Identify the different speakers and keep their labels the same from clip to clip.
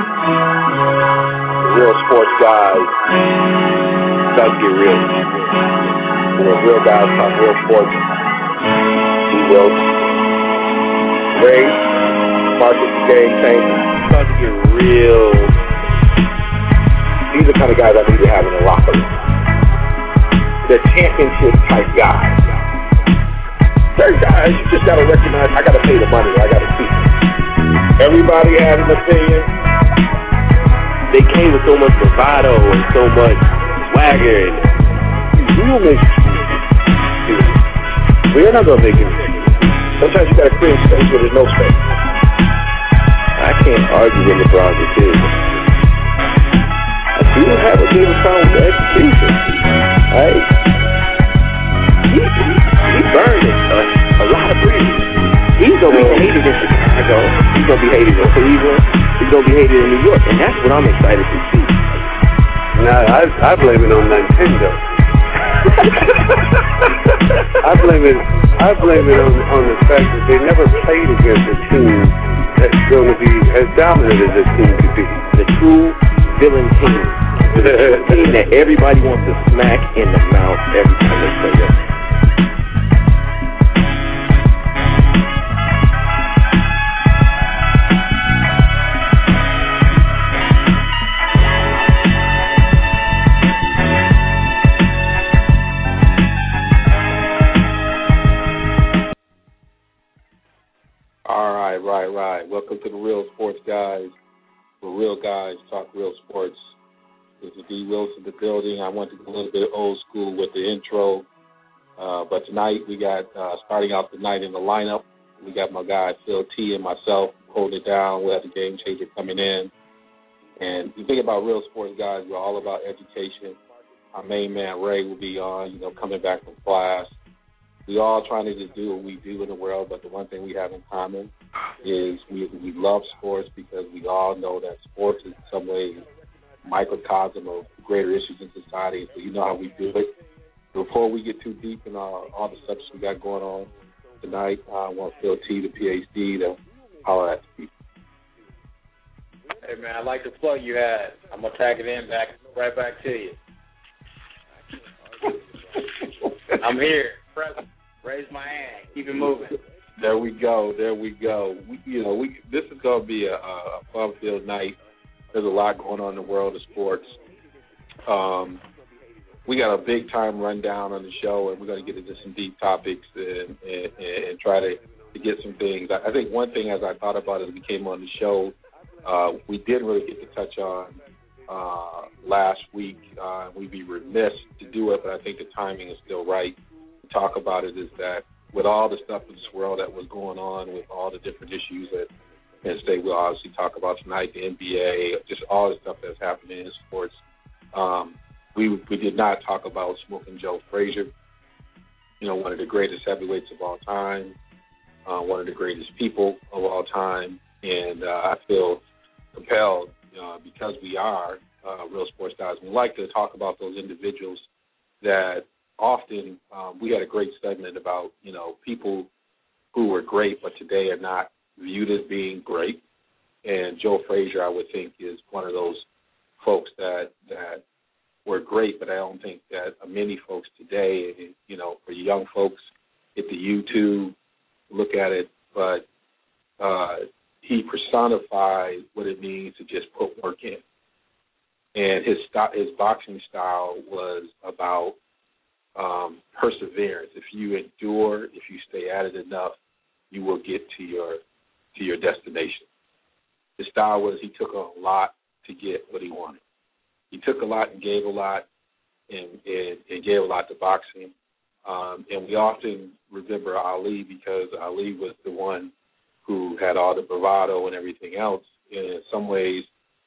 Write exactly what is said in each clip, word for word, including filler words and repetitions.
Speaker 1: Real sports guys, does get real. You know, real guys talk real sports. We will. Ray, Marcus, Game Tank, does get real. These are the kind of guys I need to have in the locker room. The championship type guys. Certain guys, you just gotta recognize I gotta pay the money, I gotta keep it. Everybody has an opinion. They came with so much bravado and so much swagger and real make it. We're not gonna make it. Sometimes you gotta create space where there's no space. I can't argue with LeBron's decision. I do have a bit of a problem with execution. Right? He, he, he burned it, uh, a lot of bridges. He's gonna be hated in Chicago. He's gonna be hated in Cleveland. He's gonna be hated in New York, and that's what I'm excited to see.
Speaker 2: Now, I, I blame it on Nintendo. I blame it. I blame it on, on the fact that they never played against a team that's going to be as dominant as this team could be.
Speaker 1: The true villain team. The team that everybody wants to smack in the mouth every time they play them.
Speaker 3: Right, right, right. Welcome to the Real Sports Guys, where real guys talk real sports. This is D. Wilson, the building. I want to go a little bit old school with the intro, uh, but tonight we got, uh, starting out the night in the lineup, we got my guy Phil T and myself holding it down. We have the game changer coming in. And you think about Real Sports Guys, we're all about education. Our main man, Ray, will be on, you know, coming back from class. We all trying to just do what we do in the world, but the one thing we have in common is we we love sports because we all know that sports is in some ways microcosm of greater issues in society. So you know how we do it. Before we get too deep in our, all the subjects we got going on tonight, I want Phil T, the P H D, to holler at the people.
Speaker 4: Hey, man, I like the flow you had. I'm going to tag it in back right back to you. I'm here, present. Raise my hand. Keep it moving.
Speaker 3: There we go. There we go. We, you know, we this is going to be a, a fun-filled night. There's a lot going on in the world of sports. Um, we got a big-time rundown on the show, and we're going to get into some deep topics and, and, and try to, to get some things. I, I think one thing, as I thought about it as we came on the show, uh, we didn't really get to touch on uh, last week. Uh, we'd be remiss to do it, but I think the timing is still right. Talk about it is that with all the stuff in this world that was going on, with all the different issues that Penn State will obviously talk about tonight, the N B A, just all the stuff that's happening in sports, um, we we did not talk about Smoking Joe Frazier, you know, one of the greatest heavyweights of all time, uh, one of the greatest people of all time, and uh, I feel compelled uh, because we are uh, real sports guys. We like to talk about those individuals that often um, we had a great segment about, you know, people who were great but today are not viewed as being great. And Joe Frazier, I would think, is one of those folks that that were great, but I don't think that many folks today, you know, for young folks, hit the YouTube, look at it, but uh, he personified what it means to just put work in. And his st- his boxing style was about Um, perseverance. If you endure, if you stay at it enough, you will get to your to your destination. His style was he took a lot to get what he wanted. He took a lot and gave a lot, and and, and gave a lot to boxing. Um, and we often remember Ali because Ali was the one who had all the bravado and everything else. And in some ways,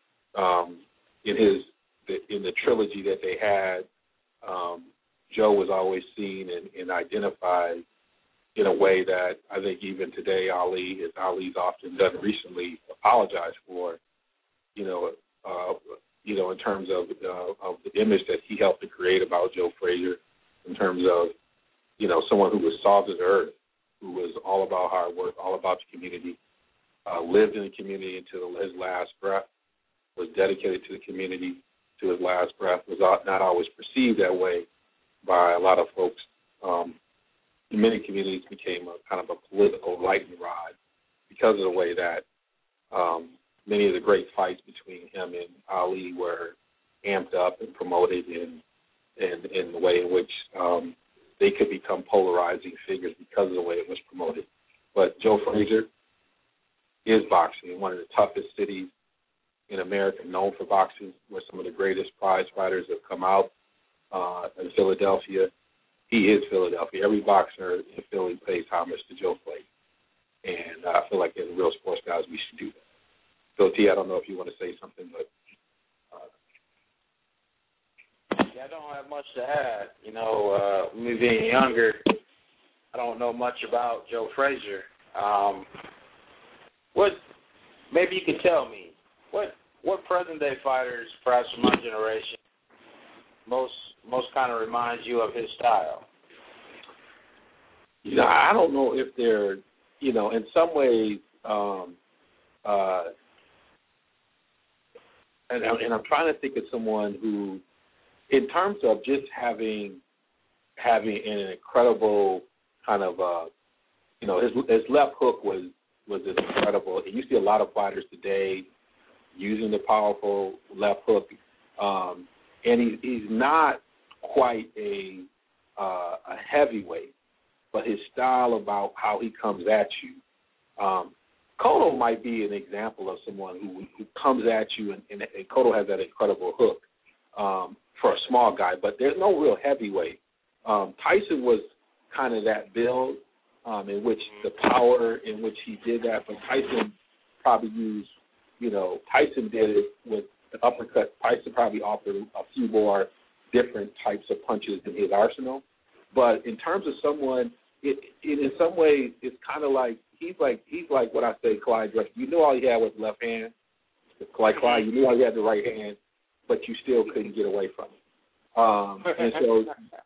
Speaker 3: um, in his the, in the trilogy that they had, um, Joe was always seen and, and identified in a way that I think even today Ali, as Ali's often done recently, apologized for, you know, uh, you know, in terms of uh, of the image that he helped to create about Joe Frazier, in terms of, you know, someone who was salt of the earth, who was all about hard work, all about the community, uh, lived in the community until his last breath, was dedicated to the community to his last breath, was not always perceived that way by a lot of folks. Um, in many communities became a kind of a political lightning rod because of the way that um, many of the great fights between him and Ali were amped up and promoted in, in, in the way in which um, they could become polarizing figures because of the way it was promoted. But Joe Frazier is boxing in one of the toughest cities in America, known for boxing, where some of the greatest prize fighters have come out uh, in Philadelphia. He is Philadelphia. Every boxer in Philly pays homage to Joe Frazier. And uh, I feel like as real sports guys, we should do that. So, T, I don't know if you want to say something, but. Uh...
Speaker 4: Yeah, I don't have much to add. You know, uh, me being younger, I don't know much about Joe Frazier. Um, what, maybe you could tell me, what what present-day fighters, perhaps from my generation, most most kind of reminds you of his style?
Speaker 3: You know, I don't know if they're, you know, in some ways, um, uh, and, and I'm trying to think of someone who, in terms of just having having an incredible kind of, uh, you know, his his left hook was was incredible. And you see a lot of fighters today using the powerful left hook, um, and he, he's not quite a uh, a heavyweight, but his style about how he comes at you. Um, Cotto might be an example of someone who, who comes at you, and, and, and Cotto has that incredible hook um, for a small guy, but there's no real heavyweight. Um, Tyson was kind of that build um, in which the power in which he did that, but Tyson probably used, you know, Tyson did it with the uppercut. Tyson probably offered a few more different types of punches in his arsenal. But in terms of someone, it, it in some ways, it's kind of like he's like he's like what I say, Clyde Drexler. You knew all he had was the left hand. Like Clyde, you knew all he had the right hand, but you still couldn't get away from it. Um, and so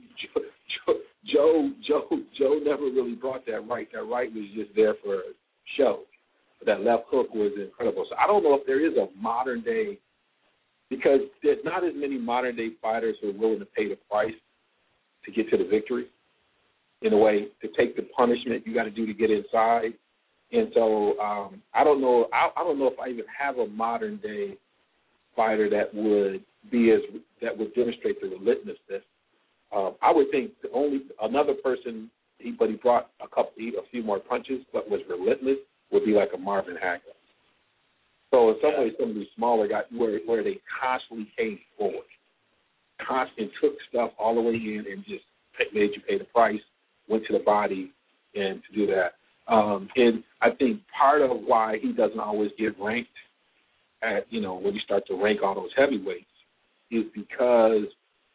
Speaker 3: Joe, Joe Joe Joe never really brought that right. That right was just there for show. That left hook was incredible. So I don't know if there is a modern day, because there's not as many modern day fighters who are willing to pay the price to get to the victory, in a way, to take the punishment you got to do to get inside. And so um, I don't know. I, I don't know if I even have a modern day fighter that would be as that would demonstrate the relentlessness. Um, I would think the only another person, he, but he brought a couple, a few more punches, but was relentless, would be like a Marvin Hagler. So in some ways, some of these smaller guys, where where they constantly came forward, constantly took stuff all the way in and just made you pay the price, went to the body, and to do that. Um, and I think part of why he doesn't always get ranked at, you know, when you start to rank all those heavyweights is because,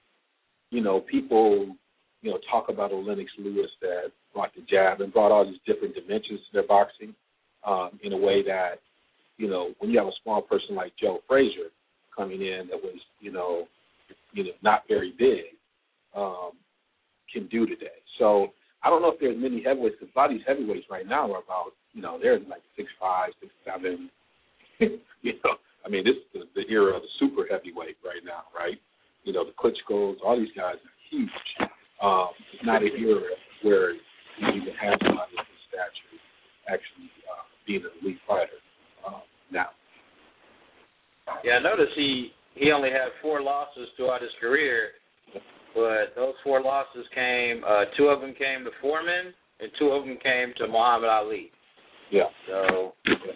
Speaker 3: you know, people, you know, talk about a Lennox Lewis that brought the jab and brought all these different dimensions to their boxing um, in a way that, you know, when you have a small person like Joe Frazier coming in that was, you know, you know, not very big, um, can do today. So I don't know if there's many heavyweights, because a lot of these heavyweights right now are about, you know, they're like six five, six seven. You know, I mean, this is the, the era of the super heavyweight right now, right? You know, the Klitschko's, all these guys are huge. Um, it's not an era where you can have somebody of this stature actually uh, being an elite fighter um, now.
Speaker 4: Yeah, I noticed he, he only had four losses throughout his career, but those four losses came, uh, two of them came to Foreman, and two of them came to Muhammad Ali.
Speaker 3: Yeah.
Speaker 4: So,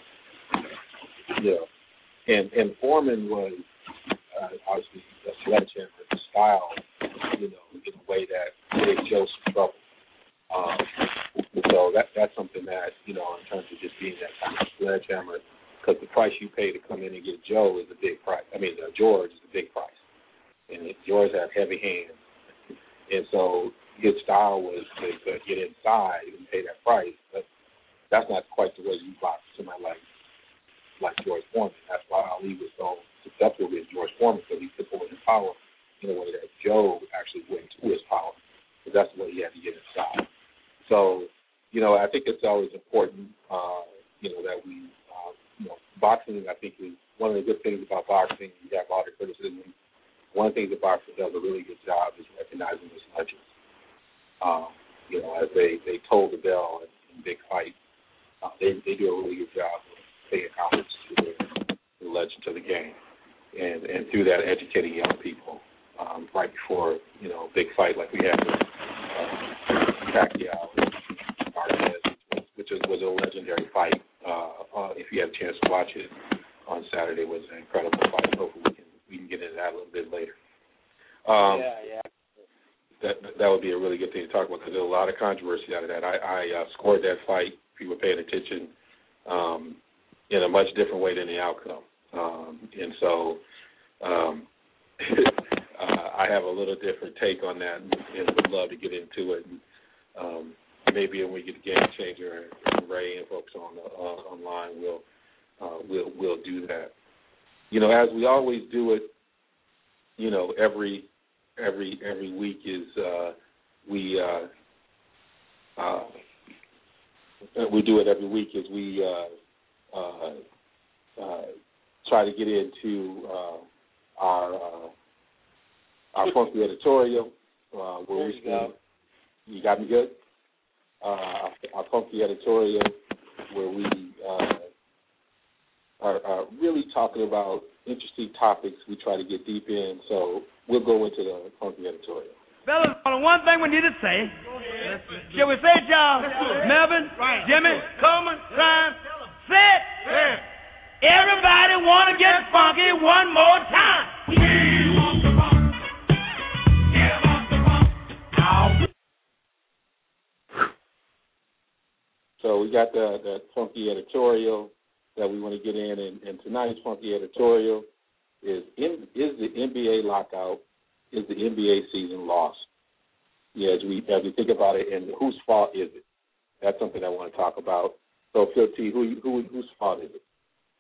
Speaker 3: yeah. And and Foreman was uh, obviously a sledgehammer style, you know, in a way that gave Joe some trouble. Um, so that that's something that, you know, in terms of just being that kind of sledgehammer, because the price you pay to come in and get Joe is a big price. I mean, uh, George is a big price. And George had heavy hands. And so his style was to, to get inside and pay that price. But that's not quite the way you box somebody like like George Foreman. That's why Ali was so successful with George Foreman, because he took away his power in a way that Joe actually went to his power, because that's the way he had to get inside. So, you know, I think it's always important, uh, you know, that we, uh, you know, boxing, I think, is one of the good things about boxing, you have all the criticism. One of the things that boxing does a really good job is recognizing its legends. Um, you know, as they, they toll the bell in, in big fights, uh, they they do a really good job of paying homage to the, the legends of the game, and and through that educating young people um, right before you know big fight like we had with uh, Pacquiao and Marquez, which was, was a legendary fight. Uh, uh, if you had a chance to watch it on Saturday, it was an incredible fight. Hopefully we can we can get into that a little bit later. Um,
Speaker 4: yeah, yeah.
Speaker 3: That that would be a really good thing to talk about because there's a lot of controversy out of that. I, I uh, scored that fight, if you were paying attention, um, in a much different way than the outcome. Um, and so um, uh, I have a little different take on that and, and would love to get into it. And, um, maybe when we get the Game Changer and Ray and folks on the, uh, online, we'll, uh, we'll, we'll do that. You know, as we always do it, you know, every every every week is uh, we uh, uh, we do it every week is we uh, uh, uh, try to get into uh, our uh, our funky editorial. Uh, where
Speaker 4: there
Speaker 3: we
Speaker 4: you go.
Speaker 3: You got me good. Uh, our, our funky editorial, where we uh, are, are really talking about interesting topics we try to get deep in. So we'll go into the funky editorial.
Speaker 5: Fellas, only one thing we need to say. Shall we say it, y'all? Melvin, right. Jimmy, Coleman, Prime, say it. Yeah. Everybody want to get funky one more time. We want the funk. Give us the funk. Now.
Speaker 3: So we got the, the funky editorial that we want to get in, and, and tonight's funky editorial is in, is the N B A lockout, is the N B A season lost? Yeah, as we as we think about it, and whose fault is it? That's something I want to talk about. So, Phil T, who who whose fault is it?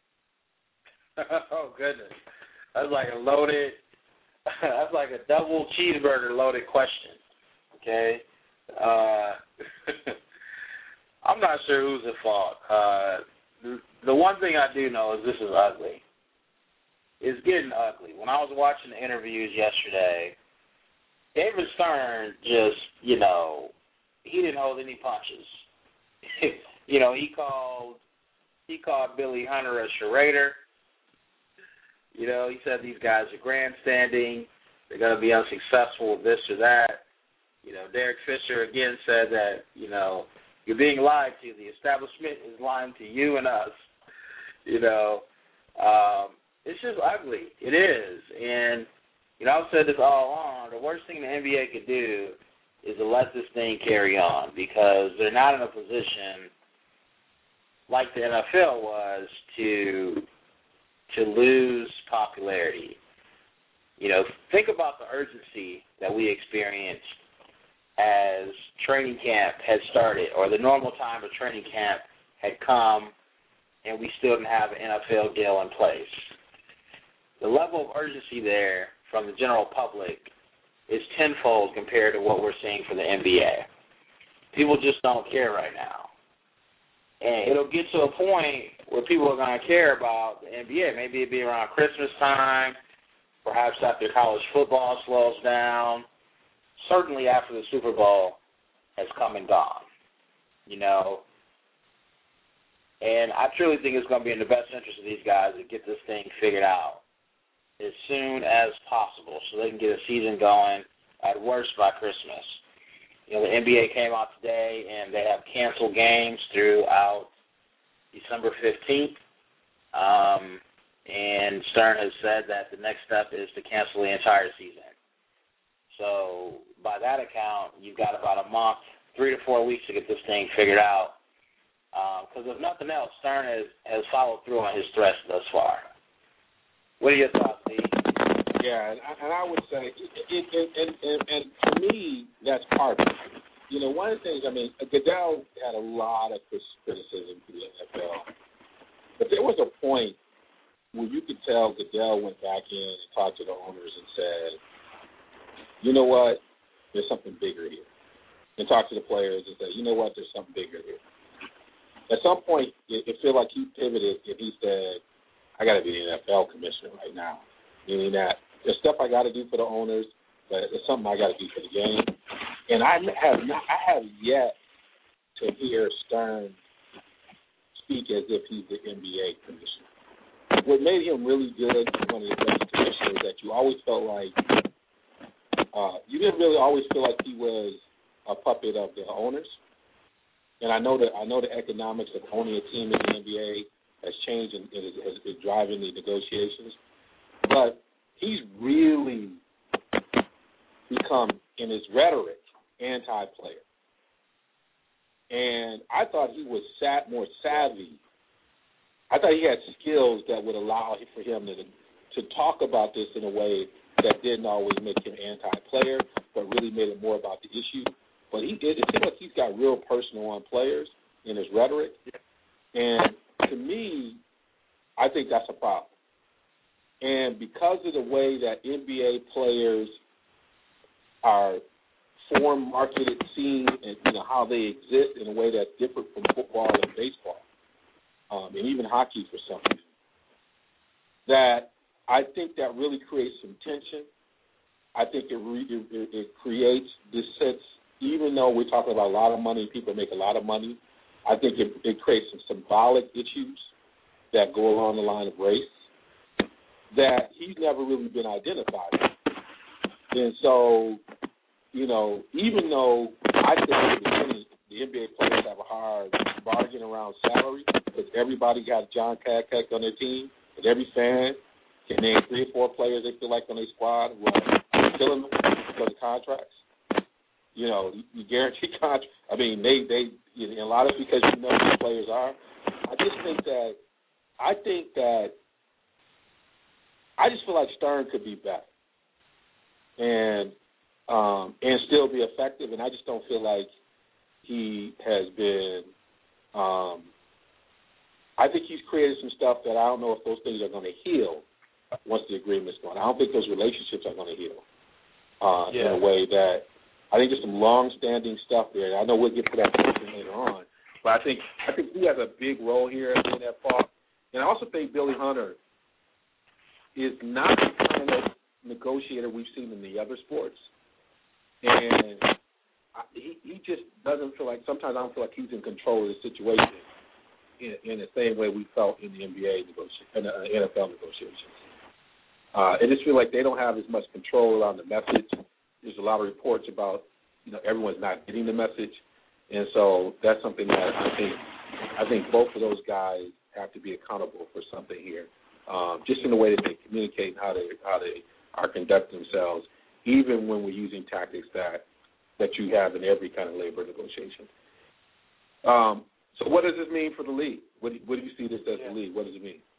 Speaker 4: Oh goodness, that's like a loaded, that's like a double cheeseburger loaded question. Okay, uh, I'm not sure who's at fault. Uh, the, the one thing I do know is this is ugly. It's getting ugly. When I was watching the interviews yesterday, David Stern just, you know, he didn't hold any punches. You know, he called he called Billy Hunter a charade. You know, he said these guys are grandstanding. They're going to be unsuccessful with this or that. You know, Derek Fisher again said that, you know, you're being lied to. The establishment is lying to you and us. You know, um, it's just ugly. It is. And, you know, I've said this all along. The worst thing the N B A could do is to let this thing carry on because they're not in a position like the N F L was to to lose popularity. You know, think about the urgency that we experienced as training camp had started or the normal time of training camp had come and we still didn't have an N F L deal in place. The level of urgency there from the general public is tenfold compared to what we're seeing for the N B A. People just don't care right now. And it'll get to a point where people are going to care about the N B A. Maybe it'll be around Christmas time, perhaps after college football slows down, certainly after the Super Bowl has come and gone, you know. And I truly think it's going to be in the best interest of these guys to get this thing figured out as soon as possible so they can get a season going at worst by Christmas. You know, the N B A came out today and they have canceled games throughout December fifteenth. Um, and Stern has said that the next step is to cancel the entire season. So by that account, you've got about a month, three to four weeks to get this thing figured out. Because um, if nothing else, Stern has, has followed through on his threats thus far. What are your thoughts, Steve?
Speaker 3: Yeah, and I, and I would say, it, it, it, and, and, and for me, that's part of it. You know, one of the things, I mean, Goodell had a lot of criticism for the N F L. But there was a point where you could tell Goodell went back in and talked to the owners and said, you know what, there's something bigger here. And talked to the players and said, you know what, there's something bigger here. At some point, it, it felt like he pivoted and he said, I got to be the N F L commissioner right now. Meaning that there's stuff I got to do for the owners, but it's something I got to do for the game. And I have not, I have yet to hear Stern speak as if he's the N B A commissioner. What made him really good, one of the best commissioners, that you always felt like uh, you didn't really always feel like he was a puppet of the owners. And I know that I know the economics of owning a team in the N B A has changed and is, has been driving the negotiations. But he's really become, in his rhetoric, anti-player. And I thought he was sat more savvy. I thought he had skills that would allow for him to to talk about this in a way that didn't always make him anti-player, but really made it more about the issue. But he did. It seems like he's got real personal on players in his rhetoric. And to me, I think that's a problem. And because of the way that N B A players are form, marketed, seen, and you know how they exist in a way that's different from football and baseball, um, and even hockey for some reason, that I think that really creates some tension. I think it, re- it, it creates this sense, even though we're talking about a lot of money, people make a lot of money, I think it, it creates some symbolic issues that go along the line of race that he's never really been identified with. And so, you know, even though I think at the beginning the N B A players have a hard bargain around salary because everybody got John Kakek on their team, and every fan can name three or four players they feel like on their squad who are killing them because of contracts. You know, you guarantee contracts. I mean, they, they you know, a lot of it because you know who the players are. I just think that, I think that, I just feel like Stern could be better and um, and still be effective, and I just don't feel like he has been um, I think he's created some stuff that I don't know if those things are going to heal once the agreement's gone. I don't think those relationships are going to heal uh, yeah. in a way that I think there's some long-standing stuff there. I know we'll get to that later on, but I think I think he has a big role here in that part. And I also think Billy Hunter is not the kind of negotiator we've seen in the other sports. And I, he, he just doesn't feel like, sometimes I don't feel like he's in control of the situation in, in the same way we felt in the N B A negotiations, in the N F L negotiations. Uh, I just feel like they don't have as much control around the message. There's a lot of reports about, you know, everyone's not getting the message. And so that's something that I think, I think both of those guys have to be accountable for something here. Um, just in the way that they communicate and how they how they are conducting themselves, even when we're using tactics that that you have in every kind of labor negotiation. Um, so what does this mean for the league? What do, what do you see this as yeah. the league? What does it mean?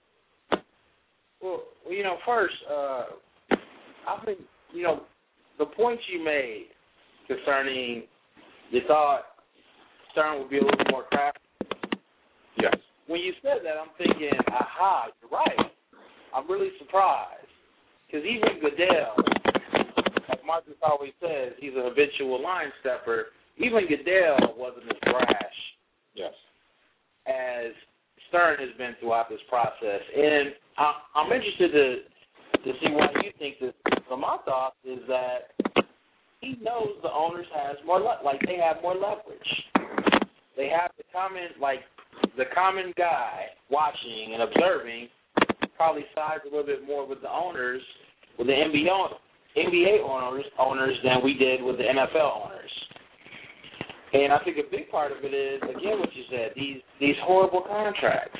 Speaker 4: Well, you know, first, uh, I think, you know, the points you made concerning you thought Stern would be a little more crafty.
Speaker 3: Yes.
Speaker 4: When you said that, I'm thinking, aha, you're right. I'm really surprised. Because even Goodell, like Marcus always says, he's a habitual line stepper. Even Goodell wasn't as brash
Speaker 3: yes.
Speaker 4: as Stern has been throughout this process. And I, I'm interested to to see why you think this. So my thought is that he knows the owners has more, le- like they have more leverage. They have the common, like the common guy watching and observing probably sides a little bit more with the owners, with the N B A, N B A owners, owners than we did with the N F L owners. And I think a big part of it is, again, what you said, these these horrible contracts.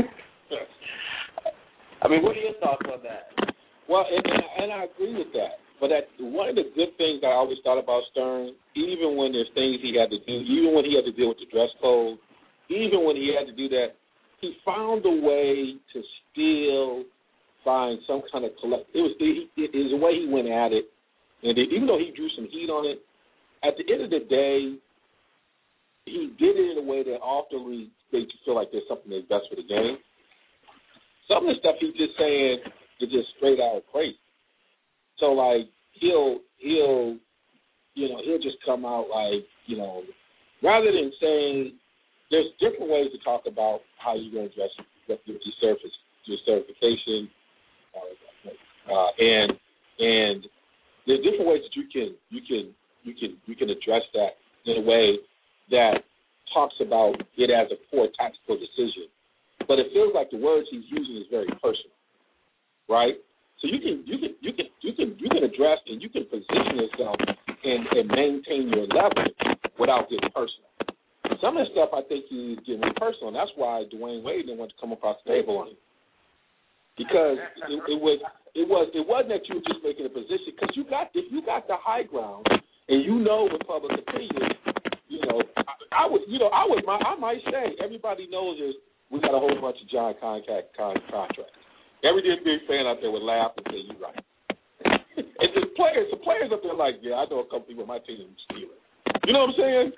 Speaker 4: I mean, what are your thoughts on that?
Speaker 3: Well, and, and I agree with that. But that, one of the good things I always thought about Stern, even when there's things he had to do, even when he had to deal with the dress code, even when he had to do that, he found a way to still find some kind of collect. It was it, it, it was a way he went at it, and it, even though he drew some heat on it, at the end of the day, he did it in a way that ultimately made you feel like there's something that's best for the game. Some of the stuff he's just saying is just straight out crazy. So like he'll he'll you know he'll just come out like you know rather than saying there's different ways to talk about how you're going to dress your surface. your certification, uh, uh, and and there are different ways that you can you can you can you can address that in a way that talks about it as a poor tactical decision. But it feels like the words he's using is very personal, right? So you can you can you can you can you can address and you can position yourself and, and maintain your level without getting personal. Some of the stuff I think he's getting personal, and that's why Dwayne Wade didn't want to come across the table on him. Because it, it was it was it wasn't that you were just making a position, because you got if you got the high ground and you know with public opinion, you know, I, I would you know, I would I might say everybody knows is we got a whole bunch of John contract con, contracts. Every big fan out there would laugh and say, "You're right." And the players, the players up there, like, yeah, I know a couple people on my team stealing. You know what I'm saying?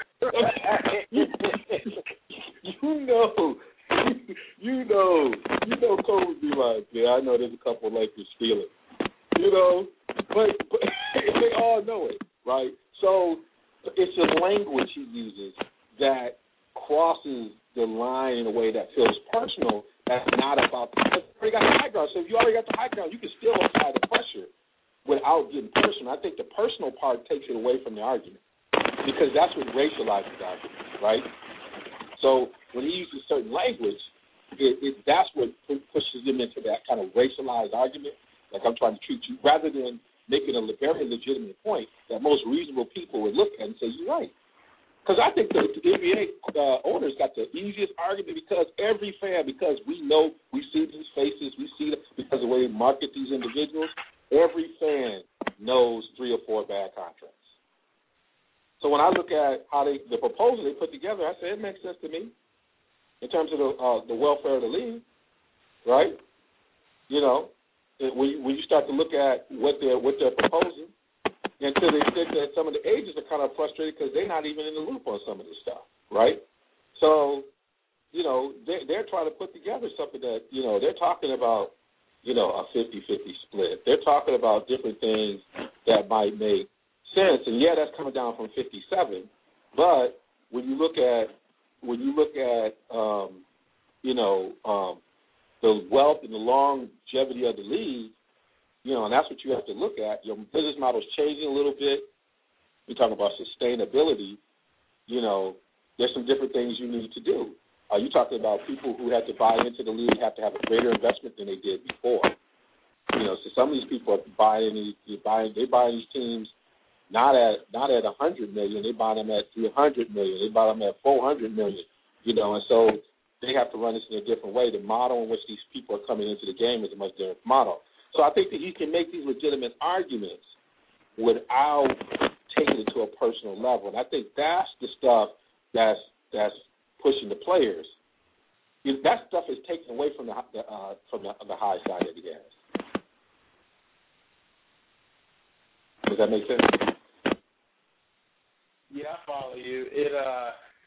Speaker 3: you know, you know, you know, Cole would be like, yeah, I know there's a couple of Lakers stealing. You know, but, but they all know it, right? So it's the language he uses that crosses the line in a way that feels personal. That's not about the you already got the high ground. So if you already got the high ground, you can still apply the pressure without getting personal. I think the personal part takes it away from the argument, because that's what racializes the argument, right? So when he uses certain language, it, it, that's what pushes him into that kind of racialized argument, like I'm trying to treat you, rather than making a very legitimate point that most reasonable people would look at and say, you're right. Because I think the, the N B A uh, owners got the easiest argument, because every fan, because we know, we see these faces, we see them because of the way they market these individuals, every fan knows three or four bad contracts. So when I look at how they, the proposal they put together, I say it makes sense to me in terms of the uh, the welfare of the league, right? You know, it, when, you, when you start to look at what they're what they're proposing, and to the extent that some of the agents are kind of frustrated because they're not even in the loop on some of this stuff, right? So, you know, they're, they're trying to put together something that, you know, they're talking about, you know, a fifty-fifty split. They're talking about different things that might make sense. And, yeah, that's coming down from fifty-seven. But when you look at, when you look at, um, you know, um, the wealth and the longevity of the league, you know, and that's what you have to look at. Your business model is changing a little bit. You're talking about sustainability. You know, there's some different things you need to do. Are you talking about people who have to buy into the league have to have a greater investment than they did before? You know, so some of these people are buying these, buying, they buy these teams not at not at one hundred million dollars. They buy them at three hundred million dollars. They buy them at four hundred million dollars. You know, and so they have to run this in a different way. The model in which these people are coming into the game is a much different model. So I think that he can make these legitimate arguments without taking it to a personal level, and I think that's the stuff that's that's pushing the players. That stuff is taken away from the uh, from the, the high side of the gas. Does that make sense?
Speaker 4: Yeah, I follow you. It uh,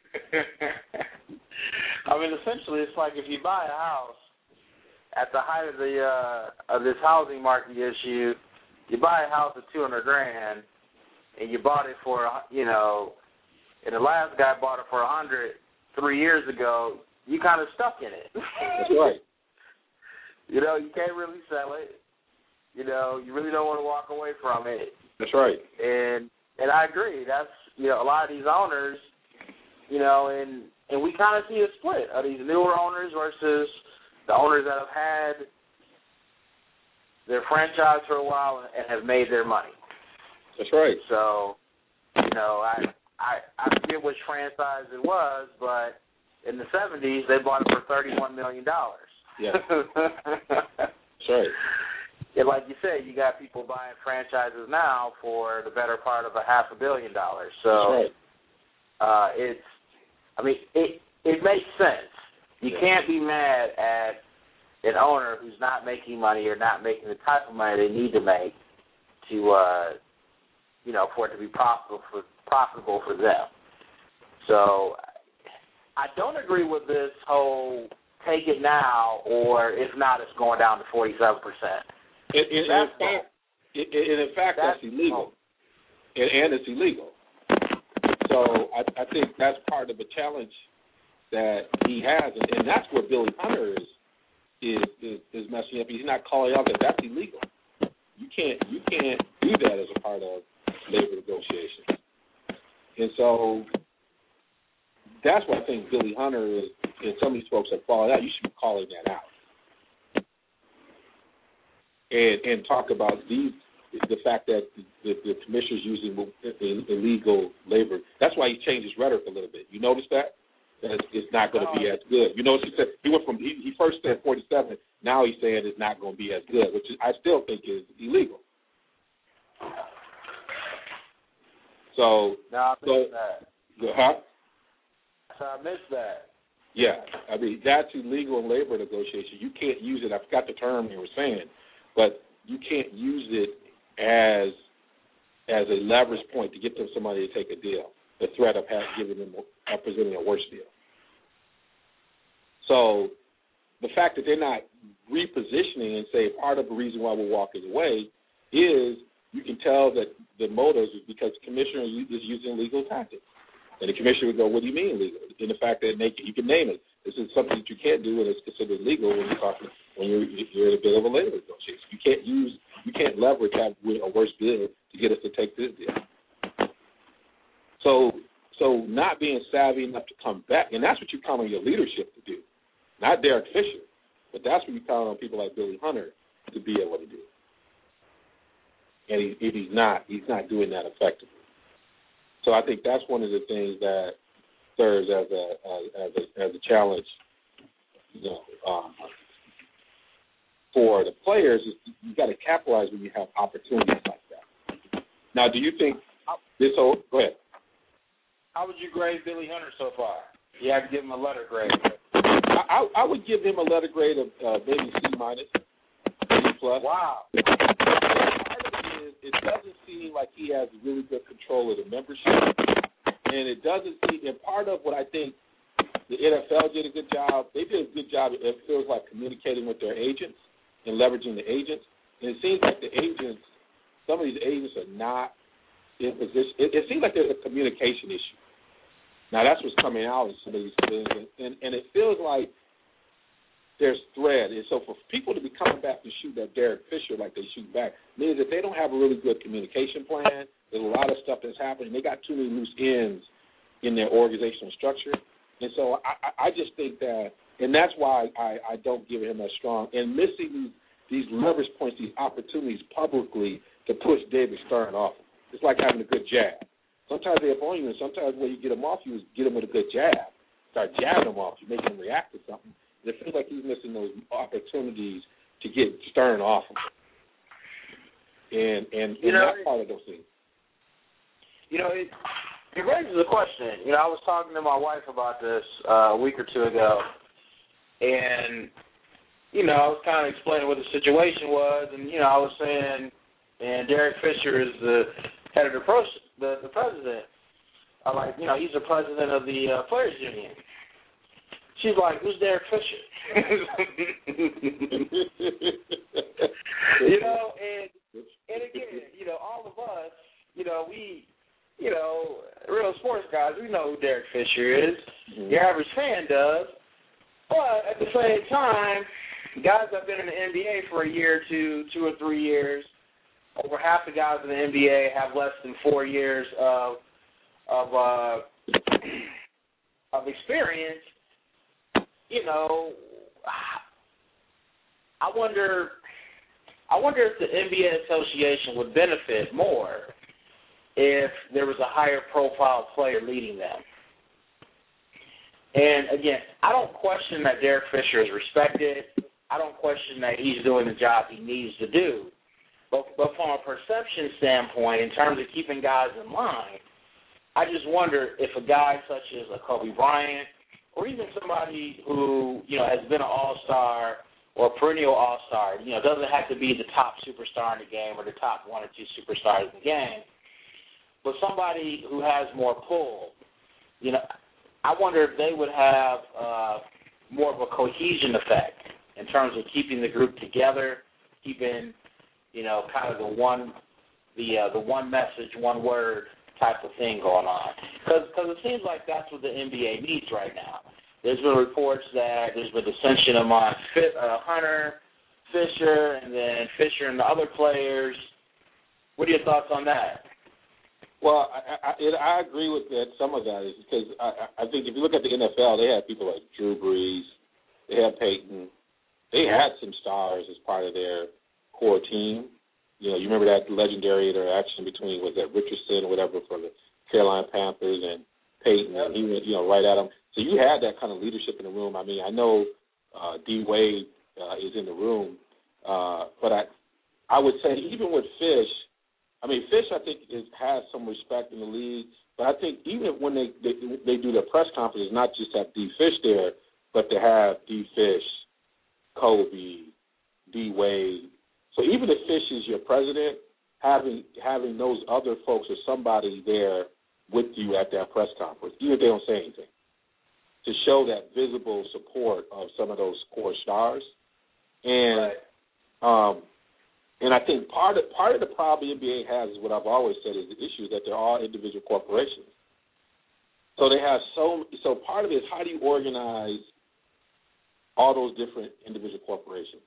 Speaker 4: I mean, essentially, it's like if you buy a house at the height of the uh, of this housing market issue, you buy a house at two hundred grand, and you bought it for, you know, and the last guy bought it for a hundred three years ago. You kind of stuck in it.
Speaker 3: That's right.
Speaker 4: You know, you can't really sell it. You know, you really don't want to walk away from it.
Speaker 3: That's right.
Speaker 4: And and I agree. That's, you know, a lot of these owners, you know, and and we kind of see a split of these newer owners versus the owners that have had their franchise for a while and have made their money.
Speaker 3: That's right.
Speaker 4: So, you know, I I, I forget which franchise it was, but in the seventies they bought it for thirty-one million dollars.
Speaker 3: Yeah. That's right.
Speaker 4: And like you said, you got people buying franchises now for the better part of a half a billion dollars. So,
Speaker 3: That's right.
Speaker 4: uh, it's, I mean, it it makes sense. You can't be mad at an owner who's not making money or not making the type of money they need to make to, uh, you know, for it to be profitable for profitable for them. So I don't agree with this whole take it now, or if not, it's going down to forty-seven percent.
Speaker 3: And, and, in, fact, and, and in fact, that's, that's illegal, and, and it's illegal. So I, I think that's part of the challenge that he has, and, and that's where Billy Hunter is is, is is messing up. He's not calling out that that's illegal. You can't you can't do that as a part of labor negotiations. And so that's what I think Billy Hunter is, and some of these folks are calling out. You should be calling that out. And and talk about these, the fact that the, the commissioner's using illegal labor. That's why he changed his rhetoric a little bit. You notice that? That it's, it's not going to be as good. You notice he said he went from he, he first said forty-seven. Now he's saying it's not going to be as good, which is, I still think is illegal. So,
Speaker 4: no, I missed
Speaker 3: so,
Speaker 4: that.
Speaker 3: Huh?
Speaker 4: So I missed that.
Speaker 3: Yeah, I mean that's illegal in labor negotiation. You can't use it. I forgot the term you were saying, but you can't use it as as a leverage point to get them somebody to take a deal. The threat of having giving them of presenting a worse deal. So the fact that they're not repositioning and say part of the reason why we're walking away is you can tell that the motives is because the commissioner is using legal tactics. And the commissioner would go, what do you mean legal? In the fact that they, you can name it. This is something that you can't do and it's considered legal when you're talking when you're you're in a bit of a labor negotiation. You can't use you can't leverage have a worse deal to get us to take this deal. So so not being savvy enough to come back, and that's what you count on your leadership to do. Not Derek Fisher, but that's what you count on people like Billy Hunter to be able to do. And he, if he's not, he's not doing that effectively. So I think that's one of the things that serves as a as a as a challenge, you know, um, for the players. Is you got to capitalize when you have opportunities like that. Now, do you think this whole? Go ahead.
Speaker 4: How would you grade Billy Hunter so far? You have to give him a letter grade.
Speaker 3: I, I, I would give him a letter grade of uh, maybe C minus, C plus.
Speaker 4: Wow.
Speaker 3: It doesn't seem like he has really good control of the membership, and it doesn't seem. And part of what I think the N F L did a good job. They did a good job. It feels like communicating with their agents and leveraging the agents. And it seems like the agents, some of these agents are not in position. It, it seems like there's a communication issue. Now that's what's coming out in some of these things, and, and, and it feels like there's thread. And so for people to be coming back and shoot at Derek Fisher like they shoot back means that they don't have a really good communication plan. There's a lot of stuff that's happening. They got too many loose ends in their organizational structure. And so I, I just think that, and that's why I, I don't give him as strong. And missing these, these leverage points, these opportunities publicly to push David Stern off. It's like having a good jab. Sometimes they upon you, and sometimes when you get them off you is get them with a good jab. Start jabbing them off you, make them react to something. It feels like he's missing those opportunities to get Stern off him. And and, and
Speaker 4: know,
Speaker 3: that's part of those things.
Speaker 4: You know, it, it raises a question. You know, I was talking to my wife about this uh, a week or two ago, and, you know, I was kind of explaining what the situation was, and, you know, I was saying, and Derek Fisher is the head of the, pro, the, the president. I'm like, you know, he's the president of the uh, Players Union. She's like, who's Derek Fisher? You know, and and again, you know, all of us, you know, we, you know, real sports guys, we know who Derek Fisher is. Mm-hmm. Your average fan does. But at the same time, guys that have been in the N B A for a year or two, two or three years, over half the guys in the N B A have less than four years of of uh, of experience. You know, I wonder, I wonder if the N B A Association would benefit more if there was a higher profile player leading them. And again, I don't question that Derek Fisher is respected. I don't question that he's doing the job he needs to do. But, but from a perception standpoint, in terms of keeping guys in line, I just wonder if a guy such as a Kobe Bryant, or even somebody who, you know, has been an all-star or a perennial all-star, you know, doesn't have to be the top superstar in the game or the top one or two superstars in the game, but somebody who has more pull, you know, I wonder if they would have uh, more of a cohesion effect in terms of keeping the group together, keeping, you know, kind of the one, the uh, the one message, one word type of thing going on. Because it seems like that's what the N B A needs right now. there's been reports that there's been dissension among uh, Hunter, Fisher, and then Fisher and the other players. What are your thoughts on that?
Speaker 3: Well, I, I, I agree with that. Some of that is because I, I think if you look at the N F L, they had people like Drew Brees, they had Peyton, they had some stars as part of their core team. You know, you remember that legendary interaction between, was that Richardson or whatever for the Carolina Panthers and Peyton, and he went, you know, right at him. So you had that kind of leadership in the room. I mean, I know uh, D. Wade uh, is in the room, uh, but I, I would say even with Fish, I mean, Fish, I think, is, has some respect in the league, but I think even when they, they they do their press conferences, not just have D. Fish there, but to have D. Fish, Kobe, D. Wade. So even if Fish is your president, having having those other folks or somebody there with you at that press conference, even if they don't say anything, to show that visible support of some of those core stars. And right. um, and I think part of part of the problem the N B A has is what I've always said is the issue that they're all individual corporations. So they have so so part of it is how do you organize all those different individual corporations?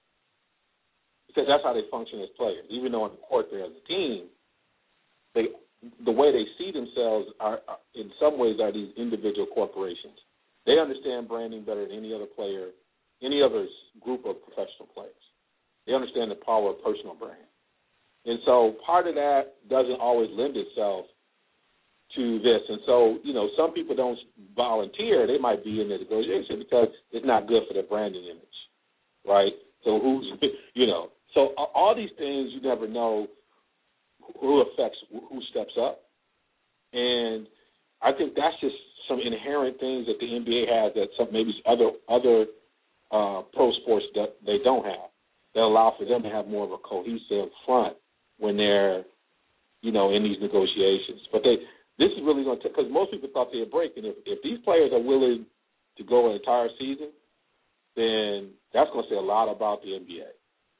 Speaker 3: Because that's how they function as players. Even though on the court they're as a team, they the way they see themselves are, are in some ways are these individual corporations. They understand branding better than any other player, any other group of professional players. They understand the power of personal brand. And so part of that doesn't always lend itself to this. And so, you know, some people don't volunteer. They might be in the negotiation because it's not good for their branding image, right? So who's, you know, so all these things you never know who affects who steps up. And I think that's just some inherent things that the N B A has that some maybe other other uh, pro sports that they don't have. That allow for them to have more of a cohesive front when they're, you know, in these negotiations. But they, this is really going to, because most people thought they'd break, and if, if these players are willing to go an entire season, then that's going to say a lot about the N B A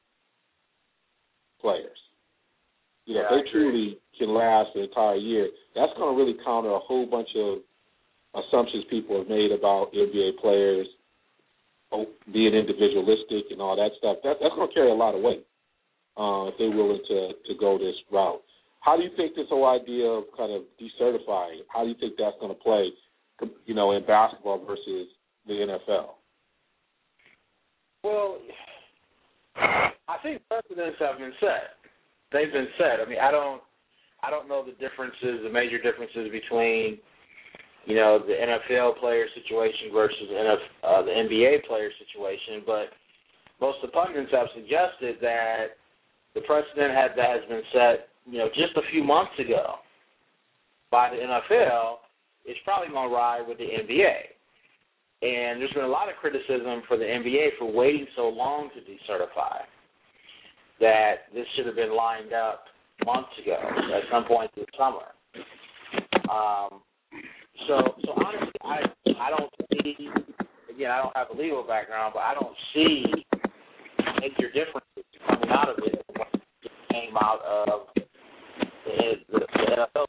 Speaker 3: players. You know,
Speaker 4: yeah,
Speaker 3: if they truly can last the entire year, that's going to really counter a whole bunch of assumptions people have made about N B A players being individualistic and all that stuff. That, that's going to carry a lot of weight uh, if they're willing to, to go this route. How do you think this whole idea of kind of decertifying, how do you think that's going to play, you know, in basketball versus the N F L?
Speaker 4: Well, I think precedents have been set. They've been set. I mean, I don't, I don't know the differences, the major differences between, you know, the N F L player situation versus the, N F, uh, the N B A player situation, but most of the pundits have suggested that the precedent had, that has been set, you know, just a few months ago by the N F L is probably going to ride with the N B A. And there's been a lot of criticism for the N B A for waiting so long to decertify, that this should have been lined up months ago at some point this summer. Um, so, so honestly, I I don't see, again, I don't have a legal background, but I don't see major differences coming out of it when it came out of the, the, the N F L.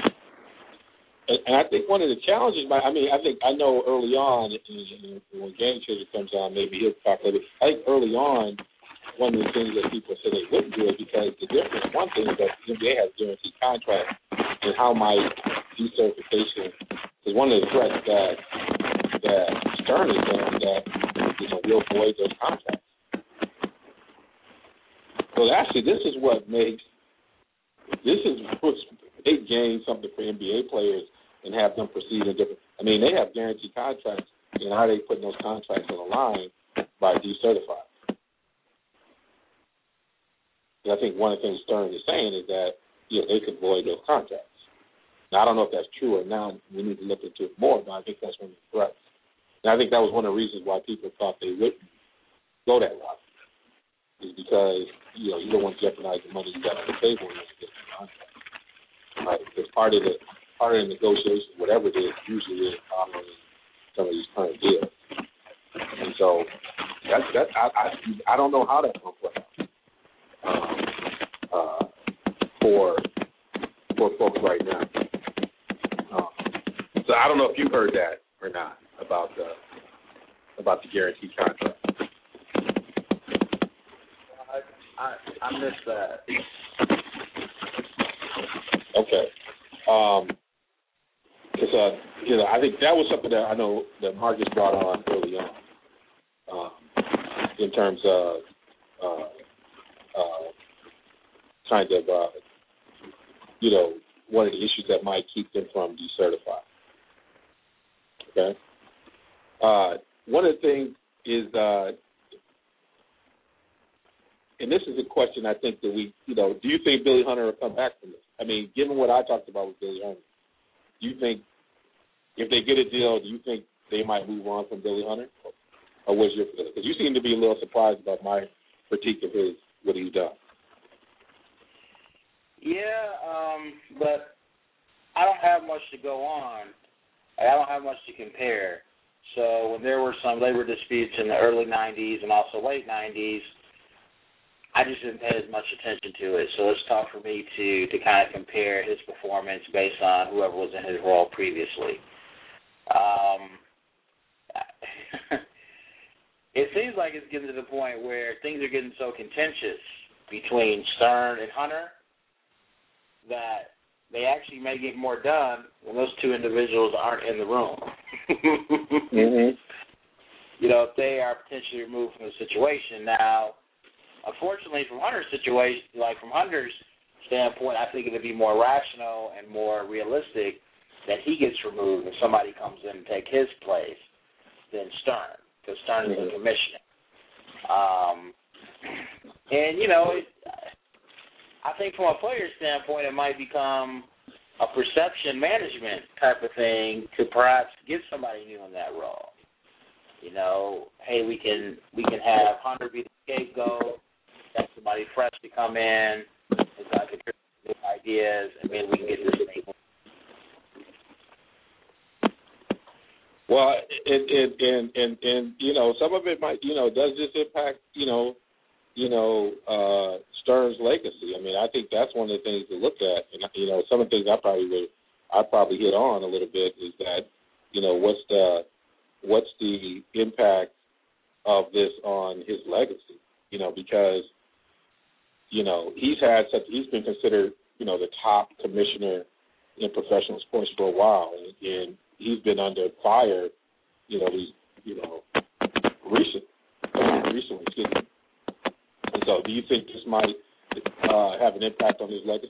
Speaker 3: And I think one of the challenges, I mean, I think I know early on, when Game Changer comes on, maybe he'll talk about it. I think early on, one of the things that people said they wouldn't do it because the difference, one thing is that the N B A has guaranteed contracts, and how might decertification, because one of the threats that that Stern is saying that, you know, we'll void those contracts. So actually, this is what makes, this is what's, they gain something for N B A players and have them proceed in different, I mean, they have guaranteed contracts, and how are they putting those contracts on the line by decertifying? And I think one of the things Stern is saying is that, you know, they could void those contracts. Now, I don't know if that's true or not. We need to look into it more, but I think that's one of the threats. And I think that was one of the reasons why people thought they wouldn't go that route, is because, you know, you don't want to jeopardize the money you got on the table when you get the contract. Right? Because part of the part of the negotiation, whatever it is, usually is honoring some of these current deals. And so that's that. I I, I don't know how that's going to play out um, uh, for for folks right now. Um, so I don't know if you heard that or not about the about the guaranteed contract.
Speaker 4: I I, I missed that.
Speaker 3: Okay. Um, cause, uh, you know, I think that was something that I know that Marcus brought on early on, um, in terms of uh, uh, kind of, uh, you know, one of the issues that might keep them from decertifying. Okay. Uh, one of the things is, uh, and this is a question I think that we, you know, do you think Billy Hunter will come back from this? I mean, given what I talked about with Billy Hunter, do you think if they get a deal, do you think they might move on from Billy Hunter? Or what's your feeling? Because you seem to be a little surprised about my critique of his, what he's done.
Speaker 4: Yeah, um, but I don't have much to go on. I don't have much to compare. So when there were some labor disputes in the early nineties and also late nineties, I just didn't pay as much attention to it. So it's tough for me to, to kind of compare his performance based on whoever was in his role previously. Um, it seems like it's getting to the point where things are getting so contentious between Stern and Hunter that they actually may get more done when those two individuals aren't in the room.
Speaker 3: mm-hmm.
Speaker 4: You know, if they are potentially removed from the situation. Now, unfortunately, from Hunter's situation, like from Hunter's standpoint, I think it would be more rational and more realistic that he gets removed and somebody comes in and take his place than Stern, because Stern is the commissioner. Um, and, you know, it, I think from a player's standpoint, it might become a perception management type of thing to perhaps get somebody new in that role. You know, hey, we can we can have Hunter be the scapegoat, have somebody fresh to come in, and kind of contribute new ideas, and maybe we can get this thing.
Speaker 3: Well, it, it, and, and, and, you know, some of it might, you know, does this impact, you know, you know, uh, Stern's legacy? I mean, I think that's one of the things to look at. And, you know, some of the things I probably would, I probably hit on a little bit is that, you know, what's the, what's the impact of this on his legacy? You know, because, you know, he's had such, he's been considered, you know, the top commissioner in professional sports for a while, and, and he's been under fire, you know, these, you know, recent, uh, recently, excuse me. And so, do you think this might uh, have an impact on his legacy?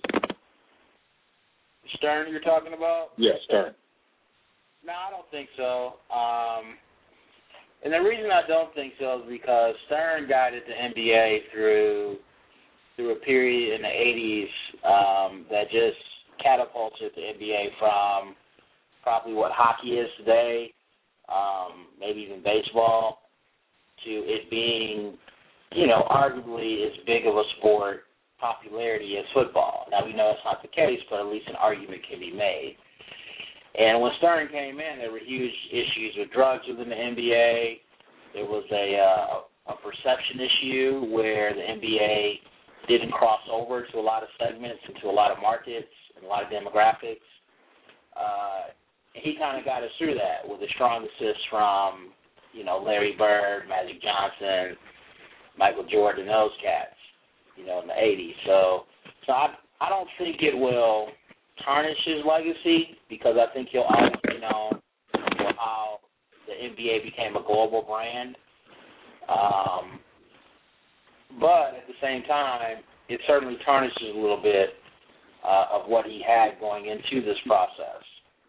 Speaker 4: Stern, you're talking about?
Speaker 3: Yeah, Stern.
Speaker 4: No, I don't think so. Um, and the reason I don't think so is because Stern guided the N B A through through a period in the eighties um, that just catapulted the N B A from probably what hockey is today, um, maybe even baseball, to it being, you know, arguably as big of a sport popularity as football. Now, we know it's not the case, but at least an argument can be made. And when Stern came in, there were huge issues with drugs within the N B A. There was a, uh, a perception issue where the N B A didn't cross over to a lot of segments and to a lot of markets and a lot of demographics. Uh, and he kind of got us through that with a strong assist from, you know, Larry Bird, Magic Johnson, Michael Jordan, those cats, you know, in the eighties. So, so I, I don't think it will tarnish his legacy because I think he'll always be known for how the N B A became a global brand. Um, but at the same time, it certainly tarnishes a little bit uh, of what he had going into this process.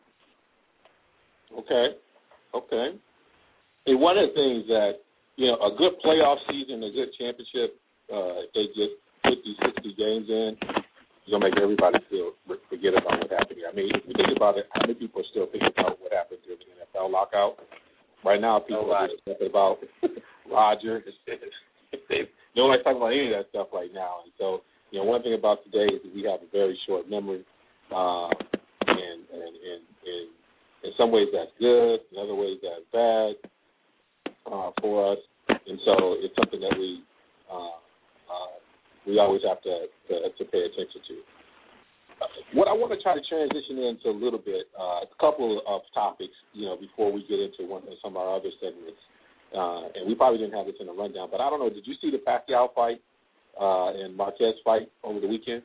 Speaker 3: Okay, okay. And one of the things that, you know, a good playoff season, a good championship, uh, if they get fifty, sixty games in, it's going to make everybody feel forget about what happened here. I mean, if you think about it, how many people are still thinking about what happened during the N F L lockout? Right now, people Nobody. are just thinking about Roger. Nobody's talking about any of that stuff right now. And so, you know, one thing about today is that we have a very short memory, uh, and, and, and, and in some ways that's good, in other ways that's bad uh, for us. And so it's something that we uh, uh, we always have to, to to pay attention to. what I want to try to transition into a little bit, uh, a couple of topics, you know, before we get into one some of our other segments. Uh, and we probably didn't have this in the rundown, but I don't know. Did you see the Pacquiao fight uh, and Marquez fight over the weekend?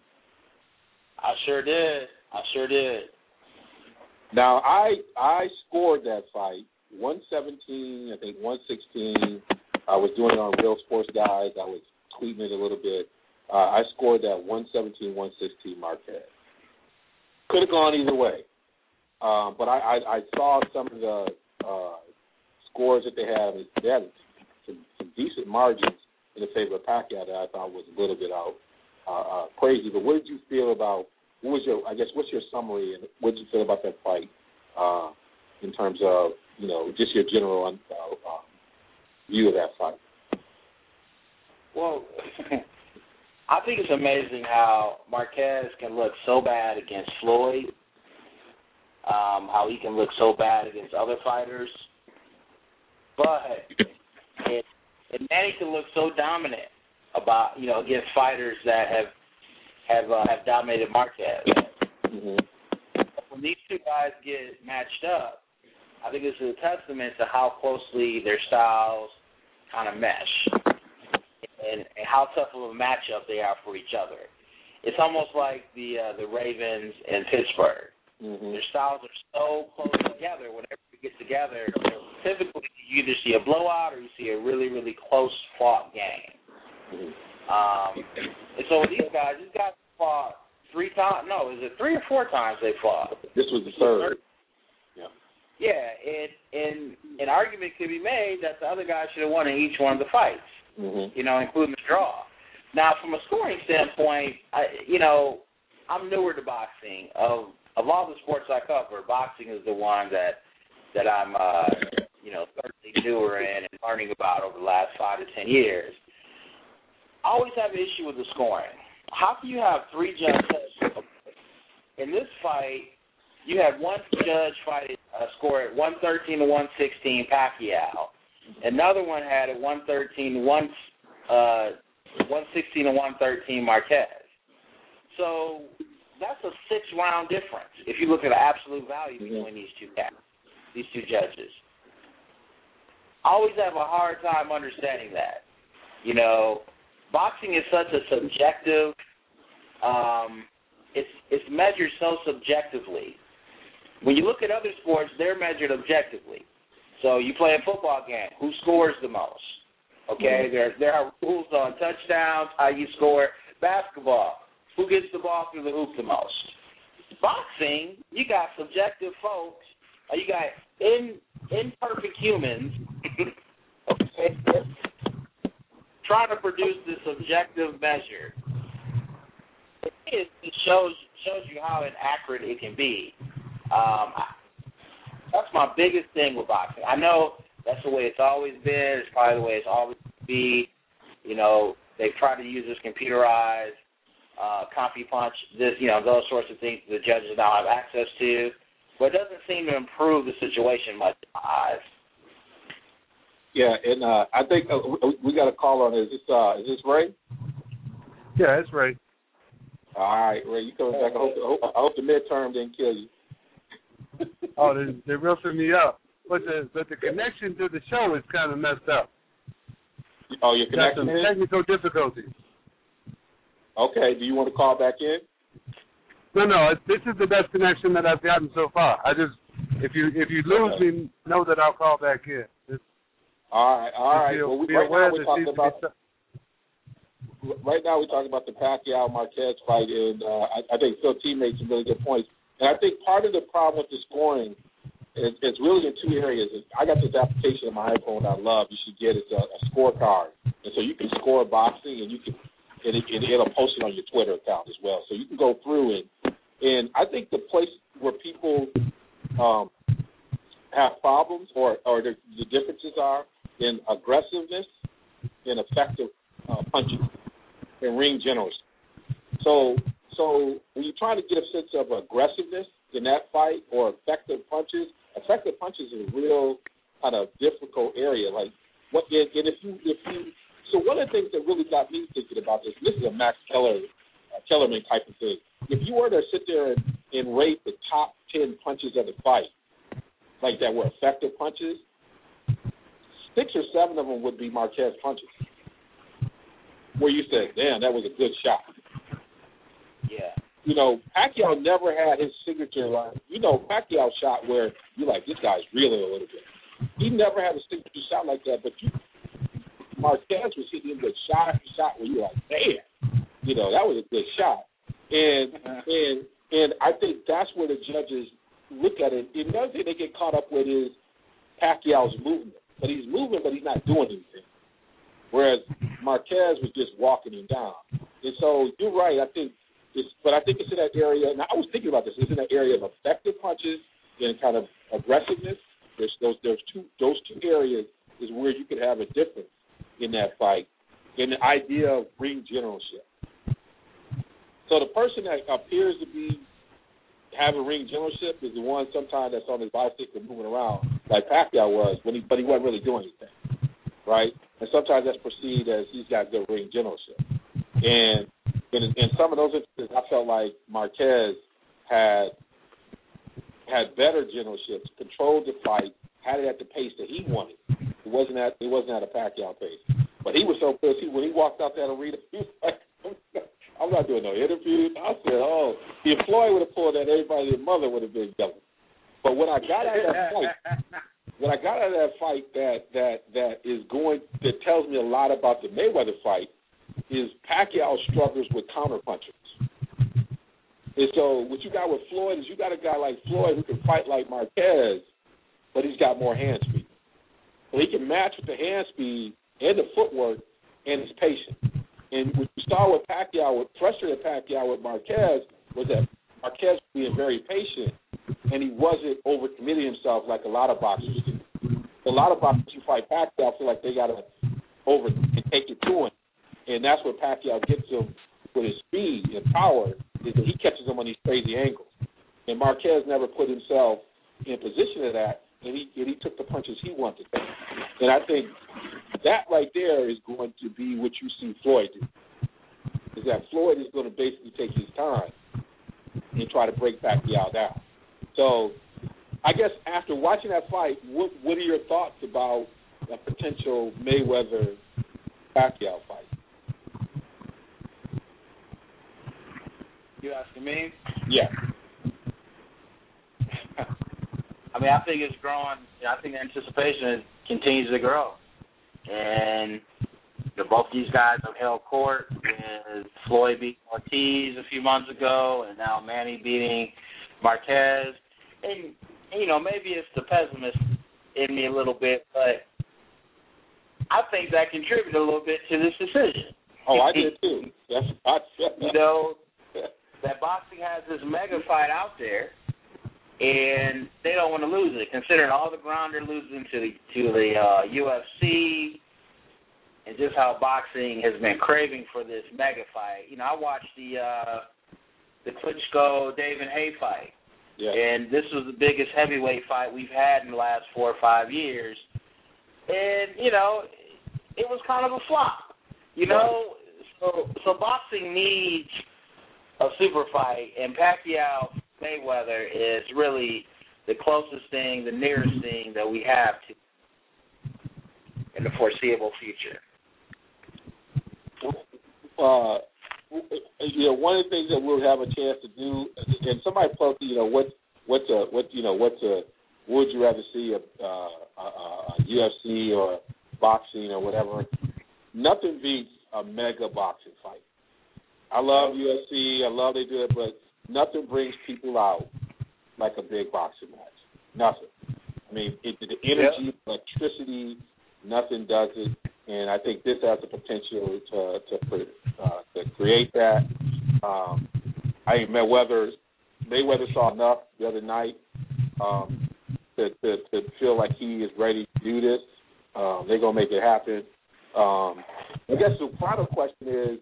Speaker 4: I sure did. I sure did.
Speaker 3: Now, I I scored that fight one seventeen, I think one sixteen. I was doing it on Real Sports Guys. I was tweeting it a little bit. Uh, I scored that one seventeen, one sixteen Marquez. Could have gone either way. Um, but I, I, I saw some of the uh, scores that they had. I mean, they had some, some decent margins in the favor of Pacquiao that I thought was a little bit out uh, uh, crazy. But what did you feel about, what was your, I guess, what's your summary and what did you feel about that fight uh, in terms of, you know, just your general uh, uh, view of that fight?
Speaker 4: Well, I think it's amazing how Marquez can look so bad against Floyd, um, how he can look so bad against other fighters, but it, and Manny can look so dominant about, you know, against fighters that have have uh, have dominated Marquez.
Speaker 3: Mm-hmm.
Speaker 4: When these two guys get matched up, I think it's a testament to how closely their styles kind of mesh. And, and how tough of a matchup they are for each other. It's almost like the uh, the Ravens and Pittsburgh.
Speaker 3: Mm-hmm. Their
Speaker 4: styles are so close together. Whenever we get together, typically you either see a blowout or you see a really, really close fought game.
Speaker 3: Mm-hmm.
Speaker 4: Um, and so with these guys, these guys fought three times. No, is it three or four times they fought?
Speaker 3: This was the third. Yeah.
Speaker 4: Yeah, and, and an argument could be made that the other guy should have won in each one of the fights.
Speaker 3: Mm-hmm.
Speaker 4: You know, including the draw. Now, from a scoring standpoint, I, you know, I'm newer to boxing. Of of all the sports I cover, boxing is the one that that I'm, uh, you know, certainly newer in and learning about over the last five to ten years. I always have an issue with the scoring. How can you have three judges in this fight? You had one judge fight uh, score at one thirteen to one sixteen Pacquiao. Another one had a one thirteen, one sixteen, and one thirteen Marquez. So that's a six-round difference if you look at the absolute value between these two guys, these two judges. I always have a hard time understanding that. You know, boxing is such a subjective, um, it's, it's measured so subjectively. When you look at other sports, they're measured objectively. So you play a football game, who scores the most? Okay, mm-hmm. there there are rules on touchdowns, how you score. Basketball, who gets the ball through the hoop the most? Boxing, you got subjective folks, or you got in, imperfect humans, okay, trying to produce this objective measure. It, it shows shows you how inaccurate it can be. Um, That's my biggest thing with boxing. I know that's the way it's always been. It's probably the way it's always going to be. You know, they've tried to use this computerized uh, copy punch, this, you know, those sorts of things the judges now have access to. But it doesn't seem to improve the situation much in my eyes.
Speaker 3: Yeah, and uh, I think uh, we got a call on it. Is this, uh, is this Ray?
Speaker 2: Yeah, it's Ray.
Speaker 3: All right, Ray, you coming back. I hope, I hope, I hope the midterm didn't kill you.
Speaker 2: Oh, they, they're roughing me up. But the but the connection to the show is kind of messed up.
Speaker 3: Oh, your
Speaker 2: Got
Speaker 3: connection
Speaker 2: some
Speaker 3: is?
Speaker 2: technical difficulties.
Speaker 3: Okay, do you want to call back in?
Speaker 2: No, no, it, this is the best connection that I've gotten so far. I just, if you if you lose
Speaker 3: okay.
Speaker 2: me, know that I'll call back in. Just,
Speaker 3: all right, all right.
Speaker 2: Feel,
Speaker 3: well, we,
Speaker 2: be
Speaker 3: right
Speaker 2: aware
Speaker 3: now we're
Speaker 2: that
Speaker 3: talking
Speaker 2: needs
Speaker 3: about.
Speaker 2: to be
Speaker 3: Right now, we're talking about the Pacquiao Marquez fight, and uh, I, I think Phil T made some really good points. And I think part of the problem with the scoring is, is really in two areas. I got this application on my iPhone I love. You should get it. It's a, a scorecard, and so you can score boxing, and you can, and, it, and it'll post it on your Twitter account as well. So you can go through it. And I think the place where people um, have problems, or or the, the differences are in aggressiveness and effective uh, punching. And ring generals. So so when you're trying to get a sense of aggressiveness in that fight or effective punches, effective punches is a real kind of difficult area. Like what and, and if you if you so one of the things that really got me thinking about this, this is a Max Keller uh, Kellerman type of thing. if you were to sit there and, and rate the top ten punches of the fight, like that were effective punches, six or seven of them would be Marquez punches, where you said, damn, that was a good shot.
Speaker 4: Yeah.
Speaker 3: You know, Pacquiao never had his signature line. You know, Pacquiao shot where you're like, this guy's reeling a little bit. He never had a signature shot like that, but you, Marquez was hitting him with shot after shot where you're like, damn, you know, that was a good shot. And and and I think that's where the judges look at it. And another thing they get caught up with is Pacquiao's movement. But he's moving, but he's not doing anything. Whereas Marquez was just walking him down. And so you're right, I think it's, but I think it's in that area, and I was thinking about this, it's in that area of effective punches and kind of aggressiveness. There's those there's two those two areas is where you could have a difference in that fight, in the idea of ring generalship. So the person that appears to be having ring generalship is the one sometimes that's on his bicycle moving around like Pacquiao was, when he, but he wasn't really doing anything, right? And sometimes that's perceived as he's got good ring generalship. And in, in some of those instances, I felt like Marquez had had better generalships, controlled the fight, had it at the pace that he wanted. It wasn't at it wasn't at a Pacquiao pace. But he was so pissed. He, when he walked out that arena, he was like, I'm not doing no interviews. I said, oh, if Floyd would have pulled that, everybody, their mother would have been yelling. But when I got out of that fight, when I got out of that fight that that that is going that tells me a lot about the Mayweather fight is Pacquiao struggles with counterpunchers. And so what you got with Floyd is you got a guy like Floyd who can fight like Marquez, but he's got more hand speed. So he can match with the hand speed and the footwork and his patience. And what you saw with Pacquiao, what frustrated Pacquiao with Marquez was that Marquez was being very patient, and he wasn't overcommitting himself like a lot of boxers do. A lot of boxers who fight Pacquiao feel like they got to over and take it to him. And that's where Pacquiao gets him with his speed and power, is that he catches him on these crazy angles. And Marquez never put himself in position of that, and he, and he took the punches he wanted to take. And I think that right there is going to be what you see Floyd do, is that Floyd is going to basically take his time and try to break Pacquiao down. So I guess after watching that fight, what, what are your thoughts about a potential Mayweather-Pacquiao fight?
Speaker 4: You asking me?
Speaker 3: Yeah.
Speaker 4: I mean, I think it's growing. I think the anticipation continues to grow. And you know, both these guys have held court. And Floyd beat Ortiz a few months ago, and now Manny beating Marquez. And, you know, maybe it's the pessimist in me a little bit, but I think that contributed a little bit to this decision.
Speaker 3: Oh, I did too. That's, that's,
Speaker 4: you know, that boxing has this mega fight out there, and they don't want to lose it, considering all the ground they're losing to the to the uh, U F C, and just how boxing has been craving for this mega fight. You know, I watched the uh, the Klitschko David Haye fight,
Speaker 3: yeah.
Speaker 4: and this was the biggest heavyweight fight we've had in the last four or five years, and you know, it was kind of a flop. You know, so so boxing needs a super fight, and Pacquiao Mayweather is really the closest thing, the nearest thing that we have to in the foreseeable future.
Speaker 3: Uh, you know, one of the things that we'll have a chance to do, and somebody posted, you know, what what's a what you know what's a would you rather see a, uh, a, a U F C or boxing or whatever? Nothing beats a mega boxing fight. I love U F C. I love they do it, but nothing brings people out like a big boxing match. Nothing. I mean, it, the energy, yep. electricity, nothing does it. And I think this has the potential to to, uh, to create that. Um, I think Mayweather, Mayweather saw enough the other night um, to, to, to feel like he is ready to do this. Um, they're going to make it happen. Um, I guess the final question is,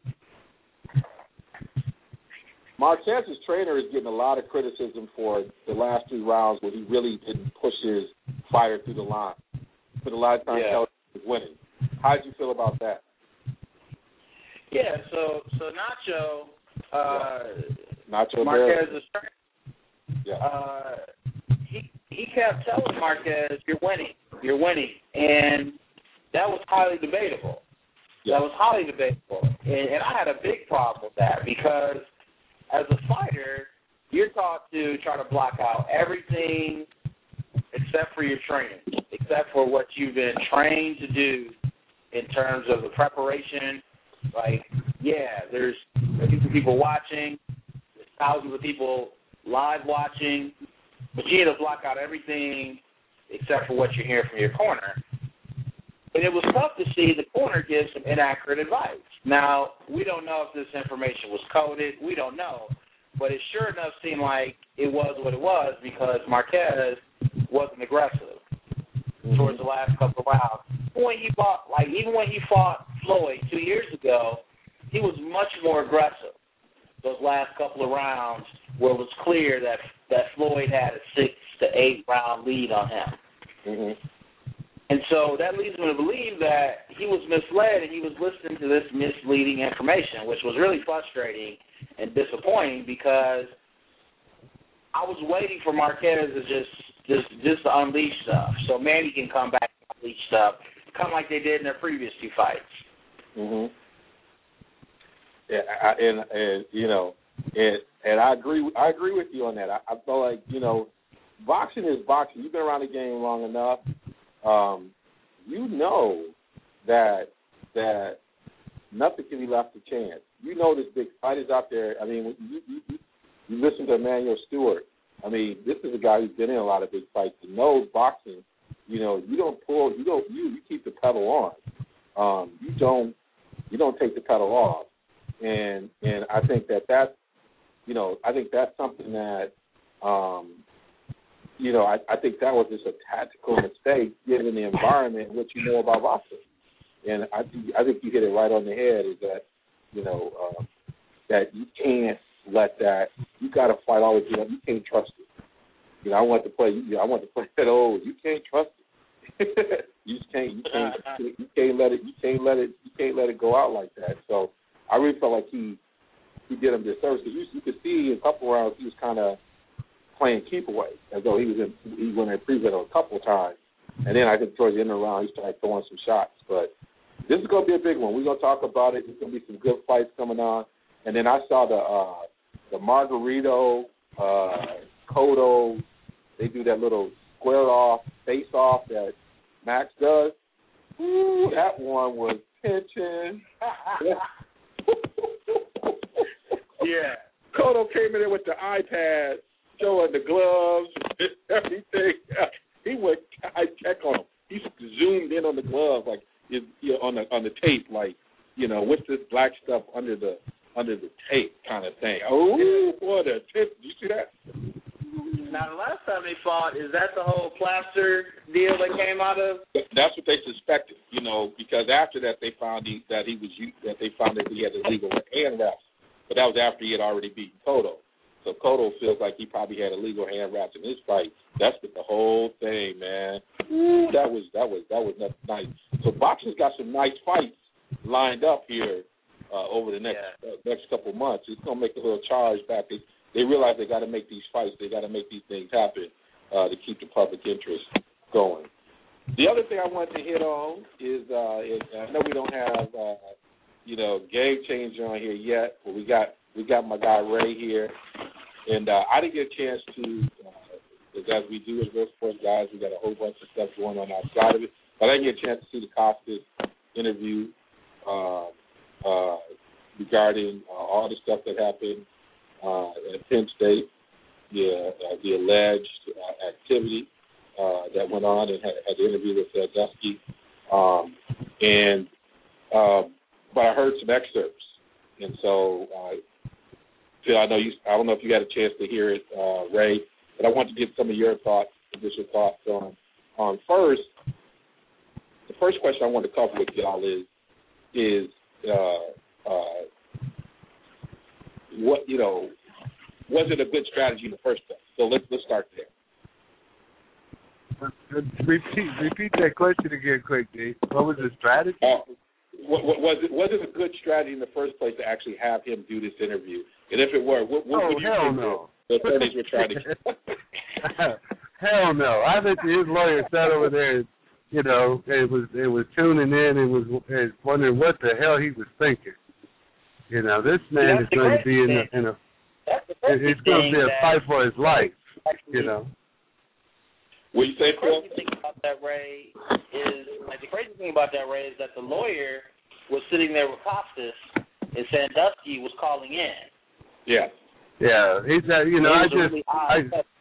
Speaker 3: Marquez's trainer is getting a lot of criticism for the last three rounds where he really didn't push his fighter through the line. But a lot of times
Speaker 4: yeah.
Speaker 3: he was winning. How did you feel about that?
Speaker 4: Yeah, so so Nacho, uh,
Speaker 3: Nacho
Speaker 4: Marquez's
Speaker 3: trainer, yeah.
Speaker 4: uh, he he kept telling Marquez, "You're winning, you're winning," and that was highly debatable.
Speaker 3: Yeah.
Speaker 4: That was highly debatable, and, and I had a big problem with that because as a fighter, you're taught to try to block out everything except for your training, except for what you've been trained to do in terms of the preparation. Like, yeah, there's millions of people watching, there's thousands of people live watching, but you need to block out everything except for what you hear from your corner. And it was tough to see the corner give some inaccurate advice. Now, we don't know if this information was coded. We don't know. But it sure enough seemed like it was what it was because Marquez wasn't aggressive mm-hmm. towards the last couple of rounds. When he fought, like even when he fought Floyd two years ago, he was much more aggressive those last couple of rounds where it was clear that, that Floyd had a six to eight round lead on him.
Speaker 3: Mm-hmm.
Speaker 4: And so that leads me to believe that he was misled and he was listening to this misleading information, which was really frustrating and disappointing because I was waiting for Marquez to just just just to unleash stuff so Manny can come back and unleash stuff, kind of like they did in their previous two fights.
Speaker 3: Mhm. Yeah, I, and and you know, and and I agree. I agree with you on that. I, I feel like you know, boxing is boxing. You've been around the game long enough. Um, you know that that nothing can be left to chance. You know there's big fighters out there. I mean, you, you, you, you listen to Emmanuel Stewart. I mean, this is a guy who's been in a lot of big fights. He knows boxing. You know, you don't pull. You don't. You, you keep the pedal on. Um, you don't. You don't take the pedal off. And and I think that that's. You know, I think that's something that. Um, You know, I, I think that was just a tactical mistake given the environment and what you know about boxing. And I, I think you hit it right on the head is that, you know, uh, that you can't let that, you got to fight always, you know, you can't trust it. You know, I want to play, you know, I want to play that old, you can't trust it. you just can't, you can't, you can't let it, you can't let it, you can't let it go out like that. So I really felt like he, he did him disservice. You, you could see in a couple rounds he was kind of playing keep away, as though he was in, he went in prevent a couple of times, and then I think towards the end of the round he started throwing some shots. But this is going to be a big one. We're going to talk about it. There's going to be some good fights coming on. And then I saw the uh, the Margarito, uh, Cotto. They do that little square off, face off that Max does. Ooh, that one was tension.
Speaker 4: Yeah.
Speaker 3: Cotto came in there with the iPad, showing the gloves, everything. He went high tech on him. He zoomed in on the glove, like you know, on the on the tape, like you know, what's this black stuff under the under the tape kind of thing. Oh boy, the tape. Did you see that?
Speaker 4: Now the last time they fought, is that the whole plaster deal that came out of?
Speaker 3: That's what they suspected, you know, because after that they found he, that he was that they found that he had illegal hand wraps, but that was after he had already beaten Cotto. So Cotto feels like he probably had illegal hand wraps in his fight. That's with the whole thing, man. Ooh, that was that was that was nice. So boxing's got some nice fights lined up here uh, over the next yeah. uh, next couple months. It's gonna make a little charge back. They, they realize they got to make these fights. They got to make these things happen uh, to keep the public interest going. The other thing I wanted to hit on is, uh, is I know we don't have uh, you know Game Changer on here yet, but we got. We got my guy Ray here, and uh, I didn't get a chance to, uh, as we do as real sports guys, we got a whole bunch of stuff going on outside of it, but I didn't get a chance to see the Costas interview uh, uh, regarding uh, all the stuff that happened uh, at Penn State, the, uh, the alleged uh, activity uh, that went on, and had, had the interview with uh, Dusky, um, and um, but I heard some excerpts. And so, uh, Phil, I know you. I don't know if you got a chance to hear it, uh, Ray, but I want to get some of your thoughts, initial thoughts on. On first, the first question I want to cover with y'all is, is uh, uh, what you know, was it a good strategy in the first place? So let's let's start there.
Speaker 2: Repeat repeat that question again, quick, D. What was the strategy?
Speaker 3: Uh, Was it was it a good strategy in the first place to actually have him do this interview? And if it were, what, what
Speaker 2: oh,
Speaker 3: would you
Speaker 2: hell
Speaker 3: think
Speaker 2: no.
Speaker 3: the attorneys were trying to get?
Speaker 2: Hell no. I think his lawyer sat over there, you know, it was it was tuning in and was and wondering what the hell he was thinking. You know, this man
Speaker 4: That's
Speaker 2: is going to be in a, in a it's going to be a fight for his life, you know.
Speaker 3: What you say,
Speaker 4: The crazy thing about that, Ray, is like the crazy thing about that, Ray, is that the lawyer was sitting there with Costas, and Sandusky was calling in.
Speaker 3: Yeah.
Speaker 2: Yeah, he's uh, you know, I just
Speaker 4: really
Speaker 2: I,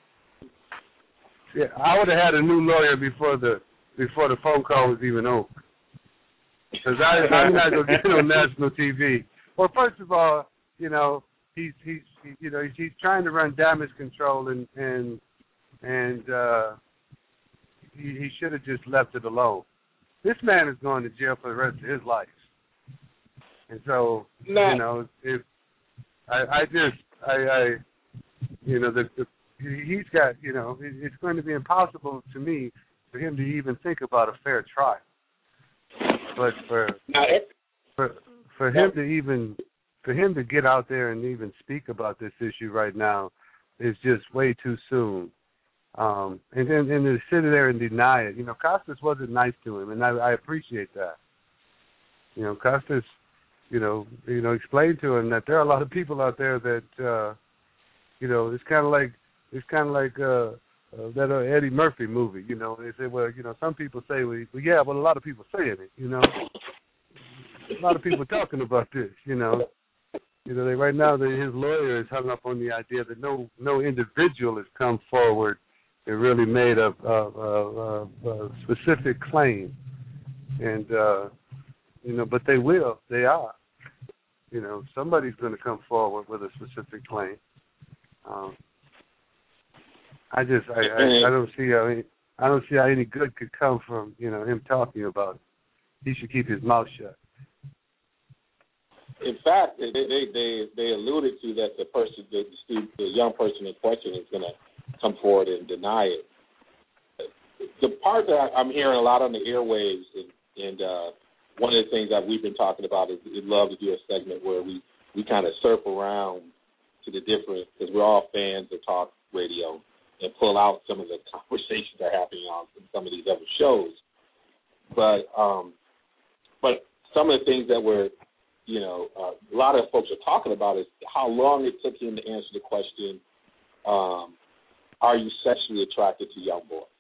Speaker 2: yeah, I would have had a new lawyer before the before the phone call was even over. Because I'm not going to get on national T V. Well, first of all, you know, he's he's he, you know he's, he's trying to run damage control and and and uh, he, he should have just left it alone. This man is going to jail for the rest of his life, and so no. you know if I, I just I, I you know the, the he's got you know it, it's going to be impossible to me for him to even think about a fair trial. But for for for him to even for him to get out there and even speak about this issue right now is just way too soon. Um, and then and to sit there and deny it. You know, Costas wasn't nice to him, and I, I appreciate that. You know, Costas, you know, you know, explained to him that there are a lot of people out there that, uh, you know, it's kind of like it's kind of like. Uh, Uh, that uh, Eddie Murphy movie, you know, they say, well, you know, some people say, well, yeah, well, a lot of people saying it, you know. A lot of people talking about this, you know. You know, they, right now they, his lawyer is hung up on the idea that no no individual has come forward and really made a, a, a, a specific claim. And, uh, you know, but they will. They are. You know, somebody's going to come forward with a specific claim. Um I just I, I, I don't see how any, I don't see how any good could come from you know him talking about it. He should keep his mouth shut.
Speaker 3: In fact, they they they, they alluded to that the person, the, the the young person in question, is going to come forward and deny it. The part that I'm hearing a lot on the airwaves, and, and uh, one of the things that we've been talking about is we'd love to do a segment where we we kind of circle around to the different, because we're all fans of talk radio, and pull out some of the conversations that are happening on some of these other shows. But um, but some of the things that we're, you know, uh, a lot of folks are talking about is how long it took him to answer the question, um, are you sexually attracted to young boys?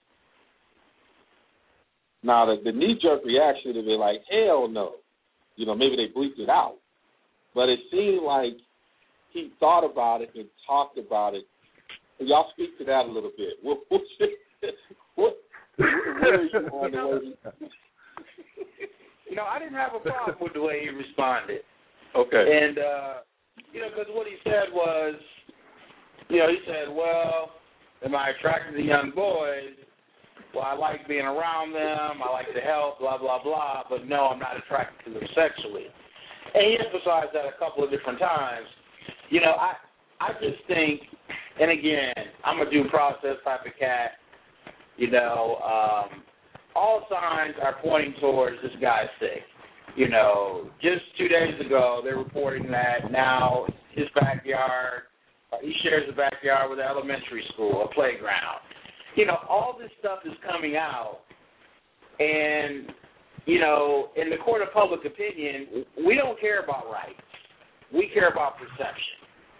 Speaker 3: Now, the, the knee-jerk reaction would be like, hell no. You know, maybe they bleeped it out. But it seemed like he thought about it and talked about it. Y'all speak to that a little bit. What, what, what, where are you on the way?
Speaker 4: You know, I didn't have a problem with the way he responded.
Speaker 3: Okay.
Speaker 4: And, uh, you know, because what he said was, you know, he said, well, am I attracted to young boys? Well, I like being around them. I like to help, blah, blah, blah. But, no, I'm not attracted to them sexually. And he emphasized that a couple of different times. You know, I, I just think, and again, I'm a due process type of cat. You know, um, all signs are pointing towards this guy's sick. You know, just two days ago, they're reporting that now his backyard, uh, he shares a backyard with an elementary school, a playground. You know, all this stuff is coming out, and, you know, in the court of public opinion, we don't care about rights. We care about perception.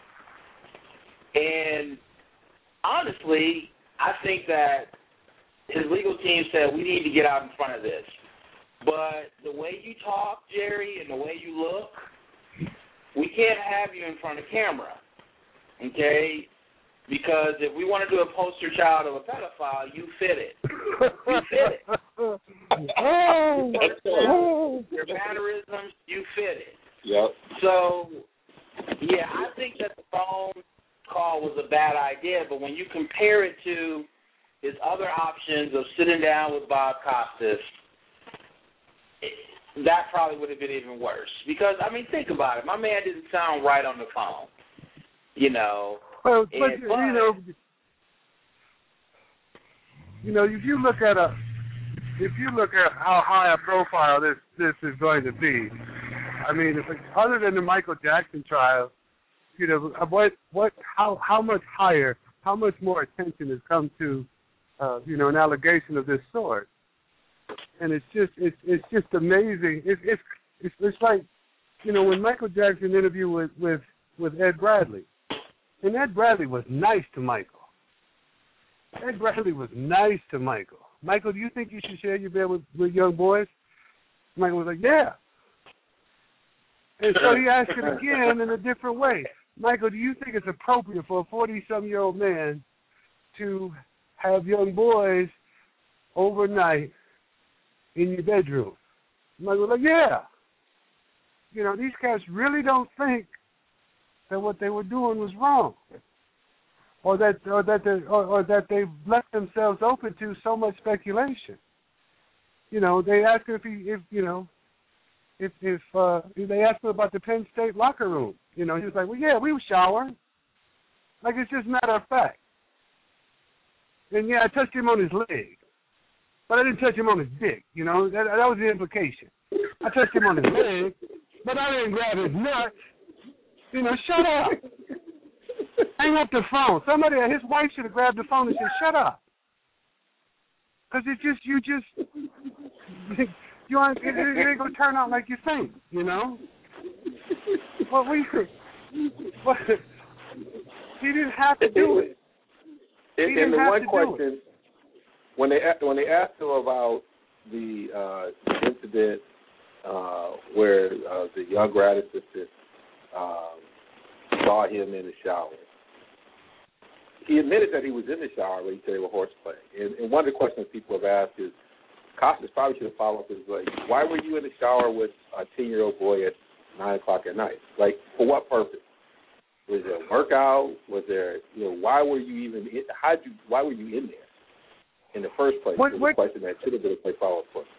Speaker 4: And honestly, I think that his legal team said we need to get out in front of this. But the way you talk, Jerry, and the way you look, we can't have you in front of camera, okay? Because if we want to do a poster child of a pedophile, you fit it. You fit it. Your mannerisms, you fit it.
Speaker 3: Yep.
Speaker 4: So, yeah, I think that the phone call was a bad idea, but when you compare it to his other options of sitting down with Bob Costas, it, that probably would have been even worse. Because, I mean, think about it. My man didn't sound right on the phone, you know.
Speaker 2: Well, but,
Speaker 4: and,
Speaker 2: you know, you know, if you look at a, if you look at how high a profile this this is going to be, I mean, if it's, other than the Michael Jackson trial, you know, what what how how much higher, how much more attention has come to, uh, you know, an allegation of this sort. And it's just it's it's just amazing. It's it's it's, it's like, you know, when Michael Jackson interviewed with, with, with Ed Bradley, and Ed Bradley was nice to Michael. Ed Bradley was nice to Michael. Michael, do you think you should share your bed with, with young boys? Michael was like, yeah. And so he asked it again in a different way. Michael, do you think it's appropriate for a forty-some-year-old man to have young boys overnight in your bedroom? Michael was like, yeah. You know, these cats really don't think that what they were doing was wrong, or that or that they, or, or that they've left themselves open to so much speculation. You know, they asked him if he, if you know, if if uh, they asked him about the Penn State locker room. You know, he was like, well, yeah, we were showering. Like, it's just matter of fact. And yeah, I touched him on his leg, but I didn't touch him on his dick. You know, that, that was the implication. I touched him on his leg, but I didn't grab his nut. You know, shut up. Hang up the phone. Somebody, his wife should have grabbed the phone and said, shut up. Because it's just, you just, you aren't, it, it ain't going to turn out like you think, you know? But we, but he didn't have to do it. He
Speaker 3: And,
Speaker 2: didn't
Speaker 3: and the
Speaker 2: have
Speaker 3: one
Speaker 2: to
Speaker 3: question,
Speaker 2: do it.
Speaker 3: when they when they asked him about the uh, incident uh, where uh, the young grad assistant um, saw him in the shower, he admitted that he was in the shower, but he said they were horseplay. And, and one of the questions people have asked is, Costas probably should have followed up, is like, why were you in the shower with a ten-year-old boy at nine o'clock at night? Like, for what purpose? Was there a workout? Was there, you know, why were you even, in, how you, why were you in there in the first place?
Speaker 2: What,
Speaker 3: was
Speaker 2: what,
Speaker 3: a question that should have been a follow-up question.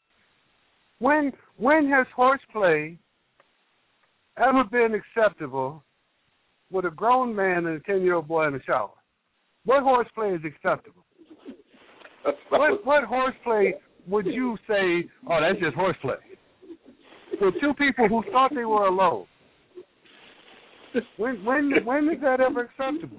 Speaker 2: When, when has horseplay ever been acceptable with a grown man and a ten-year-old boy in the shower? What horseplay is acceptable? What, what horseplay would you say, oh, that's just horseplay? With two people who thought they were alone. When when when is that ever acceptable?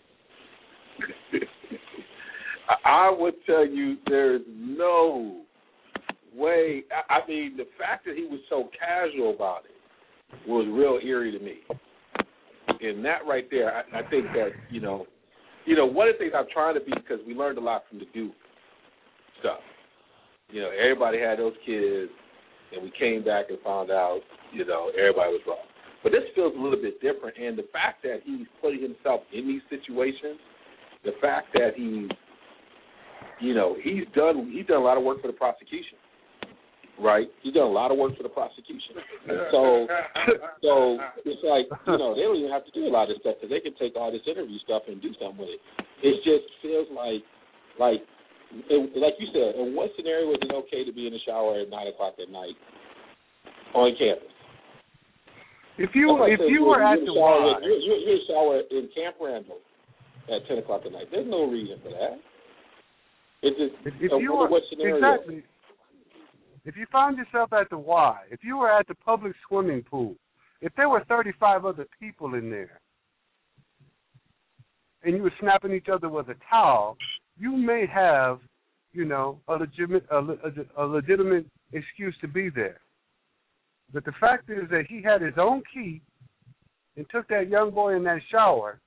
Speaker 3: I would tell you there's no way. I, I mean, the fact that he was so casual about it was real eerie to me. And that right there, I, I think that, you know, you know, one of the things I'm trying to be, because we learned a lot from the Duke stuff. You know, everybody had those kids, and we came back and found out, you know, everybody was wrong. But this feels a little bit different, and the fact that he's putting himself in these situations, the fact that he's, you know, he's done he's done a lot of work for the prosecution, right? He's done a lot of work for the prosecution. So, so it's like, you know, they don't even have to do a lot of this stuff because they can take all this interview stuff and do something with it. It just feels like, like, it, like you said, in what scenario was it okay to be in the shower at nine o'clock at night on campus?
Speaker 2: If you if you were at the Y,
Speaker 3: you're, you're, you're in the shower in Camp Randall at ten o'clock at night. There's no reason for that. It's just
Speaker 2: if, if
Speaker 3: uh,
Speaker 2: you were
Speaker 3: what scenario?
Speaker 2: Exactly. If you found yourself at the Y, if you were at the public swimming pool, if there were thirty-five other people in there, and you were snapping each other with a towel, you may have, you know, a legitimate a, a, a legitimate excuse to be there. But the fact is that he had his own key and took that young boy in that shower.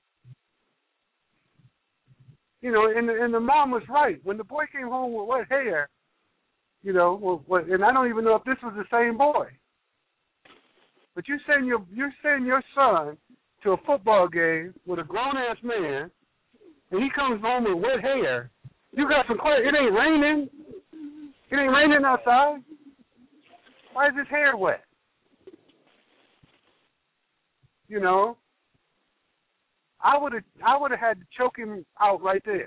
Speaker 2: You know, and the, and the mom was right. When the boy came home with wet hair, you know, well, and I don't even know if this was the same boy. But you send your you're sending your son to a football game with a grown ass man, and he comes home with wet hair. You got some questions. It ain't raining. It ain't raining outside. Why is his hair wet? You know, I would have I would have had to choke him out right there.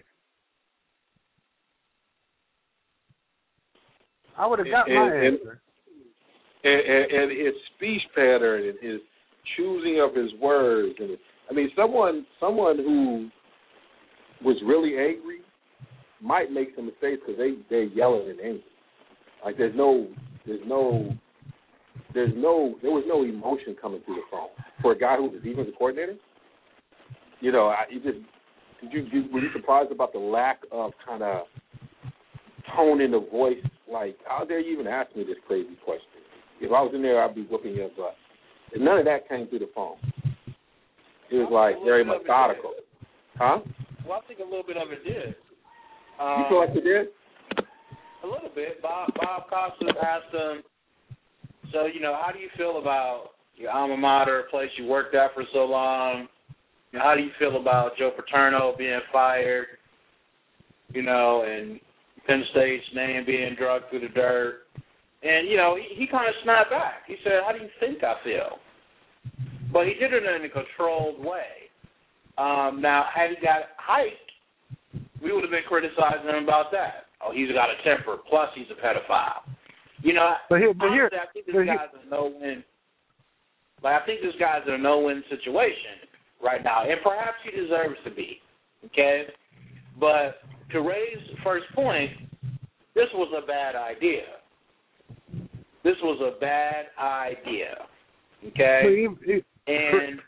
Speaker 2: I would have got
Speaker 3: and,
Speaker 2: my
Speaker 3: and,
Speaker 2: answer.
Speaker 3: And, and, and his speech pattern and his choosing of his words, and I mean, someone someone who was really angry might make some mistakes because they they're yelling and angry. Like there's no. There's no, there's no, there was no emotion coming through the phone. for a guy who was the defensive coordinator. You know, I, you just did you, did, were you surprised about the lack of kind of tone in the voice? Like, how dare you even ask me this crazy question? If I was in there, I'd be whooping your butt. And none of that came through the phone. It was like very methodical. Huh?
Speaker 4: Well, I think a little bit of it did. Um,
Speaker 3: you feel like it did?
Speaker 4: A little bit. Bob Bob Costas asked him, so, you know, how do you feel about your alma mater, a place you worked at for so long? You know, how do you feel about Joe Paterno being fired, you know, and Penn State's name being dragged through the dirt? And, you know, he, he kind of snapped back. He said, how do you think I feel? But he did it in a controlled way. Um, now, had he got hyped, we would have been criticizing him about that. Oh, he's got a temper, plus he's a pedophile. You know,
Speaker 2: but here, but here,
Speaker 4: honestly, I think this
Speaker 2: but
Speaker 4: guy's a no-win. Like, I think this guy's in a no-win situation right now, and perhaps he deserves to be, okay? But to raise first point, this was a bad idea. This was a bad idea, okay? And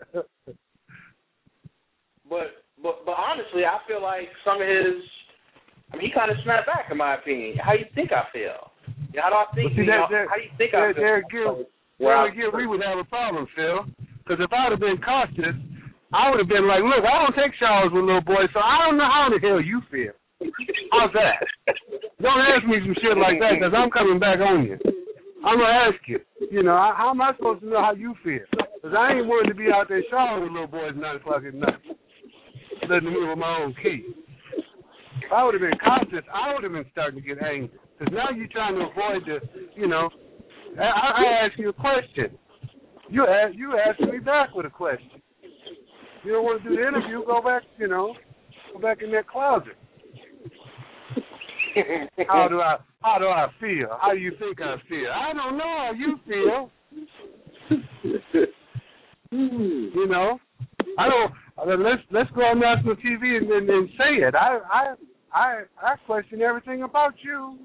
Speaker 4: but but but honestly, I feel like some of his, I mean, he kind of snapped back, in my opinion. How do you think I feel? How do I think?
Speaker 2: See,
Speaker 4: you
Speaker 2: that,
Speaker 4: know,
Speaker 2: that,
Speaker 4: how do you think
Speaker 2: that,
Speaker 4: I feel?
Speaker 2: Derek Gill,
Speaker 4: Well,
Speaker 2: Derek Gill, we would have a problem, Phil. Because if I would have been cautious, I would have been like, look, I don't take showers with little boys, so I don't know how the hell you feel. How's that? Don't ask me some shit like that, because I'm coming back on you. I'm going to ask you, you know, how am I supposed to know how you feel? Because I ain't wanting to be out there showering with little boys at nine o'clock at night, letting me with my own key. If I would have been cautious, I would have been starting to get angry. Because now you're trying to avoid the, you know, I, I ask you a question. You ask, you ask me back with a question. You don't want to do the interview, go back, you know, go back in that closet. How do I how do I feel? How do you think I feel? I don't know how you feel. You know? I don't let's let's go on national T V and, and, and say it. I I I I question everything about you.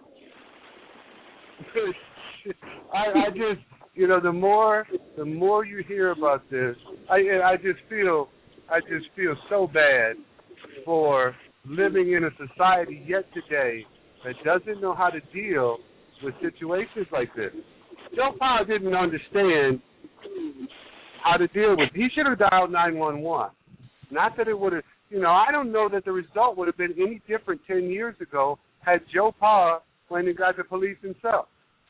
Speaker 2: I I just you know, the more the more you hear about this, I I just feel I just feel so bad for living in a society yet today that doesn't know how to deal with situations like this. Joe Powell didn't understand how to deal with it. He should have dialed nine one one. Not that it would have, you know, I don't know that the result would have been any different ten years ago had Joe Powell went and got the police himself.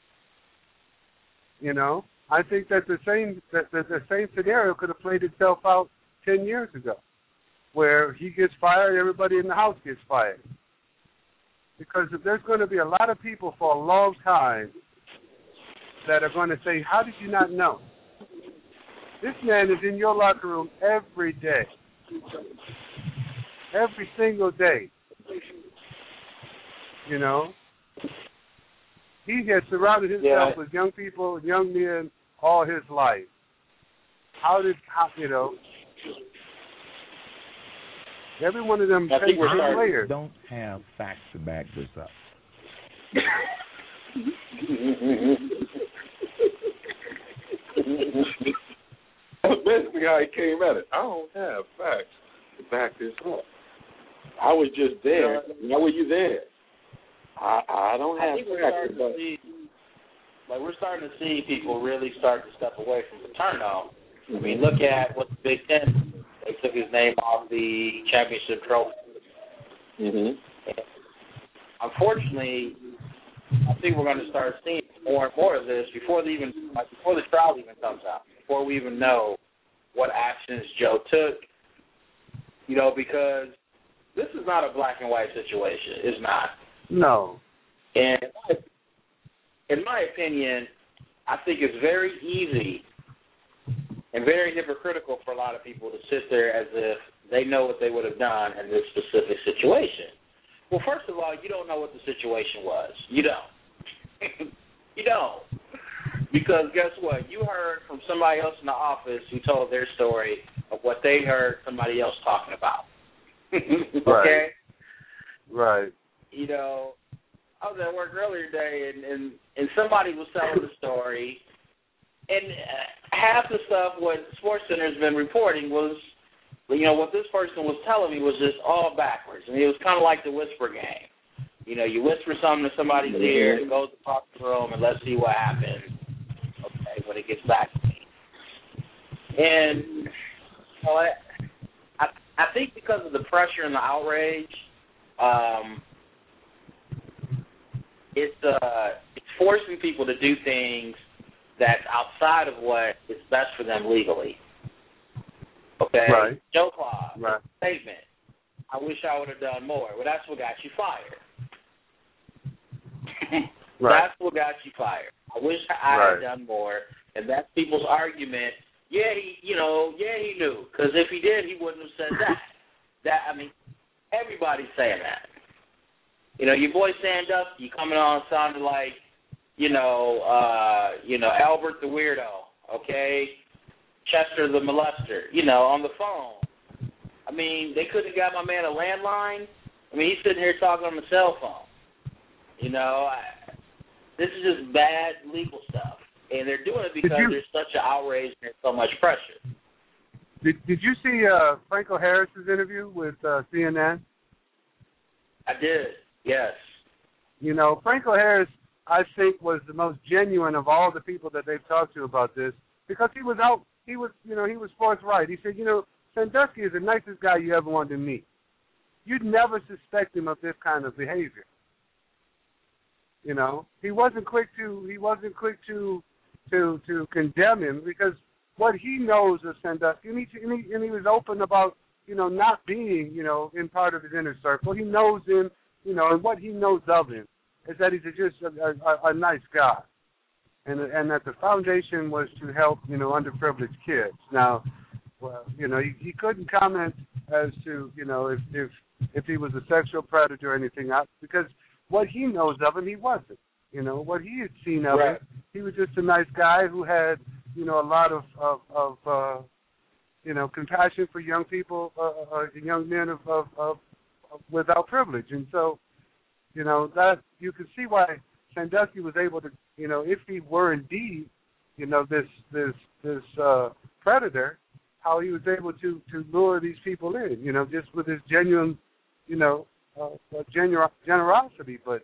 Speaker 2: You know, I think that the same that the, the same scenario could have played itself out ten years ago, where he gets fired, everybody in the house gets fired. Because if there's going to be a lot of people for a long time that are going to say, how did you not know? This man is in your locker room every day. Every single day. You know? He has surrounded himself
Speaker 4: yeah.
Speaker 2: with young people and young men all his life. How did, how, you know, every one of them takes players.
Speaker 6: Don't have facts to back this up.
Speaker 3: That's basically how he came at it. I don't have facts to back this up. I was just there. Why were you there? I, I don't have
Speaker 4: I think we're
Speaker 3: facts.
Speaker 4: starting to see, like we're starting to see people really start to step away from Paterno. I mean, look at what the Big Ten. They took his name off the championship trophy.
Speaker 3: Mm-hmm.
Speaker 4: Unfortunately, I think we're going to start seeing more and more of this before the even like before the trial even comes out, before we even know what actions Joe took. You know, because this is not a black and white situation. It's not.
Speaker 2: No.
Speaker 4: And in my opinion, I think it's very easy and very hypocritical for a lot of people to sit there as if they know what they would have done in this specific situation. Well, first of all, you don't know what the situation was. You don't. You don't. Because guess what? You heard from somebody else in the office who told their story of what they heard somebody else talking about. Okay?
Speaker 2: Right. Right.
Speaker 4: You know, I was at work earlier today, and, and, and somebody was telling the story, and uh, half the stuff what SportsCenter's been reporting was, you know, what this person was telling me was just all backwards. I mean, it was kind of like the whisper game. You know, you whisper something to somebody's ear, it goes across the room, and let's see what happens. Okay, when it gets back to me. And you know, I, I, I think because of the pressure and the outrage, um, it's uh, it's forcing people to do things that's outside of what is best for them legally. Okay,
Speaker 2: right.
Speaker 4: Joe Claw,
Speaker 2: right.
Speaker 4: statement. I wish I would have done more. Well, that's what got you fired.
Speaker 2: Right.
Speaker 4: That's what got you fired. I wish I
Speaker 2: right.
Speaker 4: had done more, and that's people's argument. Yeah, he, you know, yeah, he knew, because if he did, he wouldn't have said that. That I mean, everybody's saying that. You know, your boy Sandusky coming on sounded like, you know, uh, you know, Albert the weirdo. Okay, Chester the molester. You know, on the phone. I mean, they couldn't have got my man a landline. I mean, he's sitting here talking on the cell phone. You know, I, this is just bad legal stuff. And they're doing it because you, there's such an outrage and there's so much pressure.
Speaker 2: Did Did you see uh, Franco Harris's interview with uh, C N N?
Speaker 4: I did, yes.
Speaker 2: You know, Franco Harris, I think, was the most genuine of all the people that they've talked to about this because he was out, he was, you know, he was forthright. He said, you know, Sandusky is the nicest guy you ever wanted to meet. You'd never suspect him of this kind of behavior. You know, he wasn't quick to he wasn't quick to to to condemn him because what he knows of Sandusky, and he, and he and he was open about, you know, not being, you know, in part of his inner circle. He knows him, you know, and what he knows of him is that he's just a, a, a nice guy, and and that the foundation was to help, you know, underprivileged kids. Now, well, you know, he, he couldn't comment as to, you know, if if if he was a sexual predator or anything else because what he knows of him, he wasn't. You know, what he had seen of
Speaker 4: right.
Speaker 2: him, he was just a nice guy who had, you know, a lot of, of, of uh, you know, compassion for young people, uh, uh, young men of, of, of, of without privilege. And so, you know, that you can see why Sandusky was able to, you know, if he were indeed, you know, this this this uh, predator, how he was able to, to lure these people in, you know, just with his genuine, you know, Uh, gener- generosity, but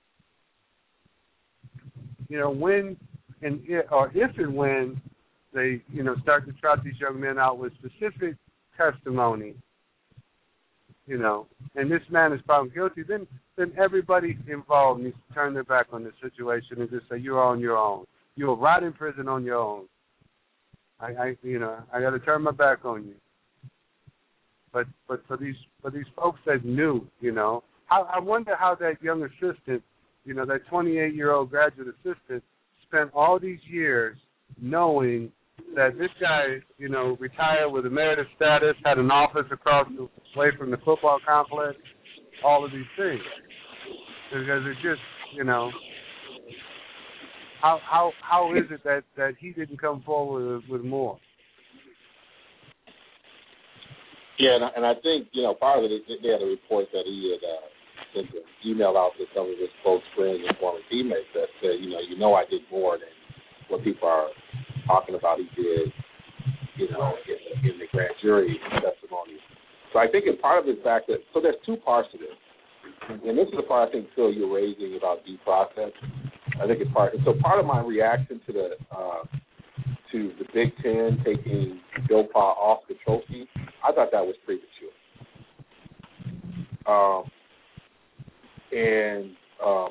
Speaker 2: you know when and it, or if and when they you know start to trot these young men out with specific testimony, you know, and this man is found guilty, then then everybody involved needs to turn their back on the situation and just say you're on your own. You'll rot in prison on your own. I, I you know I got to turn my back on you. But but for these for these folks that knew, you know, I, I wonder how that young assistant, you know, that twenty-eight-year-old graduate assistant spent all these years knowing that this guy, you know, retired with emeritus status, had an office across the way from the football complex, all of these things. Because it's just, you know, how how how is it that, that he didn't come forward with, with more?
Speaker 3: Yeah, and I, and I think, you know, part of it, they had a report that he had uh, sent an email out to some of his close friends and former teammates that said, you know, you know I did more than what people are talking about he did, you know, in the, in the grand jury testimony. So I think in part of the fact that, so there's two parts to this. And this is the part I think, Phil, you're raising about due process. I think it's part, so part of my reaction to the, uh, to the Big Ten taking Joe Pa off the trophy, I thought that was premature. Um, and um,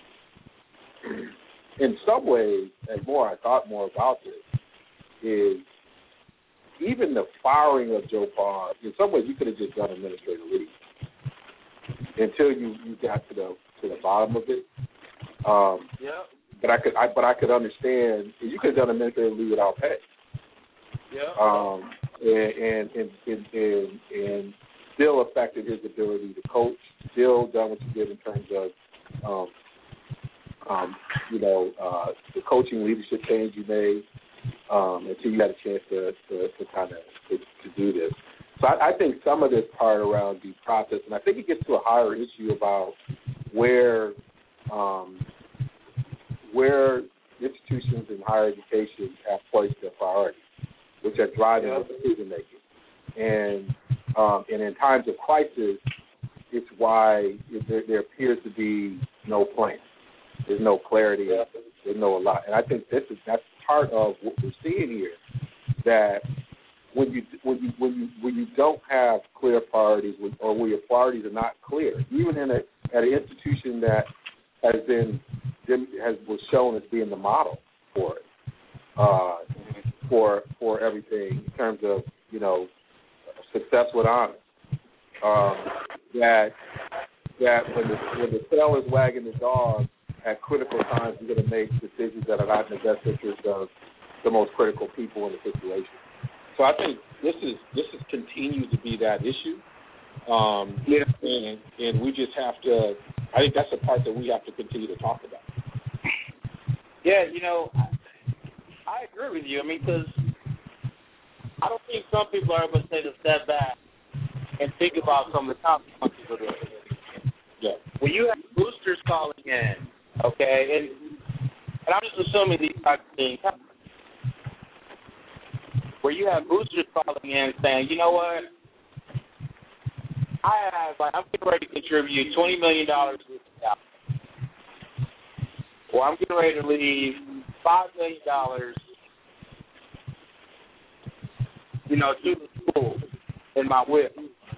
Speaker 3: in some ways, and more I thought more about this, is even the firing of Joe Pa, in some ways you could have just done administrative leave until you, you got to the to the bottom of it. Um,
Speaker 4: yeah.
Speaker 3: But I could, I, but I could understand you could have done administrative leave without pay.
Speaker 4: Yeah.
Speaker 3: Um, and, and, and, and, and still affected his ability to coach, still done what you did in terms of, um, um, you know, uh, the coaching leadership change you made um, until you had a chance to, to, to kind of to, to do this. So I, I think some of this part around due process, and I think it gets to a higher issue about where um, where institutions and higher education have placed their priorities, which are driving the decision making. And um, and in times of crisis, it's why there, there appears to be no plan. There's no clarity. There's no a lot. And I think this is that's part of what we're seeing here. That when you when you when you when you don't have clear priorities, or where your priorities are not clear, even in a at an institution that has been has was shown as being the model for it, uh, for for everything in terms of you know success with honor. Um, that that when the when the tail is wagging the dog at critical times, you're going to make decisions that are not in the best interest of the most critical people in the situation.
Speaker 4: So I think this is this is continues to be that issue. Um, yeah. and, and we just have to, I think that's the part that we have to continue to talk about.
Speaker 5: Yeah, you know, I, I agree with you. I mean, because I don't think some people are able to take a step back and think about some of the consequences of this.
Speaker 4: Yeah.
Speaker 5: When you have boosters calling in, okay, and, and I'm just assuming these types of things happen, where you have boosters calling in saying, you know what, I have, like, I'm getting ready to contribute twenty million dollars to this album. Or I'm getting ready to leave five million dollars, you know, to the school in my will.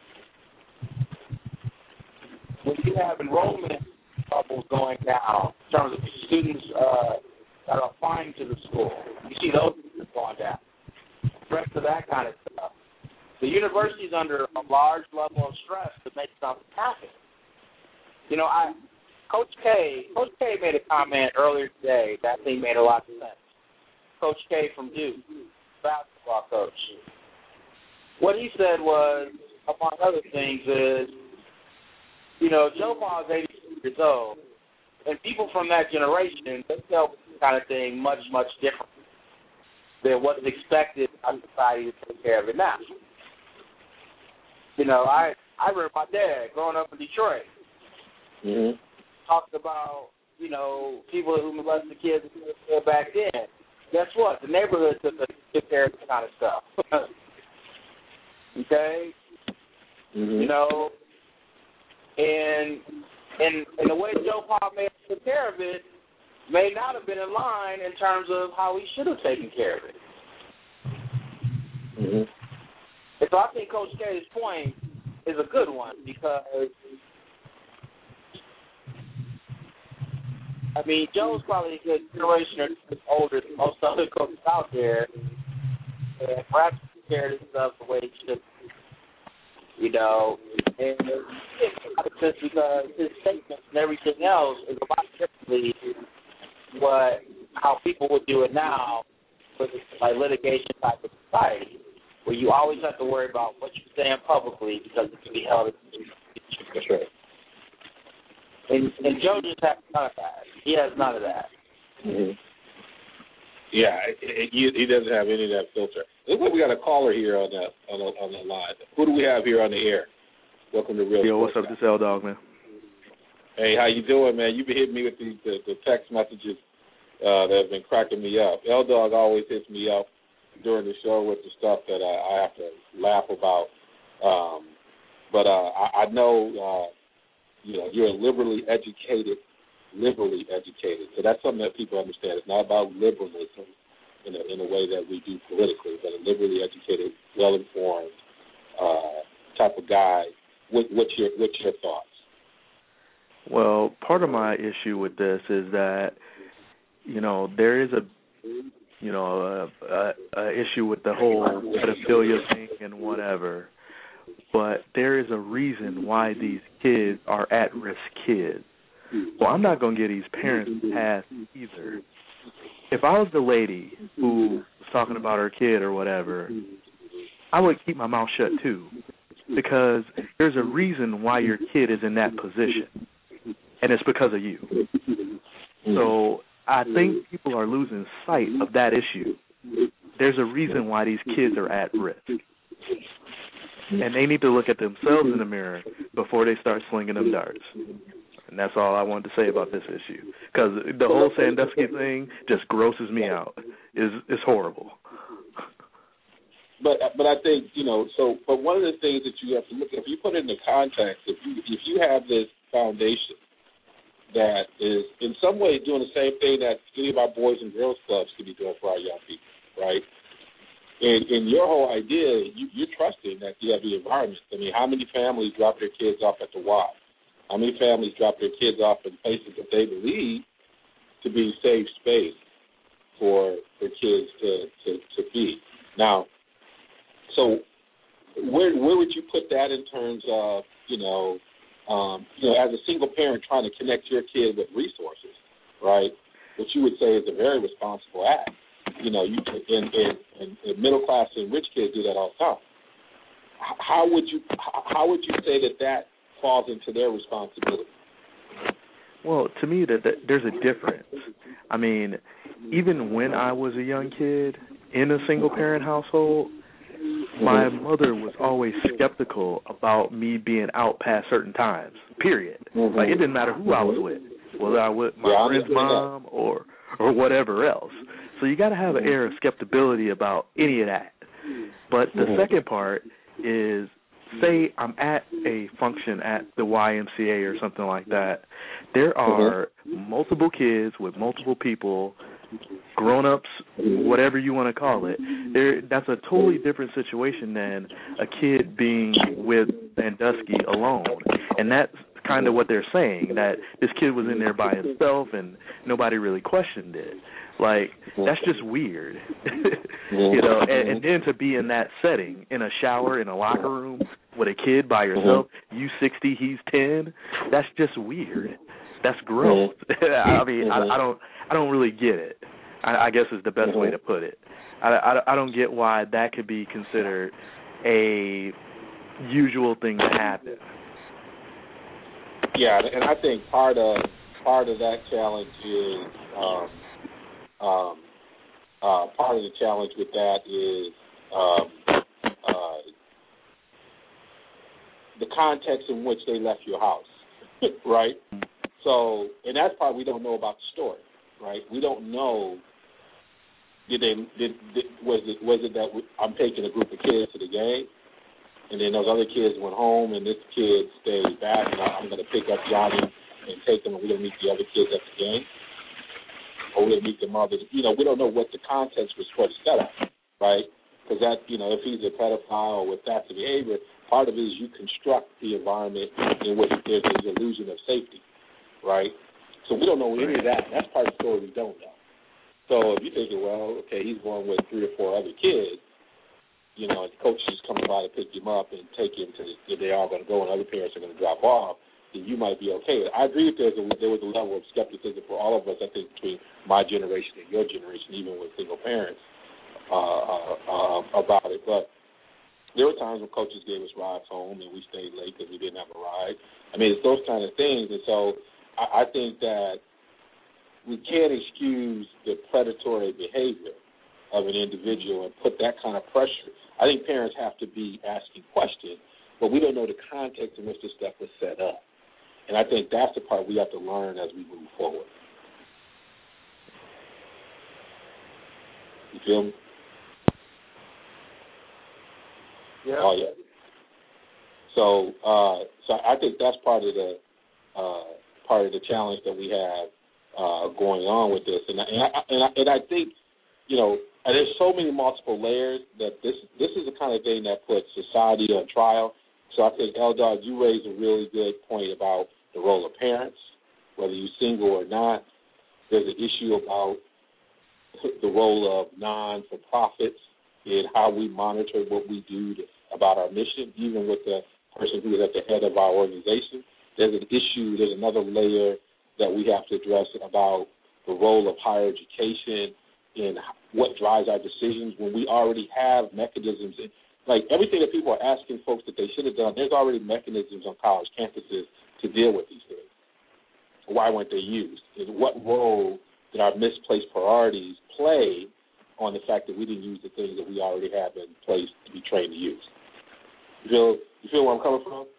Speaker 5: When you have enrollment bubbles going down in terms of students uh, that are applying to the school, you see those going down. The rest of that kind of stuff. The university's under a large level of stress to make something happen. You know, I Coach K, Coach K made a comment earlier today that I think made a lot of sense. Coach K from Duke, basketball coach. What he said was, among other things, is, you know, Joe Paul is eighty-six years old, and people from that generation, they tell this kind of thing much, much different than what's expected of society to take care of it now. You know, I I remember my dad growing up in Detroit.
Speaker 4: Mm-hmm.
Speaker 5: Talked about, you know, people who molested kids back then. Guess what? The neighborhood took, took care of this kind of stuff. Okay?
Speaker 4: Mm-hmm.
Speaker 5: You know, and, and, and the way Joe Paul may have took care of it may not have been in line in terms of how he should have taken care of it.
Speaker 4: Mm-hmm.
Speaker 5: And so I think Coach K's point is a good one because, I mean, Joe's probably a good generation or older than most other coaches out there, and perhaps he cared his stuff the way he should, you know. And it makes a lot of sense because his statements and everything else is a lot differently what how people would do it now with like litigation type of society, where you always have to worry about what you say publicly because it can be held against you.
Speaker 4: That's right.
Speaker 5: And, and Joe just has none of that. He has none of that.
Speaker 4: Mm-hmm. Yeah, it, it, he, he doesn't have any of that filter. Looks like we got a caller here on the on the, on the line. Who do we have here on the air? Welcome to Real
Speaker 7: Yo,
Speaker 4: Sports
Speaker 7: what's up? This is L-Dog, man.
Speaker 4: Hey, how you doing, man? You've been hitting me with the, the, the text messages uh, that have been cracking me up. L-Dog always hits me up during the show with the stuff that I, I have to laugh about. Um, but uh, I, I know, uh, you know, you're a liberally educated, liberally educated. So that's something that people understand. It's not about liberalism in a, in a way that we do politically, but a liberally educated, well-informed uh, type of guy. What, what's your what's your thoughts?
Speaker 7: Well, part of my issue with this is that, you know, there is a, you know, a, a, a issue with the whole pedophilia thing and whatever, but there is a reason why these kids are at-risk kids. Well, I'm not going to get these parents past either. If I was the lady who was talking about her kid or whatever, I would keep my mouth shut too, because there's a reason why your kid is in that position, and it's because of you. So I think people are losing sight of that issue. There's a reason why these kids are at risk, and they need to look at themselves in the mirror before they start slinging them darts. And that's all I wanted to say about this issue. Because the whole Sandusky thing just grosses me out. It's, it's horrible.
Speaker 3: But but I think, you know, so but one of the things that you have to look at, if you put it into context, if you if you have this foundation that is in some way doing the same thing that any of our boys and girls clubs could be doing for our young people, right? And, and your whole idea, you, you're trusting that you have the environment. I mean, how many families drop their kids off at the Y? How many families drop their kids off in places that they believe to be safe space for for kids to, to, to be? Now, so where where would you put that in terms of, you know, um, you know, as a single parent trying to connect your kid with resources, right? Which you would say is a very responsible act. You know, you and, and, and, and middle class and rich kids do that all the time. How would you how would you say that that falls into their responsibility?
Speaker 7: Well, to me, that, that there's a difference. I mean, even when I was a young kid in a single parent household, my mother was always skeptical about me being out past certain times, period. Mm-hmm. Like, it didn't matter who I was with, whether I was with my yeah, friend's mom or or whatever else. So you got to have an air of skepticism about any of that. But the mm-hmm. second part is, say I'm at a function at the Y M C A or something like that. There are mm-hmm. multiple kids with multiple people, grown-ups, whatever you want to call it. There, that's a totally different situation than a kid being with Sandusky alone. And that's kind of what they're saying, that this kid was in there by himself and nobody really questioned it. Like, that's just weird. You know, and, and then to be in that setting, in a shower, in a locker room, with a kid by yourself, you sixty, he's ten, that's just weird. That's gross. I mean, I, I don't I don't really get it. I, I guess is the best way to put it. I, I, I don't get why that could be considered a usual thing to happen.
Speaker 3: Yeah, and I think part of part of that challenge is um, um, uh, part of the challenge with that is um, uh, the context in which they left your house, right? So, and that's part we don't know about the story, right? We don't know. Did they? Did, did was it? Was it that we, I'm taking a group of kids to the game, and then those other kids went home, and this kid stayed back, and I'm going to pick up Johnny and take them, and we're going to meet the other kids at the game, or we're going to meet the mother. You know, we don't know what the context was for the setup, right? Because that, you know, if he's a pedophile or with that behavior, part of it is you construct the environment in which there's an illusion of safety. Right? So we don't know any of that. That's part of the story we don't know. So if you're thinking, well, okay, he's going with three or four other kids, you know, and the coach is coming by to pick him up and take him to the, they are going to go and other parents are going to drop off, then you might be okay. I agree that there's a, there was a level of skepticism for all of us, I think, between my generation and your generation, even with single parents, uh, uh, uh, about it. But there were times when coaches gave us rides home and we stayed late because we didn't have a ride. I mean, it's those kind of things. And so I think that we can't excuse the predatory behavior of an individual and put that kind of pressure. I think parents have to be asking questions, but we don't know the context in which this stuff was set up. And I think that's the part we have to learn as we move forward. You feel me?
Speaker 2: Yeah.
Speaker 3: Oh, yeah. So, uh, so I think that's part of the uh, part of the challenge that we have uh, going on with this, and I, and I, and I, and I think, you know, there's so many multiple layers that this this is the kind of thing that puts society on trial. So I think, L-Dog, you raised a really good point about the role of parents, whether you're single or not. There's an issue about the role of non-for-profits and how we monitor what we do to, about our mission, even with the person who is at the head of our organization. There's an issue, there's another layer that we have to address about the role of higher education and what drives our decisions when we already have mechanisms. In, like everything that people are asking folks that they should have done, there's already mechanisms on college campuses to deal with these things. Why weren't they used? And what role did our misplaced priorities play on the fact that we didn't use the things that we already have in place to be trained to use? You feel, you feel where I'm coming from?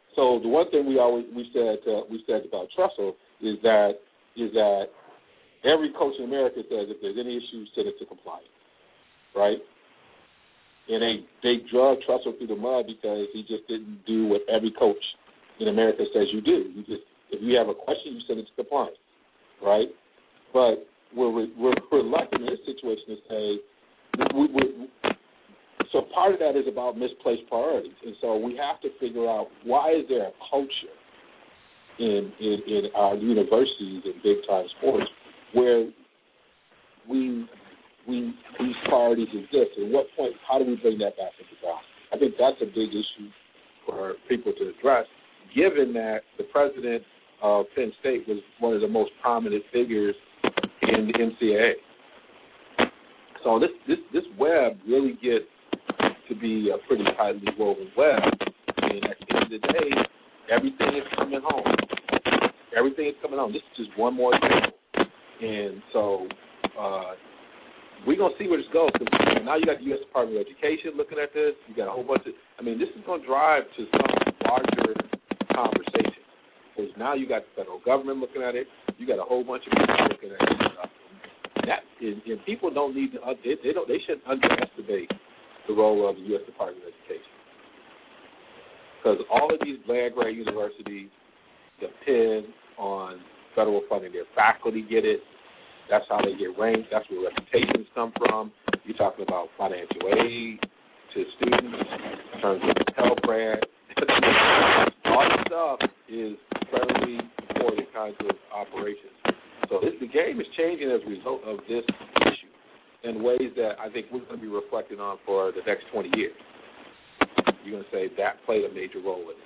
Speaker 3: So the one thing we always we said uh, we said about Tressel is that is that every coach in America says if there's any issues, send it to compliance, right? And they they drug Tressel through the mud because he just didn't do what every coach in America says you do. You just if you have a question, you send it to compliance, right? But we're we're reluctant in this situation to say we, we, so part of that is about misplaced priorities, and so we have to figure out why is there a culture in in, in our universities and big time sports where we we these priorities exist. At what point, how do we bring that back into balance? I think that's a big issue for people to address, given that the president of Penn State was one of the most prominent figures in the N C double A. So this this this web really gets to be a pretty tightly woven web, and at the end of the day, everything is coming home. Everything is coming home. This is just one more example, and so uh, we're gonna see where this goes. Now you got the U S Department of Education looking at this. You got a whole bunch of. I mean, this is gonna drive to some larger conversation. Because now you got the federal government looking at it. You got a whole bunch of people looking at it. That and, and people don't need to. They, they don't. They shouldn't underestimate the role of the U S Department of Education, because all of these land-grant universities depend on federal funding. Their faculty get it. That's how they get ranked. That's where reputations come from. You're talking about financial aid to students in terms of Pell Grant. All this stuff is federally supported kinds of operations. So this, the game is changing as a result of this issue in ways that I think we're going to be reflecting on for the next twenty years. You're going to say that played a major role in it.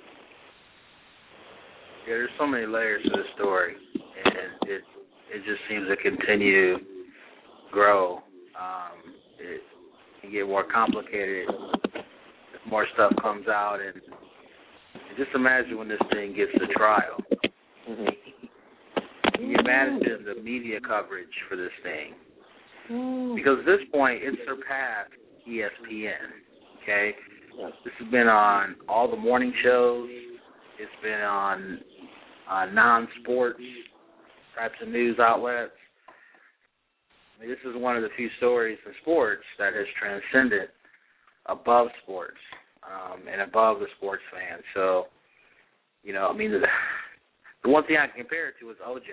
Speaker 4: Yeah, there's so many layers to the story, and it it just seems to continue to grow. Um, it can get more complicated as more stuff comes out, and, and just imagine when this thing gets to trial.
Speaker 3: Mm-hmm.
Speaker 4: Can you imagine the media coverage for this thing? Because at this point, it surpassed E S P N, okay? This has been on all the morning shows. It's been on uh, non-sports types of news outlets. I mean, this is one of the few stories in sports that has transcended above sports um, and above the sports fan. So, you know, I mean, the, the one thing I can compare it to is O J,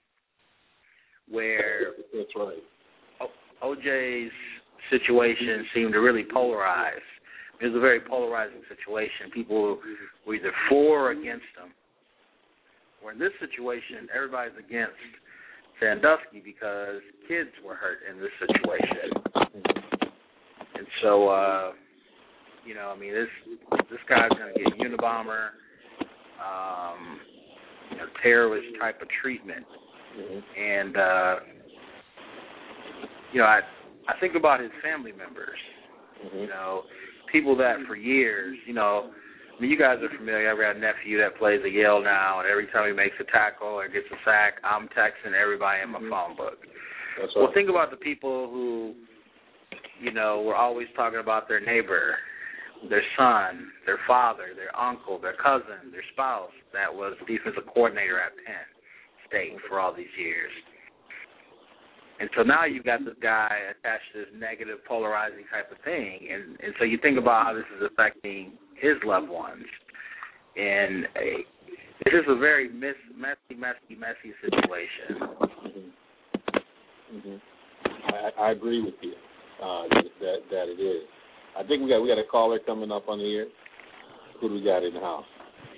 Speaker 4: where
Speaker 3: that's right.
Speaker 4: O J's situation seemed to really polarize. It was a very polarizing situation. People were either for or against him. Where in this situation, everybody's against Sandusky because kids were hurt in this situation. And so, uh, you know, I mean, this this guy's going to get Unabomber, um, you know, terrorist type of treatment.
Speaker 3: Mm-hmm.
Speaker 4: And, uh, you know, I I think about his family members,
Speaker 3: mm-hmm.
Speaker 4: you know, people that for years, you know, I mean, you guys are familiar. I've got a nephew that plays at Yale now, and every time he makes a tackle or gets a sack, I'm texting everybody in my
Speaker 3: mm-hmm.
Speaker 4: phone book.
Speaker 3: That's right.
Speaker 4: Well, think about the people who, you know, were always talking about their neighbor, their son, their father, their uncle, their cousin, their spouse that was defensive coordinator at Penn State for all these years. And so now you've got this guy attached to this negative, polarizing type of thing. And, and so you think about how this is affecting his loved ones. And uh, this is a very miss, messy, messy, messy situation.
Speaker 3: Mm-hmm. Mm-hmm. I, I agree with you uh, that that it is. I think we got we got a caller coming up on the air. Who do we got in the house?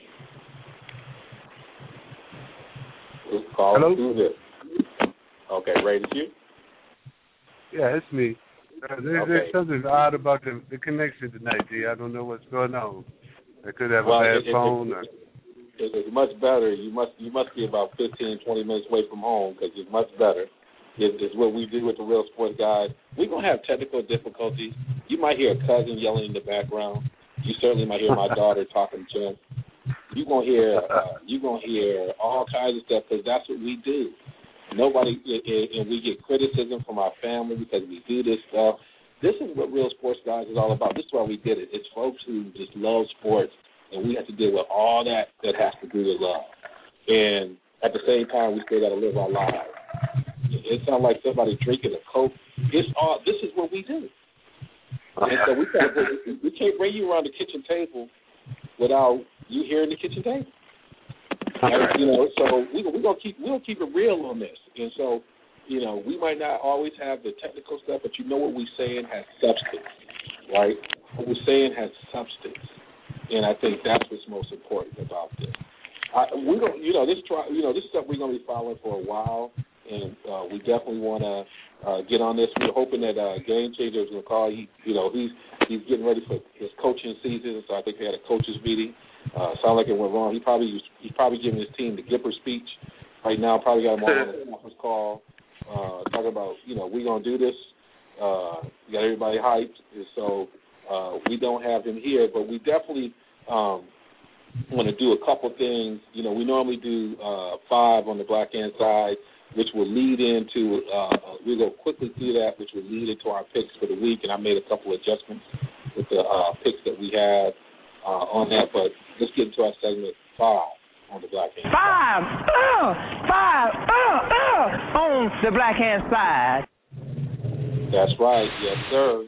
Speaker 3: Call
Speaker 2: Hello?
Speaker 3: Who's this? Okay, Ray, it's you?
Speaker 2: Yeah, it's me. Uh, there,
Speaker 3: okay.
Speaker 2: There's something odd about the, the connection tonight, G. I don't know what's going on. I could have
Speaker 3: well,
Speaker 2: a bad
Speaker 3: it,
Speaker 2: phone.
Speaker 3: It,
Speaker 2: or...
Speaker 3: it, it's much better. You must you must be about fifteen, twenty minutes away from home because it's much better. It's, it's what we do with the Real Sports Guys. We're going to have technical difficulties. You might hear a cousin yelling in the background. You certainly might hear my daughter talking junk. You're going to hear uh, you're going to hear all kinds of stuff because that's what we do. Nobody, and we get criticism from our family because we do this stuff. This is what Real Sports Guys is all about. This is why we did it. It's folks who just love sports and we have to deal with all that that has to do with love. And at the same time, we still got to live our lives. It sounds like somebody drinking a Coke. It's all. This is what we do. And so we can't, we can't bring you around the kitchen table without you here in the kitchen table. And, you know, so we we gonna keep we'll keep it real on this. And so, you know, we might not always have the technical stuff, but you know what we're saying has substance, right? What we're saying has substance, and I think that's what's most important about this. I, we don't, you know, this try, you know, this stuff we're gonna be following for a while, and uh, we definitely want to uh, get on this. We're hoping that uh, Game Changer is gonna call. He, you know, he's he's getting ready for his coaching season, so I think they had a coaches meeting. Uh, sound like it went wrong. He probably used, he's probably giving his team the Gipper speech right now. Probably got him all on a conference call, uh, talking about, you know, we're gonna do this. Uh, got everybody hyped, and so uh, we don't have him here, but we definitely um, want to do a couple things. You know, we normally do uh, five on the Black Hand side, which will lead into. Uh, we'll go quickly through that, which will lead into our picks for the week, and I made a couple adjustments with the uh, picks that we have uh, on that, but let's get into our segment five on the Black Hand
Speaker 8: five,
Speaker 3: side.
Speaker 8: Uh, five, uh, uh, on the Black Hand side.
Speaker 3: That's right, yes, sir.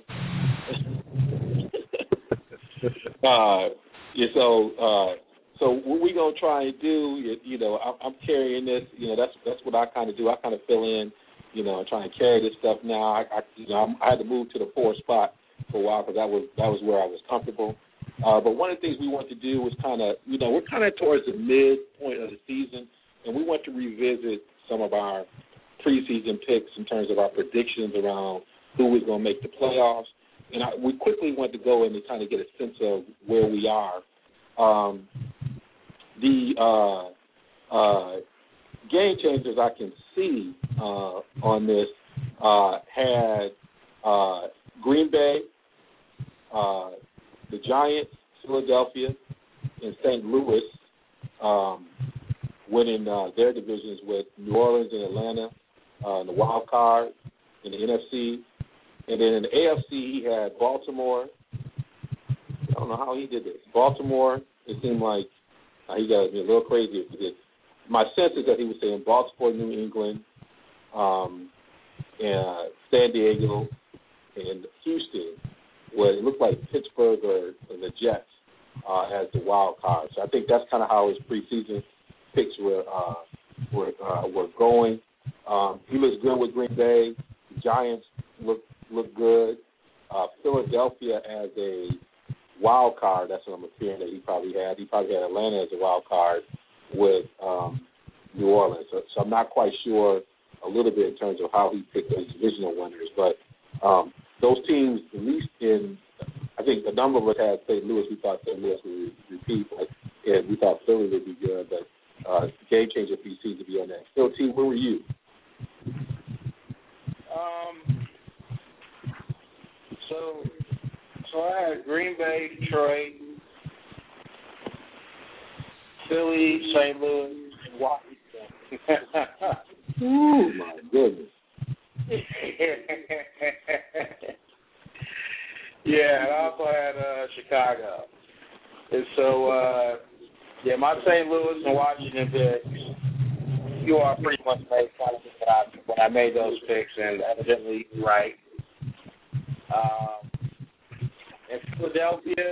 Speaker 3: uh, yeah, so, uh, so what we gonna try and do, you, you know, I'm, I'm carrying this. You know, that's that's what I kind of do. I kind of fill in, you know, trying to carry this stuff now. I, I you know, I'm, I had to move to the fourth spot for a while because that was that was where I was comfortable. Uh, but one of the things we want to do was kind of, you know, we're kind of towards the midpoint of the season, and we want to revisit some of our preseason picks in terms of our predictions around who was going to make the playoffs. And I, we quickly want to go in and kind of get a sense of where we are. Um, the uh, uh, Game Changers I can see uh, on this uh, had uh, Green Bay, uh, the Giants, Philadelphia, and Saint Louis um, winning uh, their divisions with New Orleans and Atlanta uh, in the wild card in the N F C. And then in the A F C, he had Baltimore. I don't know how he did this. Baltimore, it seemed like uh, he got to be a little crazy if he did. My sense is that he was saying Baltimore, New England, um, and uh, San Diego, and Houston, where it looked like Pittsburgh or, or the Jets uh, as the wild card. So I think that's kind of how his preseason picks were uh, were uh, were going. Um, he looks good with Green Bay. The Giants look look good. Uh, Philadelphia as a wild card. That's what I'm hearing that he probably had. He probably had Atlanta as a wild card with um, New Orleans. So, so I'm not quite sure a little bit in terms of how he picked those divisional winners, but. Um, Those teams, at least in, I think a number of us had Saint Louis. We thought Saint Louis would repeat, but, and we thought Philly would be good. But uh, Game Changer P C to be on that. Phil T, where were you?
Speaker 4: Um. So, so I had Green Bay, Detroit, Philly, Saint Louis, and Washington.
Speaker 3: Ooh, my goodness.
Speaker 4: Yeah, and I also had uh, Chicago. And so, uh, yeah, my Saint Louis and Washington picks, you all pretty much made fun of me when I, when I made those picks, and evidently right. Um, and Philadelphia,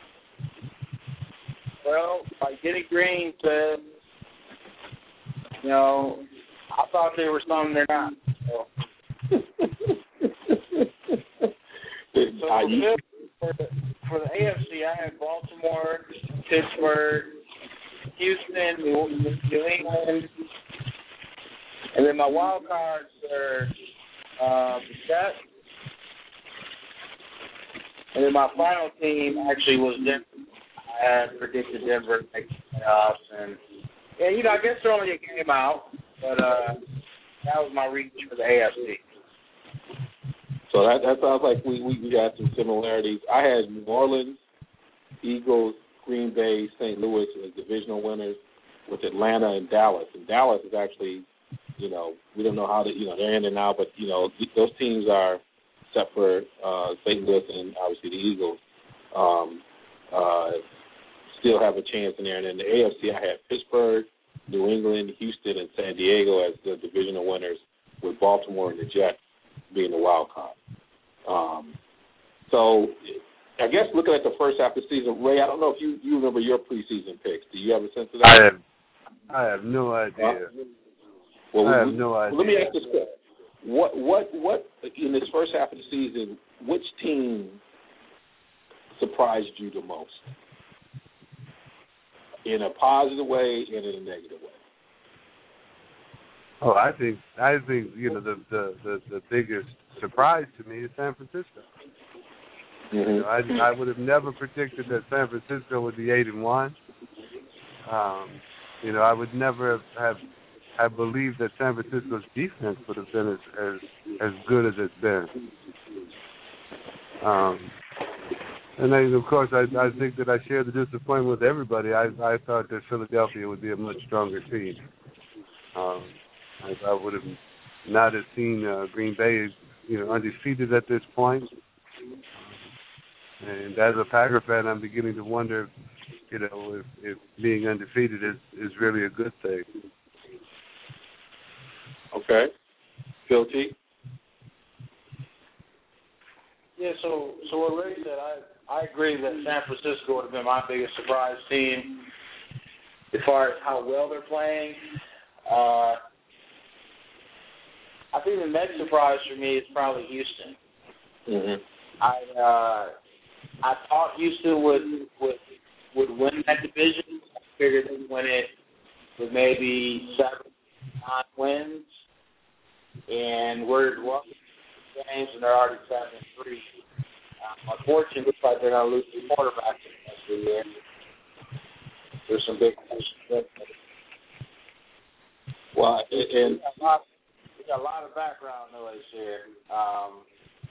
Speaker 4: well, like Getty Green said, you know, I thought they were something they're not. So. So for, the, for the A F C, I had Baltimore, Pittsburgh, Houston, New, New England, and then my wild cards are um, Jets, and then my final team actually was Denver. I had predicted Denver making the playoffs, and yeah, you know, I guess they're only a game out, but uh, that was my reach for the A F C.
Speaker 3: So that, that sounds like we, we, we got some similarities. I had New Orleans, Eagles, Green Bay, Saint Louis as divisional winners with Atlanta and Dallas. And Dallas is actually, you know, we don't know how to, you know, they're in and out, but, you know, those teams are, except for uh, Saint Louis and obviously the Eagles, um, uh, still have a chance in there. And in the A F C, I had Pittsburgh, New England, Houston, and San Diego as the divisional winners, with Baltimore and the Jets being the wild card. Um, so I guess looking at the first half of the season, Ray, I don't know if you, you remember your preseason picks. Do you have a sense of that?
Speaker 2: I have, I have no idea.
Speaker 3: Uh, well,
Speaker 2: I have
Speaker 3: we,
Speaker 2: no idea.
Speaker 3: Let me ask this question. What, what, what, in this first half of the season, which team surprised you the most? In a positive way and in a negative way?
Speaker 2: Oh, I think I think you know the the, the, the biggest surprise to me is San Francisco.
Speaker 3: Mm-hmm.
Speaker 2: You know, I I would have never predicted that San Francisco would be eight and one. Um, you know, I would never have have believed that San Francisco's defense would have been as as, as good as it's been. Um, and then, of course, I I think that I share the disappointment with everybody. I I thought that Philadelphia would be a much stronger team. Um, I, I would have not have seen uh, Green Bay, you know, undefeated at this point. And as a Packer fan, I'm beginning to wonder, you know, if, if being undefeated is, is really a good thing.
Speaker 3: Okay. Phil T?
Speaker 4: Yeah, so so what Ray said, I, I agree that San Francisco would have been my biggest surprise team as far as how well they're playing. Uh, I think the next surprise for me is probably Houston.
Speaker 3: Mm-hmm.
Speaker 4: I uh, I thought Houston would would would win that division. I figured they'd win it with maybe seven, nine wins, and we're well games and they're already seven and three. Um, unfortunately, it looks like they're going to lose the quarterback next year. There's some big questions.
Speaker 3: Well, and
Speaker 4: we got a lot of background noise here. Um,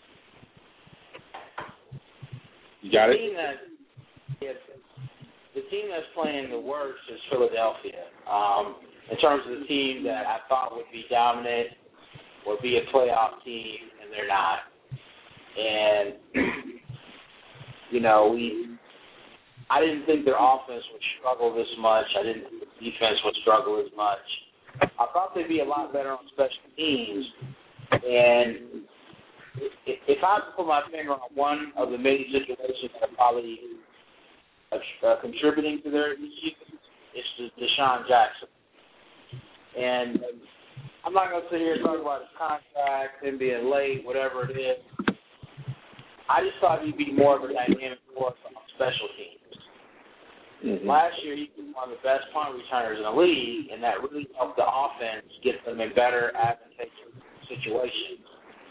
Speaker 3: you got
Speaker 4: the
Speaker 3: it?
Speaker 4: Team that, yeah, the team that's playing the worst is Philadelphia. Um, in terms of the team that I thought would be dominant or be a playoff team, and they're not. And, you know, we I didn't think their offense would struggle this much. I didn't think the defense would struggle as much. I thought they'd be a lot better on special teams. And if I had to put my finger on one of the many situations that are probably uh, contributing to their defeat, it's Deshaun Jackson. And I'm not going to sit here and talk about his contract, him being late, whatever it is. I just thought he'd be more of a dynamic force on special teams. Mm-hmm. Last year, he was one of the best punt returners in the league, and that really helped the offense get them in better advantageous situations.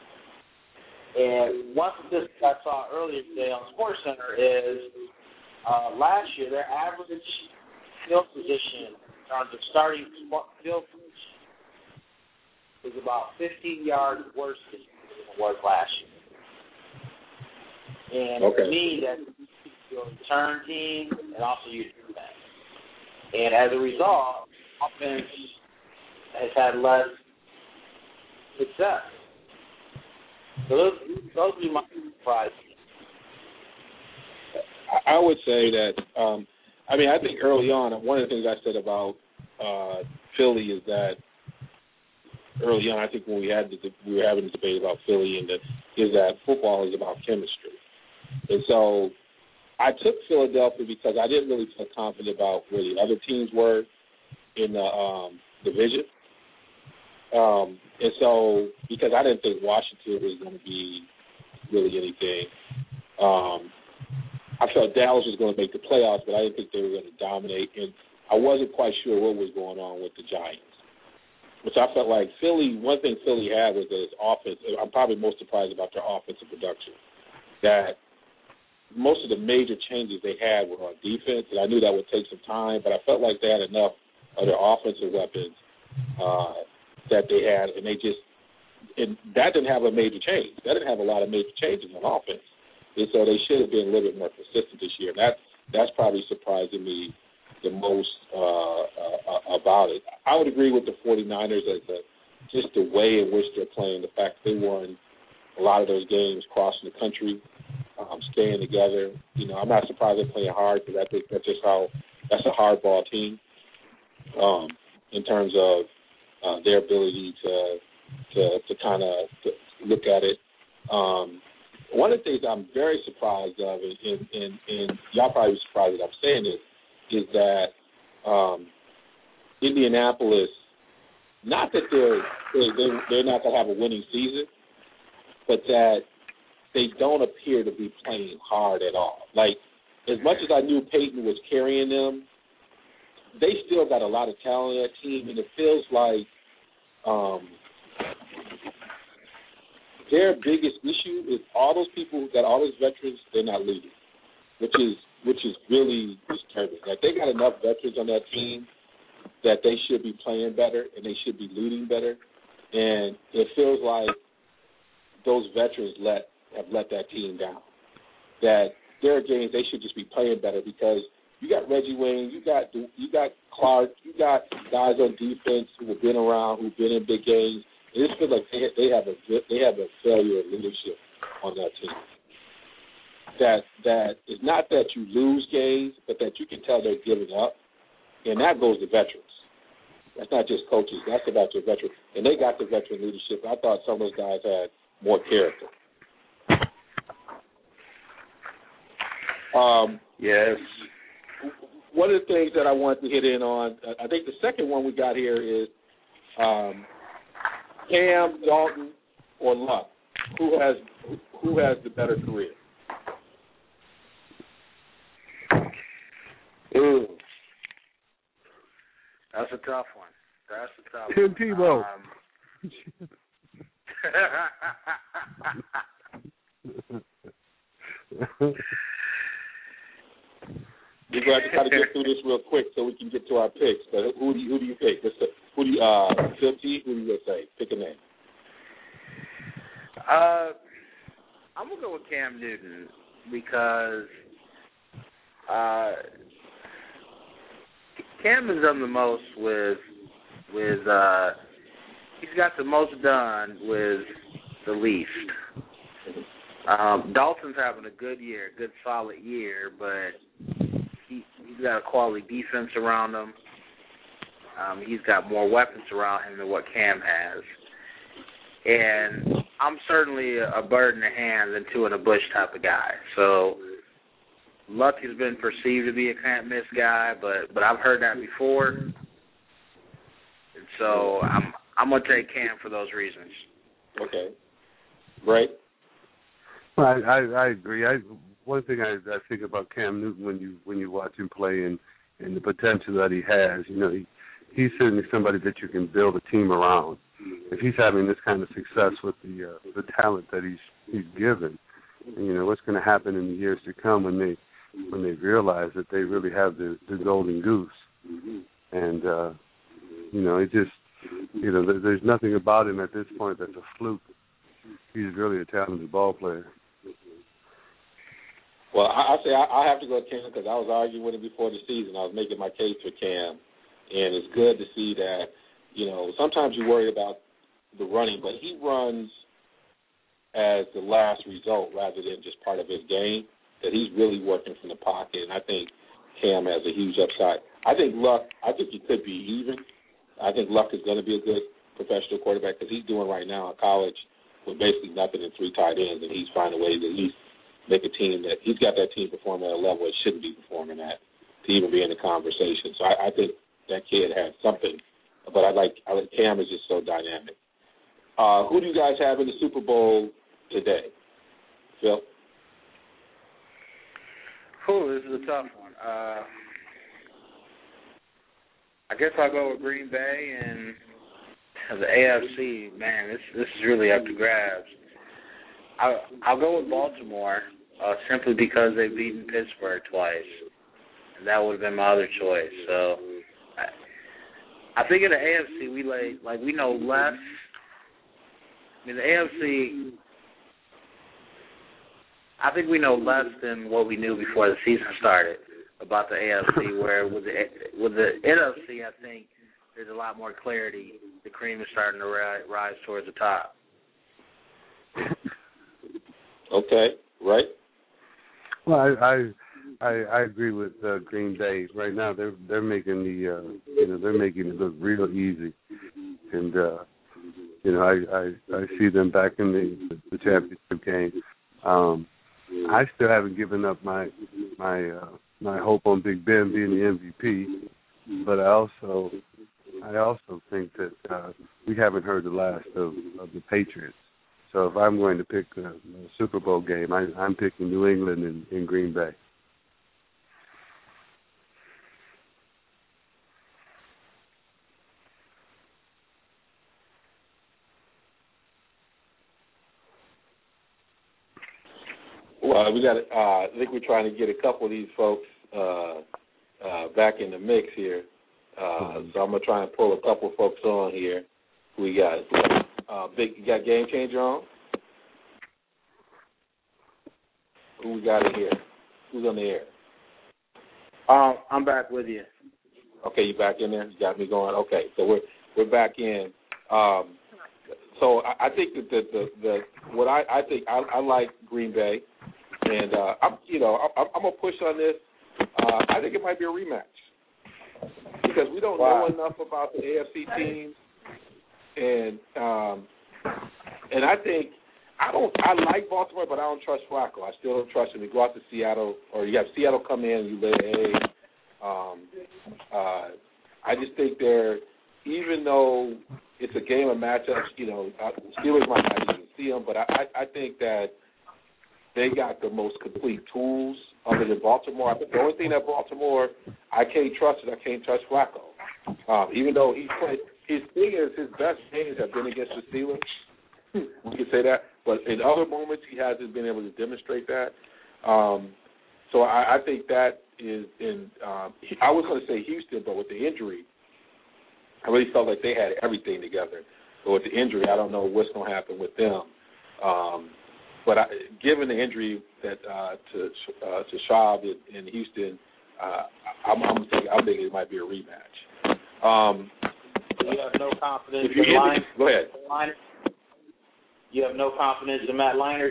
Speaker 4: And one statistic I saw earlier today on SportsCenter is uh, last year their average field position in terms of starting field position was about fifteen yards worse than it was last year. And okay. To me, that's your return team and also your defense. And as a result, offense has had less success. So those, those would be my surprise.
Speaker 3: I would say that, um, I mean, I think early on, one of the things I said about uh, Philly is that early on, I think when we had the, we were having a debate about Philly, and the, is that football is about chemistry. And so I took Philadelphia because I didn't really feel confident about where the other teams were in the um, division. Um, and so because I didn't think Washington was going to be really anything, um, I felt Dallas was going to make the playoffs, but I didn't think they were going to dominate. And I wasn't quite sure what was going on with the Giants, which I felt like Philly, one thing Philly had was that its offense. I'm probably most surprised about their offensive production. That most of the major changes they had were on defense, and I knew that would take some time, but I felt like they had enough of their offensive weapons uh, that they had, and they just and that didn't have a major change. That didn't have a lot of major changes on offense, and so they should have been a little bit more consistent this year. That that's probably surprising me the most uh, uh, about it. I would agree with the 49ers as a, just the way in which they're playing, the fact that they won a lot of those games crossing the country. um, staying together. You know, I'm not surprised they're playing hard because I think that's just how that's a hardball team um, in terms of uh, their ability to to, to kind of look at it. Um, one of the things I'm very surprised of, and, and, and y'all probably be surprised that I'm saying this, is that um, Indianapolis, not that they're they're, they're not going to have a winning season, but that they don't appear to be playing hard at all. Like, as much as I knew Peyton was carrying them, they still got a lot of talent on that team, and it feels like um, their biggest issue is all those people who got all those veterans, they're not leading, which is which is really disturbing. Like, they got enough veterans on that team that they should be playing better and they should be leading better, and it feels like those veterans let have let that team down. That there are games they should just be playing better because you got Reggie Wayne, you got you got Clark, you got guys on defense who have been around, who've been in big games. It just feels like they they have a they have a failure of leadership on that team. That that is not that you lose games, but that you can tell they're giving up, and that goes to veterans. That's not just coaches. That's about your veterans, and they got the veteran leadership. I thought some of those guys had more character. Um,
Speaker 4: yes.
Speaker 3: One of the things that I wanted to hit in on, I think the second one we got here is um, Cam, Dalton, or Luck. Who has who has the better career?
Speaker 4: Ooh, that's a tough one. That's a tough
Speaker 2: Tim
Speaker 4: one.
Speaker 2: Tebow.
Speaker 3: Um, We're going to try to get through this real quick so we can get to our picks. But who do you, who do you pick? What's the, who do you, uh, Phil T, who do you say? Pick a name.
Speaker 4: Uh, I'm going to go with Cam Newton because uh, Cam has done the most with, with uh, he's got the most done with the least. Um, Dalton's having a good year, good solid year, but he, he's got a quality defense around him. Um, he's got more weapons around him than what Cam has. And I'm certainly a, a bird in the hand than two in the bush type of guy. So Luck has been perceived to be a can't miss guy, but but I've heard that before. And so I'm I'm gonna take Cam for those reasons.
Speaker 3: Okay. Right.
Speaker 2: I, I I agree. I one thing I, I think about Cam Newton when you when you watch him play and, and the potential that he has, you know, he he's certainly somebody that you can build a team around. If he's having this kind of success with the uh, the talent that he's he's given, you know, what's going to happen in the years to come when they when they realize that they really have the, the golden goose, and uh, you know, it just you know, there, there's nothing about him at this point that's a fluke. He's really a talented ball player.
Speaker 3: Well, I, I say I, I have to go with Cam because I was arguing with him before the season. I was making my case for Cam, and it's good to see that. You know, sometimes you worry about the running, but he runs as the last result rather than just part of his game. That he's really working from the pocket, and I think Cam has a huge upside. I think Luck. I think he could be even. I think Luck is going to be a good professional quarterback because he's doing right now in college with basically nothing and three tight ends, and he's finding ways to at least make a team that he's got that team performing at a level it shouldn't be performing at to even be in the conversation. So I, I think that kid has something, but I like I like Cam is just so dynamic. Uh, who do you guys have in the Super Bowl today, Phil?
Speaker 4: Oh, this is a tough one. Uh, I guess I'll go with Green Bay, and the A F C, man, this this is really up to grabs. I'll, I'll go with Baltimore uh, simply because they've beaten Pittsburgh twice, and that would have been my other choice. So I, I think in the A F C we lay, like we know less. I mean, the A F C, I think we know less than what we knew before the season started about the A F C. Where with the with the N F C, I think there's a lot more clarity. The cream is starting to rise, rise towards the top.
Speaker 3: Okay, right.
Speaker 2: Well, I I, I, I agree with uh, Green Bay. Right now, they're they're making the uh, you know they're making it look real easy, and uh, you know I, I I see them back in the the championship game. Um, I still haven't given up my my uh, my hope on Big Ben being the M V P, but I also I also think that uh, we haven't heard the last of, of the Patriots. So if I'm going to pick a, a Super Bowl game, I, I'm picking New England and, and Green Bay.
Speaker 3: Well, we got. Uh, I think we're trying to get a couple of these folks uh, uh, back in the mix here. Uh, mm-hmm. So I'm gonna try and pull a couple of folks on here. We got uh, big. You got Game Changer on. Who we got in here? Who's on the air?
Speaker 4: Um, I'm back with you.
Speaker 3: Okay, you back in there? You got me going. Okay, so we're we're back in. Um, so I, I think that the, the the what I I think I, I like Green Bay, and uh, I'm you know I'm, I'm gonna push on this. Uh, I think it might be a rematch because we don't wow. know enough about the A F C teams, and um, and I think. I don't. I like Baltimore, but I don't trust Flacco. I still don't trust him. You go out to Seattle, or you have Seattle come in, and you lay an egg. Um, uh, I just think they're, even though it's a game of matchups, you know, Steelers might not even see them, but I, I, I think that they got the most complete tools other than Baltimore. I think the only thing that Baltimore, I can't trust it. I can't trust Flacco. Um, even though he played, his thing is his best games have been against the Steelers. We can say that, but in other moments he hasn't been able to demonstrate that. Um, so I, I think that is in. Um, I was going to say Houston, but with the injury, I really felt like they had everything together. But with the injury, I don't know what's going to happen with them. Um, but I, given the injury that uh, to uh, to Schaub in, in Houston, uh, I'm, I'm thinking I'm thinking it might be a rematch. Um,
Speaker 4: you have no confidence
Speaker 3: if you
Speaker 4: in Line.
Speaker 3: Go ahead.
Speaker 4: Line. You have no confidence in Matt Leinart?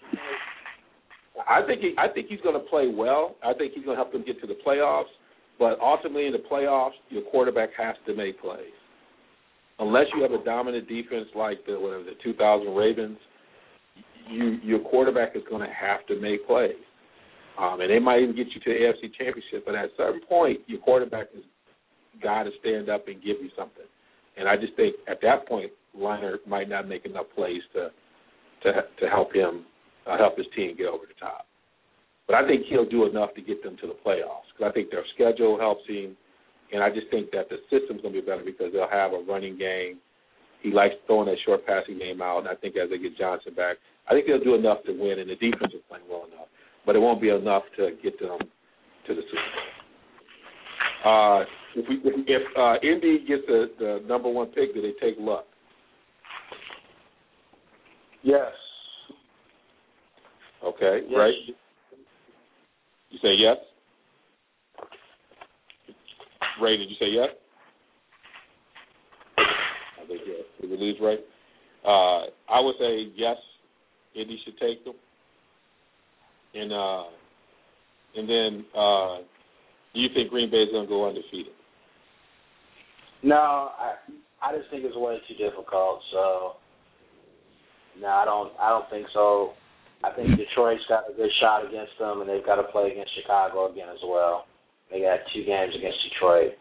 Speaker 3: I think he, I think he's going to play well. I think he's going to help them get to the playoffs. But ultimately, in the playoffs, your quarterback has to make plays. Unless you have a dominant defense like the whatever the two thousand Ravens, you your quarterback is going to have to make plays. Um, and they might even get you to the A F C Championship. But at a certain point, your quarterback has got to stand up and give you something. And I just think at that point, Leinart might not make enough plays to to to help him uh, help his team get over the top. But I think he'll do enough to get them to the playoffs because I think their schedule helps him, and I just think that the system's going to be better because they'll have a running game. He likes throwing that short passing game out, and I think as they get Johnson back, I think they'll do enough to win, and the defense is playing well enough. But it won't be enough to get them to the Super Bowl. Uh, if we, if uh, Indy gets the, the number one pick, do they take Luck?
Speaker 4: Yes.
Speaker 3: Okay,
Speaker 4: yes.
Speaker 3: right. You say yes? Ray, did you say yes? I think yes. Did we lose Ray? Uh, I would say yes, Indy should take them. And uh, and then uh, do you think Green Bay is going to go undefeated?
Speaker 4: No, I I just think it's way too difficult. So no, I don't I don't think so. I think Detroit's got a good shot against them, and they've got to play against Chicago again as well. They got two games against Detroit.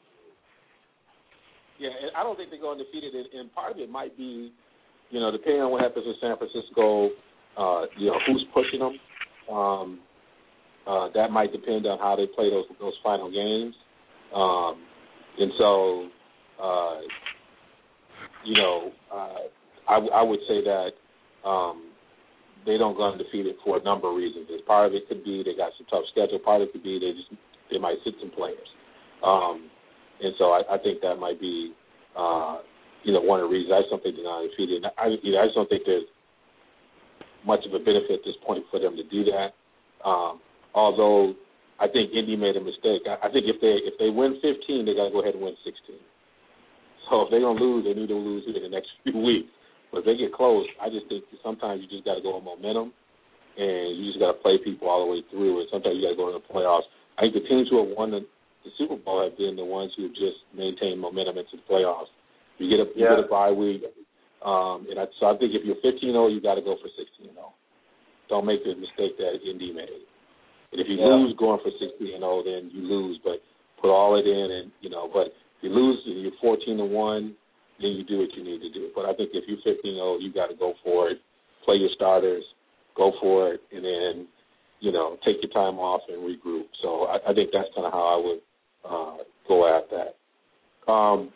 Speaker 3: Yeah, and I don't think they go undefeated, and part of it might be, you know, depending on what happens in San Francisco, uh, you know, who's pushing them. Um, uh, that might depend on how they play those those final games. Um, and so, uh, you know, uh, I, I would say that um, they don't go undefeated for a number of reasons. Part of it could be they got some tough schedule. Part of it could be they just they might sit some players. Um, and so I, I think that might be, uh, you know, one of the reasons. I just don't think they're not undefeated. I, you know, I just don't think there's much of a benefit at this point for them to do that. Um, although I think Indy made a mistake. I, I think if they if they win fifteen, they got to go ahead and win sixteen. So if they're going to lose, they need to lose in the next few weeks. But if they get close, I just think sometimes you just got to go on momentum. and you just got to play people all the way through. And sometimes you got to go to the playoffs. I think the teams who have won the, the Super Bowl have been the ones who have just maintained momentum into the playoffs. You get a you
Speaker 4: yeah.
Speaker 3: get a bye week, um, and I, so I think if you're fifteen and oh, you got to go for sixteen and oh. Don't make the mistake that Indy made. And if you
Speaker 4: yeah.
Speaker 3: lose going for sixteen and oh, then you lose. But put all it in, and you know. But if you lose and you're fourteen and one, then you do what you need to do. But I think if you're fifteen and oh, you got to go for it. Play your starters, go for it, and then, you know, take your time off and regroup. So I, I think that's kind of how I would uh, go at that. Um,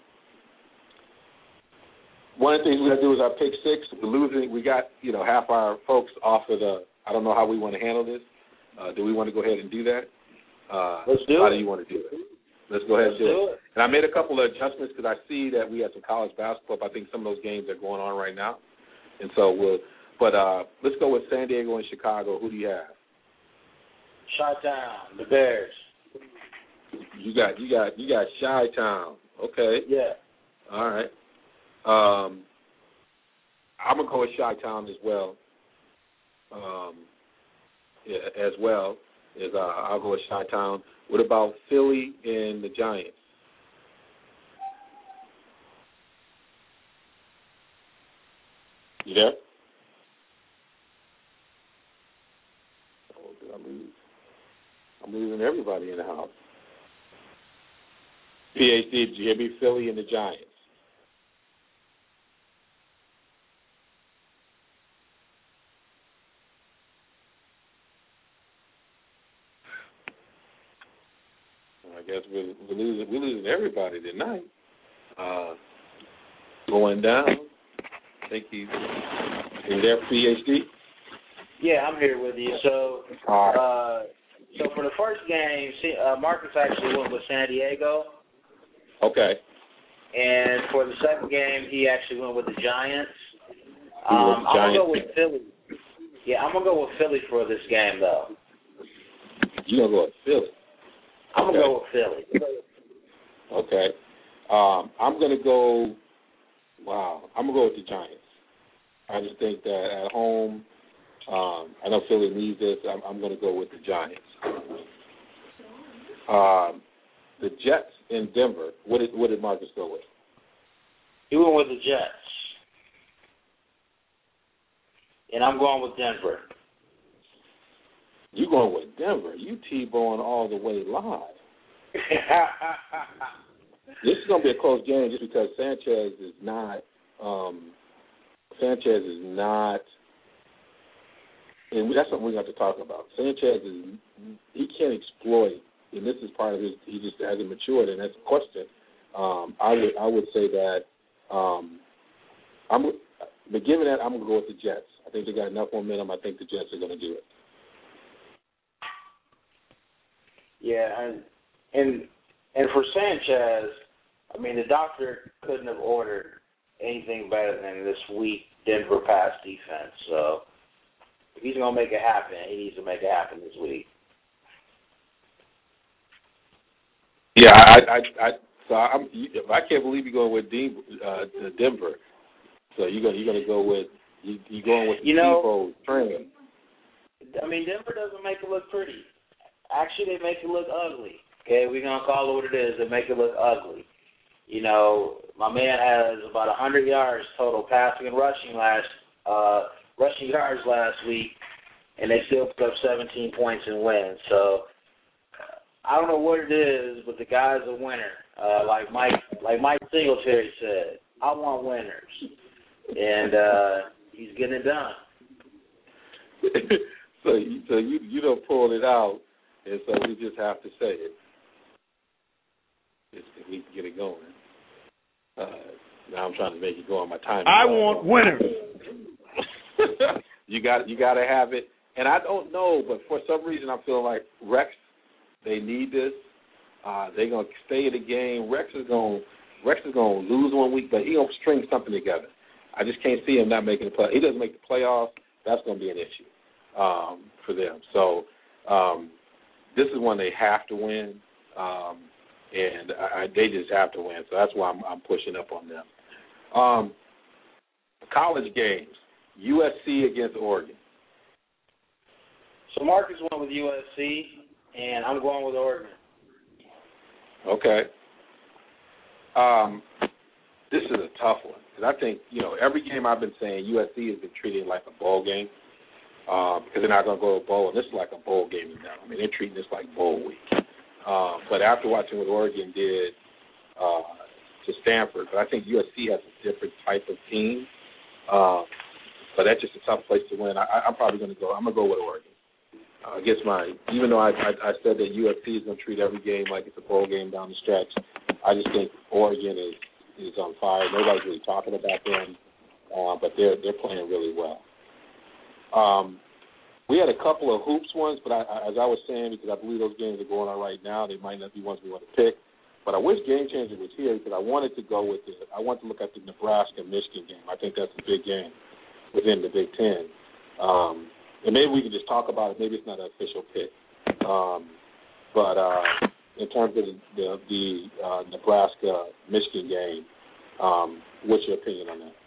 Speaker 3: one of the things we got to do is our pick six. We're losing. We got, you know, half our folks off of the, I don't know how we want to handle this. Uh, do we want to go ahead and do that? Uh,
Speaker 4: Let's do
Speaker 3: how
Speaker 4: it.
Speaker 3: do you want to do it? Let's go ahead
Speaker 4: Let's
Speaker 3: and do,
Speaker 4: do
Speaker 3: it. it. And I made a couple of adjustments because I see that we have some college basketball. I think some of those games are going on right now. And so we'll, but uh, let's go with San Diego and Chicago. Who do you have?
Speaker 4: Chi-Town, the Bears.
Speaker 3: You got, you got, you got Chi-Town. Okay.
Speaker 4: Yeah.
Speaker 3: All right. Um, I'm gonna go with Chi-Town as well. Um, yeah, as well as uh, I'll go with Chi-Town. What about Philly and the Giants? You there? Oh, did I lose? I'm losing everybody in the house. P H D, did you hear me? Philly and the Giants. I guess we're, we're losing we're losing everybody tonight. Uh, going down. I think he's in there, P H D.
Speaker 4: Yeah, I'm here with you. So, uh, so for the first game, see, uh, Marcus actually went with San Diego.
Speaker 3: Okay.
Speaker 4: And for the second game, he actually went with the Giants. Um, I'm gonna go with Philly. Yeah, I'm gonna go with Philly for this game, though.
Speaker 3: You gonna go with Philly?
Speaker 4: I'm
Speaker 3: okay.
Speaker 4: gonna go with Philly.
Speaker 3: Okay. Um, I'm gonna go. Wow. I'm gonna go with the Giants. I just think that at home, um, I know Philly needs this. I'm, I'm gonna go with the Giants. Um, the Jets in Denver. What did what did Marcus go with?
Speaker 4: He went with the Jets, and I'm going with Denver.
Speaker 3: You going with Denver? You T-bone all the way live. This is going to be a close game just because Sanchez is not. Um, Sanchez is not. And that's something we have to talk about. Sanchez is. He can't exploit, and this is part of his. He just hasn't matured, and that's a question. Um, I would. I would say that. Um, I'm. But given that, I'm going to go with the Jets. I think they got enough momentum. I think the Jets are going to do it.
Speaker 4: Yeah, and and and for Sanchez, I mean, the doctor couldn't have ordered anything better than this weak Denver pass defense. So if he's gonna make it happen, he needs to make it happen this week.
Speaker 3: Yeah, I, I, I so I'm, I can't believe you're going with Dean, uh, Denver. So you're gonna you're gonna go with you you going with the
Speaker 4: you know,
Speaker 3: train.
Speaker 4: I mean, Denver doesn't make it look pretty. Actually, they make it look ugly. Okay, we're going to call it what it is. They make it look ugly. You know, my man has about one hundred yards total passing and rushing last uh, rushing yards last week, and they still put up seventeen points and win. So I don't know what it is, but the guy's a winner. Uh, like Mike, like Mike Singletary said, I want winners, and uh, he's getting it done.
Speaker 3: so, you, so you you don't pull it out. And so we just have to say it. Just so we can get it going. Uh, now I'm trying to make it go on my time.
Speaker 5: I want winners.
Speaker 3: you got you got to have it. And I don't know, but for some reason I feel like Rex, they need this. Uh, they're gonna stay in the game. Rex is gonna Rex is gonna lose one week, but he gonna string something together. I just can't see him not making the play. He doesn't make the playoffs. That's gonna be an issue um, for them. So. Um, This is one they have to win, um, and I, they just have to win. So that's why I'm, I'm pushing up on them. Um, college games, U S C against Oregon.
Speaker 4: So Marcus went with U S C, and I'm going with Oregon.
Speaker 3: Okay. Um, this is a tough one because I think, you know, every game I've been saying U S C has been treated like a bowl game uh, because they're not going to go to a bowl, and this is like a bowl game now. I mean, they're treating this like bowl week. Um, but after watching what Oregon did uh, to Stanford, but I think U S C has a different type of team. Uh, but that's just a tough place to win. I, I'm probably going to go. I'm going to go with Oregon. Uh, against my, even though I, I, I said that U S C is going to treat every game like it's a bowl game down the stretch, I just think Oregon is, is on fire. Nobody's really talking about them, uh, but they're they're playing really well. Um, we had a couple of hoops ones, but I, I, as I was saying, because I believe those games are going on right now, they might not be ones we want to pick. But I wish Game Changer was here because I wanted to go with it. I wanted to look at the Nebraska-Michigan game. I think that's a big game within the Big Ten. Um, And maybe we can just talk about it. Maybe it's not an official pick. Um, but uh, in terms of the, the, the uh, Nebraska-Michigan game, um, what's your opinion on that?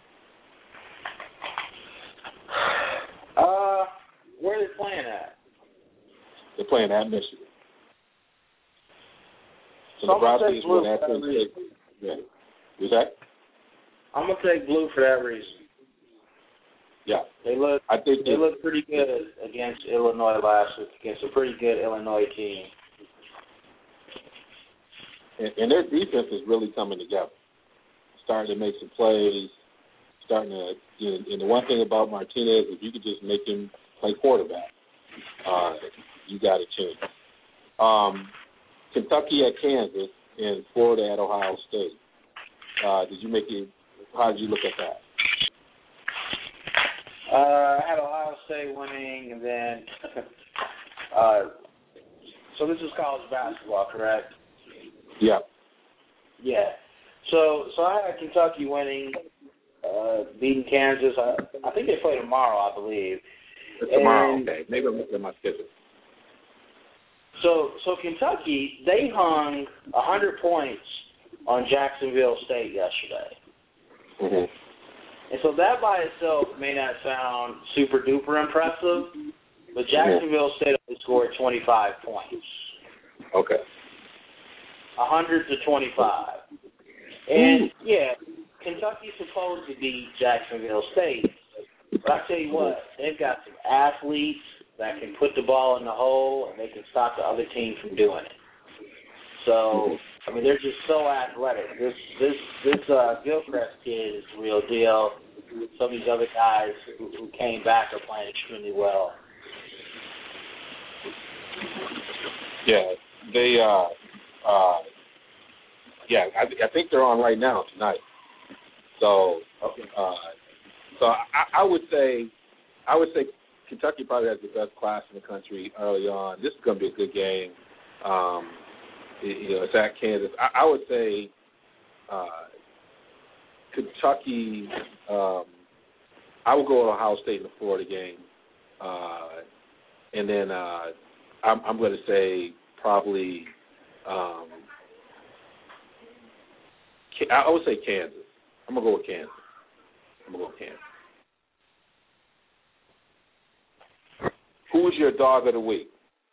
Speaker 4: Uh, where are they playing at?
Speaker 3: They're playing at Michigan. So,
Speaker 4: so
Speaker 3: Nebraska is
Speaker 4: blue
Speaker 3: at Penn State. Yeah. Who's that?
Speaker 4: I'm going to take blue for that reason.
Speaker 3: Yeah,
Speaker 4: they look.
Speaker 3: I think
Speaker 4: they look pretty good against Illinois last week, against a pretty good Illinois team.
Speaker 3: And, and their defense is really coming together, starting to make some plays, starting to. You know, and the one thing about Martinez, if you could just make him play quarterback, uh, you got a chance. Um, Kentucky at Kansas and Florida at Ohio State. Uh, did you make it? How did you look at that?
Speaker 4: Uh, I had Ohio State winning, and then, uh, so this is college basketball, correct?
Speaker 3: Yeah.
Speaker 4: Yeah. So, so I had Kentucky winning, uh, beating Kansas. I, I think they play tomorrow, I believe.
Speaker 3: It's tomorrow.
Speaker 4: And
Speaker 3: okay. Maybe I'm looking at my schedule.
Speaker 4: So, so Kentucky, they hung one hundred points on Jacksonville State yesterday.
Speaker 3: Mm-hmm.
Speaker 4: And so that by itself may not sound super duper impressive, but Jacksonville State only scored twenty-five points.
Speaker 3: Okay.
Speaker 4: one hundred to twenty-five. And, yeah, Kentucky's supposed to beat Jacksonville State, but I tell you what, they've got some athletes that can put the ball in the hole and they can stop the other team from doing it. So, I mean, they're just so athletic. This this this uh, Gilchrist kid is the real deal. Some of these other guys who, who came back are playing extremely well.
Speaker 3: Yeah, they. Uh, uh, yeah, I, I think they're on right now tonight. So, uh, so I, I would say, I would say Kentucky probably has the best class in the country early on. This is going to be a good game. Um, You know, it's at Kansas. I, I would say uh, Kentucky. Um, I would go to Ohio State in the Florida game, uh, and then uh, I'm, I'm going to say probably. Um, I would say Kansas. I'm gonna go with Kansas. I'm gonna go with Kansas. Who is your dog of the week?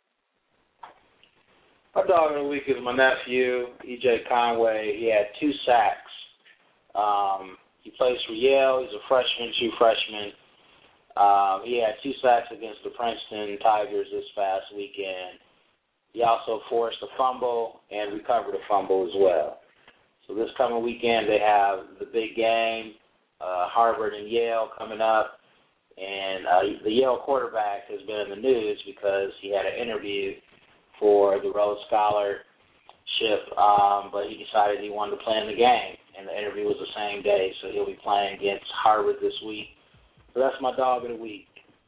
Speaker 4: My dog of the week is my nephew, E J Conway. He had two sacks. Um, he plays for Yale. He's a freshman, true freshman. Um, he had two sacks against the Princeton Tigers this past weekend. He also forced a fumble and recovered a fumble as well. So this coming weekend they have the big game, uh, Harvard and Yale coming up. And uh, the Yale quarterback has been in the news because he had an interview for the Rhodes Scholarship, um, but he decided he wanted to play in the game, and the interview was the same day, so he'll be playing against Harvard this week. So that's my dog of the week.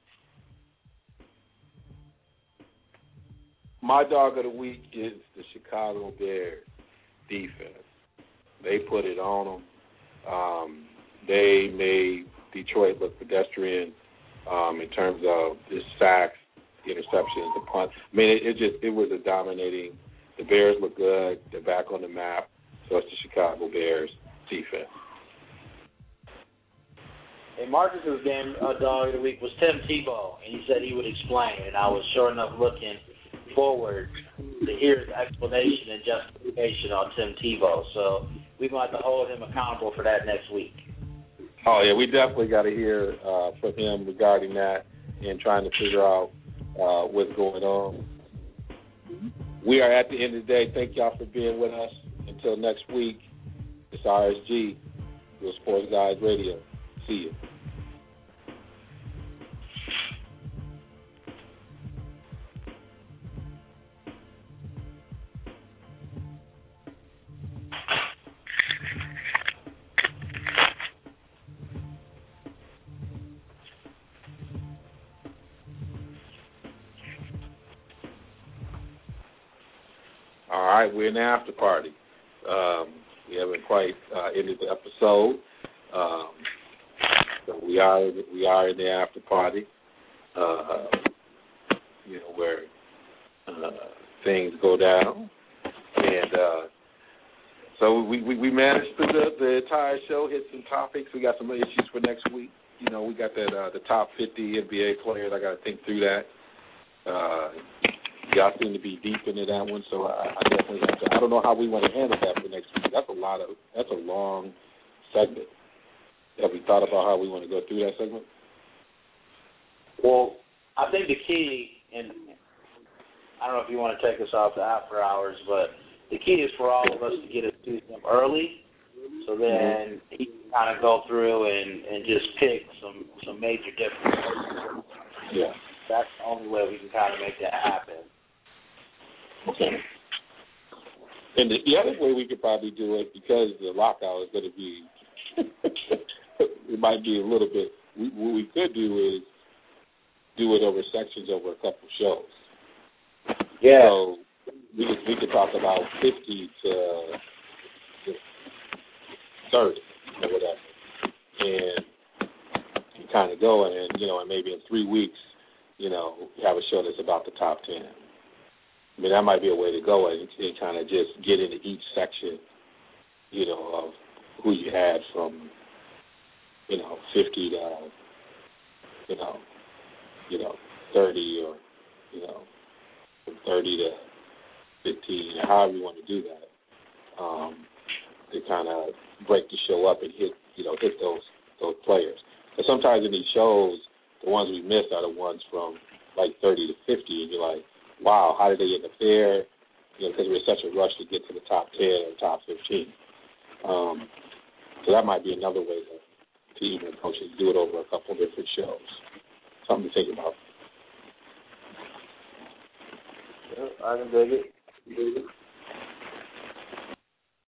Speaker 3: My dog of the week is the Chicago Bears defense. They put it on them. Um, they made Detroit look pedestrian um, in terms of the sacks, interceptions, the punt. I mean, it, it just it was a dominating. The Bears look good. They're back on the map. So it's the Chicago Bears defense.
Speaker 4: And Marcus's game uh, dog of the week was Tim Tebow, and he said he would explain. And I was sure enough looking forward to hear his explanation and justification on Tim Tebow. So we're going to have to hold him accountable for that next week.
Speaker 3: Oh, yeah, we definitely got to hear uh, from him regarding that and trying to figure out uh, what's going on. We are at the end of the day. Thank y'all for being with us. Until next week, it's R S G with Sports Guys Radio. See you. All right, we're in the after party. Um, we haven't quite uh, ended the episode. Um, so we are we are in the after party. Uh, you know where uh, things go down, and uh, so we, we we managed through the, the entire show. Hit some topics. We got some issues for next week. You know, we got that uh, the top fifty N B A players. I got to think through that. Uh, Y'all seem to be deep into that one, so I, I definitely have to. I don't know how we want to handle that for next week. That's a lot of. That's a long segment. Have we thought about how we want to go through that segment?
Speaker 4: Well, I think the key, and I don't know if you want to take us off the after hours, but the key is for all of us to get it to him early, so then mm-hmm. he can kind of go through and, and just pick some some major differences.
Speaker 3: Yeah,
Speaker 4: that's the only way we can kind of make that happen.
Speaker 3: Okay. And the, the other way we could probably do it, because the lockout is going to be, it might be a little bit, we, what we could do is do it over sections over a couple shows.
Speaker 4: Yeah.
Speaker 3: So we could, we could talk about fifty to thirty or whatever. And you kind of go, and, you know, and maybe in three weeks, you know, have a show that's about the top ten. I mean, that might be a way to go and, and kind of just get into each section, you know, of who you had from, you know, fifty to, you know, you know, thirty, or, you know, from thirty to fifteen, or however you want to do that, um, to kind of break the show up and hit, you know, hit those those players. Because sometimes in these shows, the ones we miss are the ones from like thirty to fifty, and you're like, wow, how did they get up there? You know, because we're in such a rush to get to the top ten or top fifteen. Um, so that might be another way to, to even approach it, do it over a couple different shows. Something to think about.
Speaker 4: Yeah, I can dig it.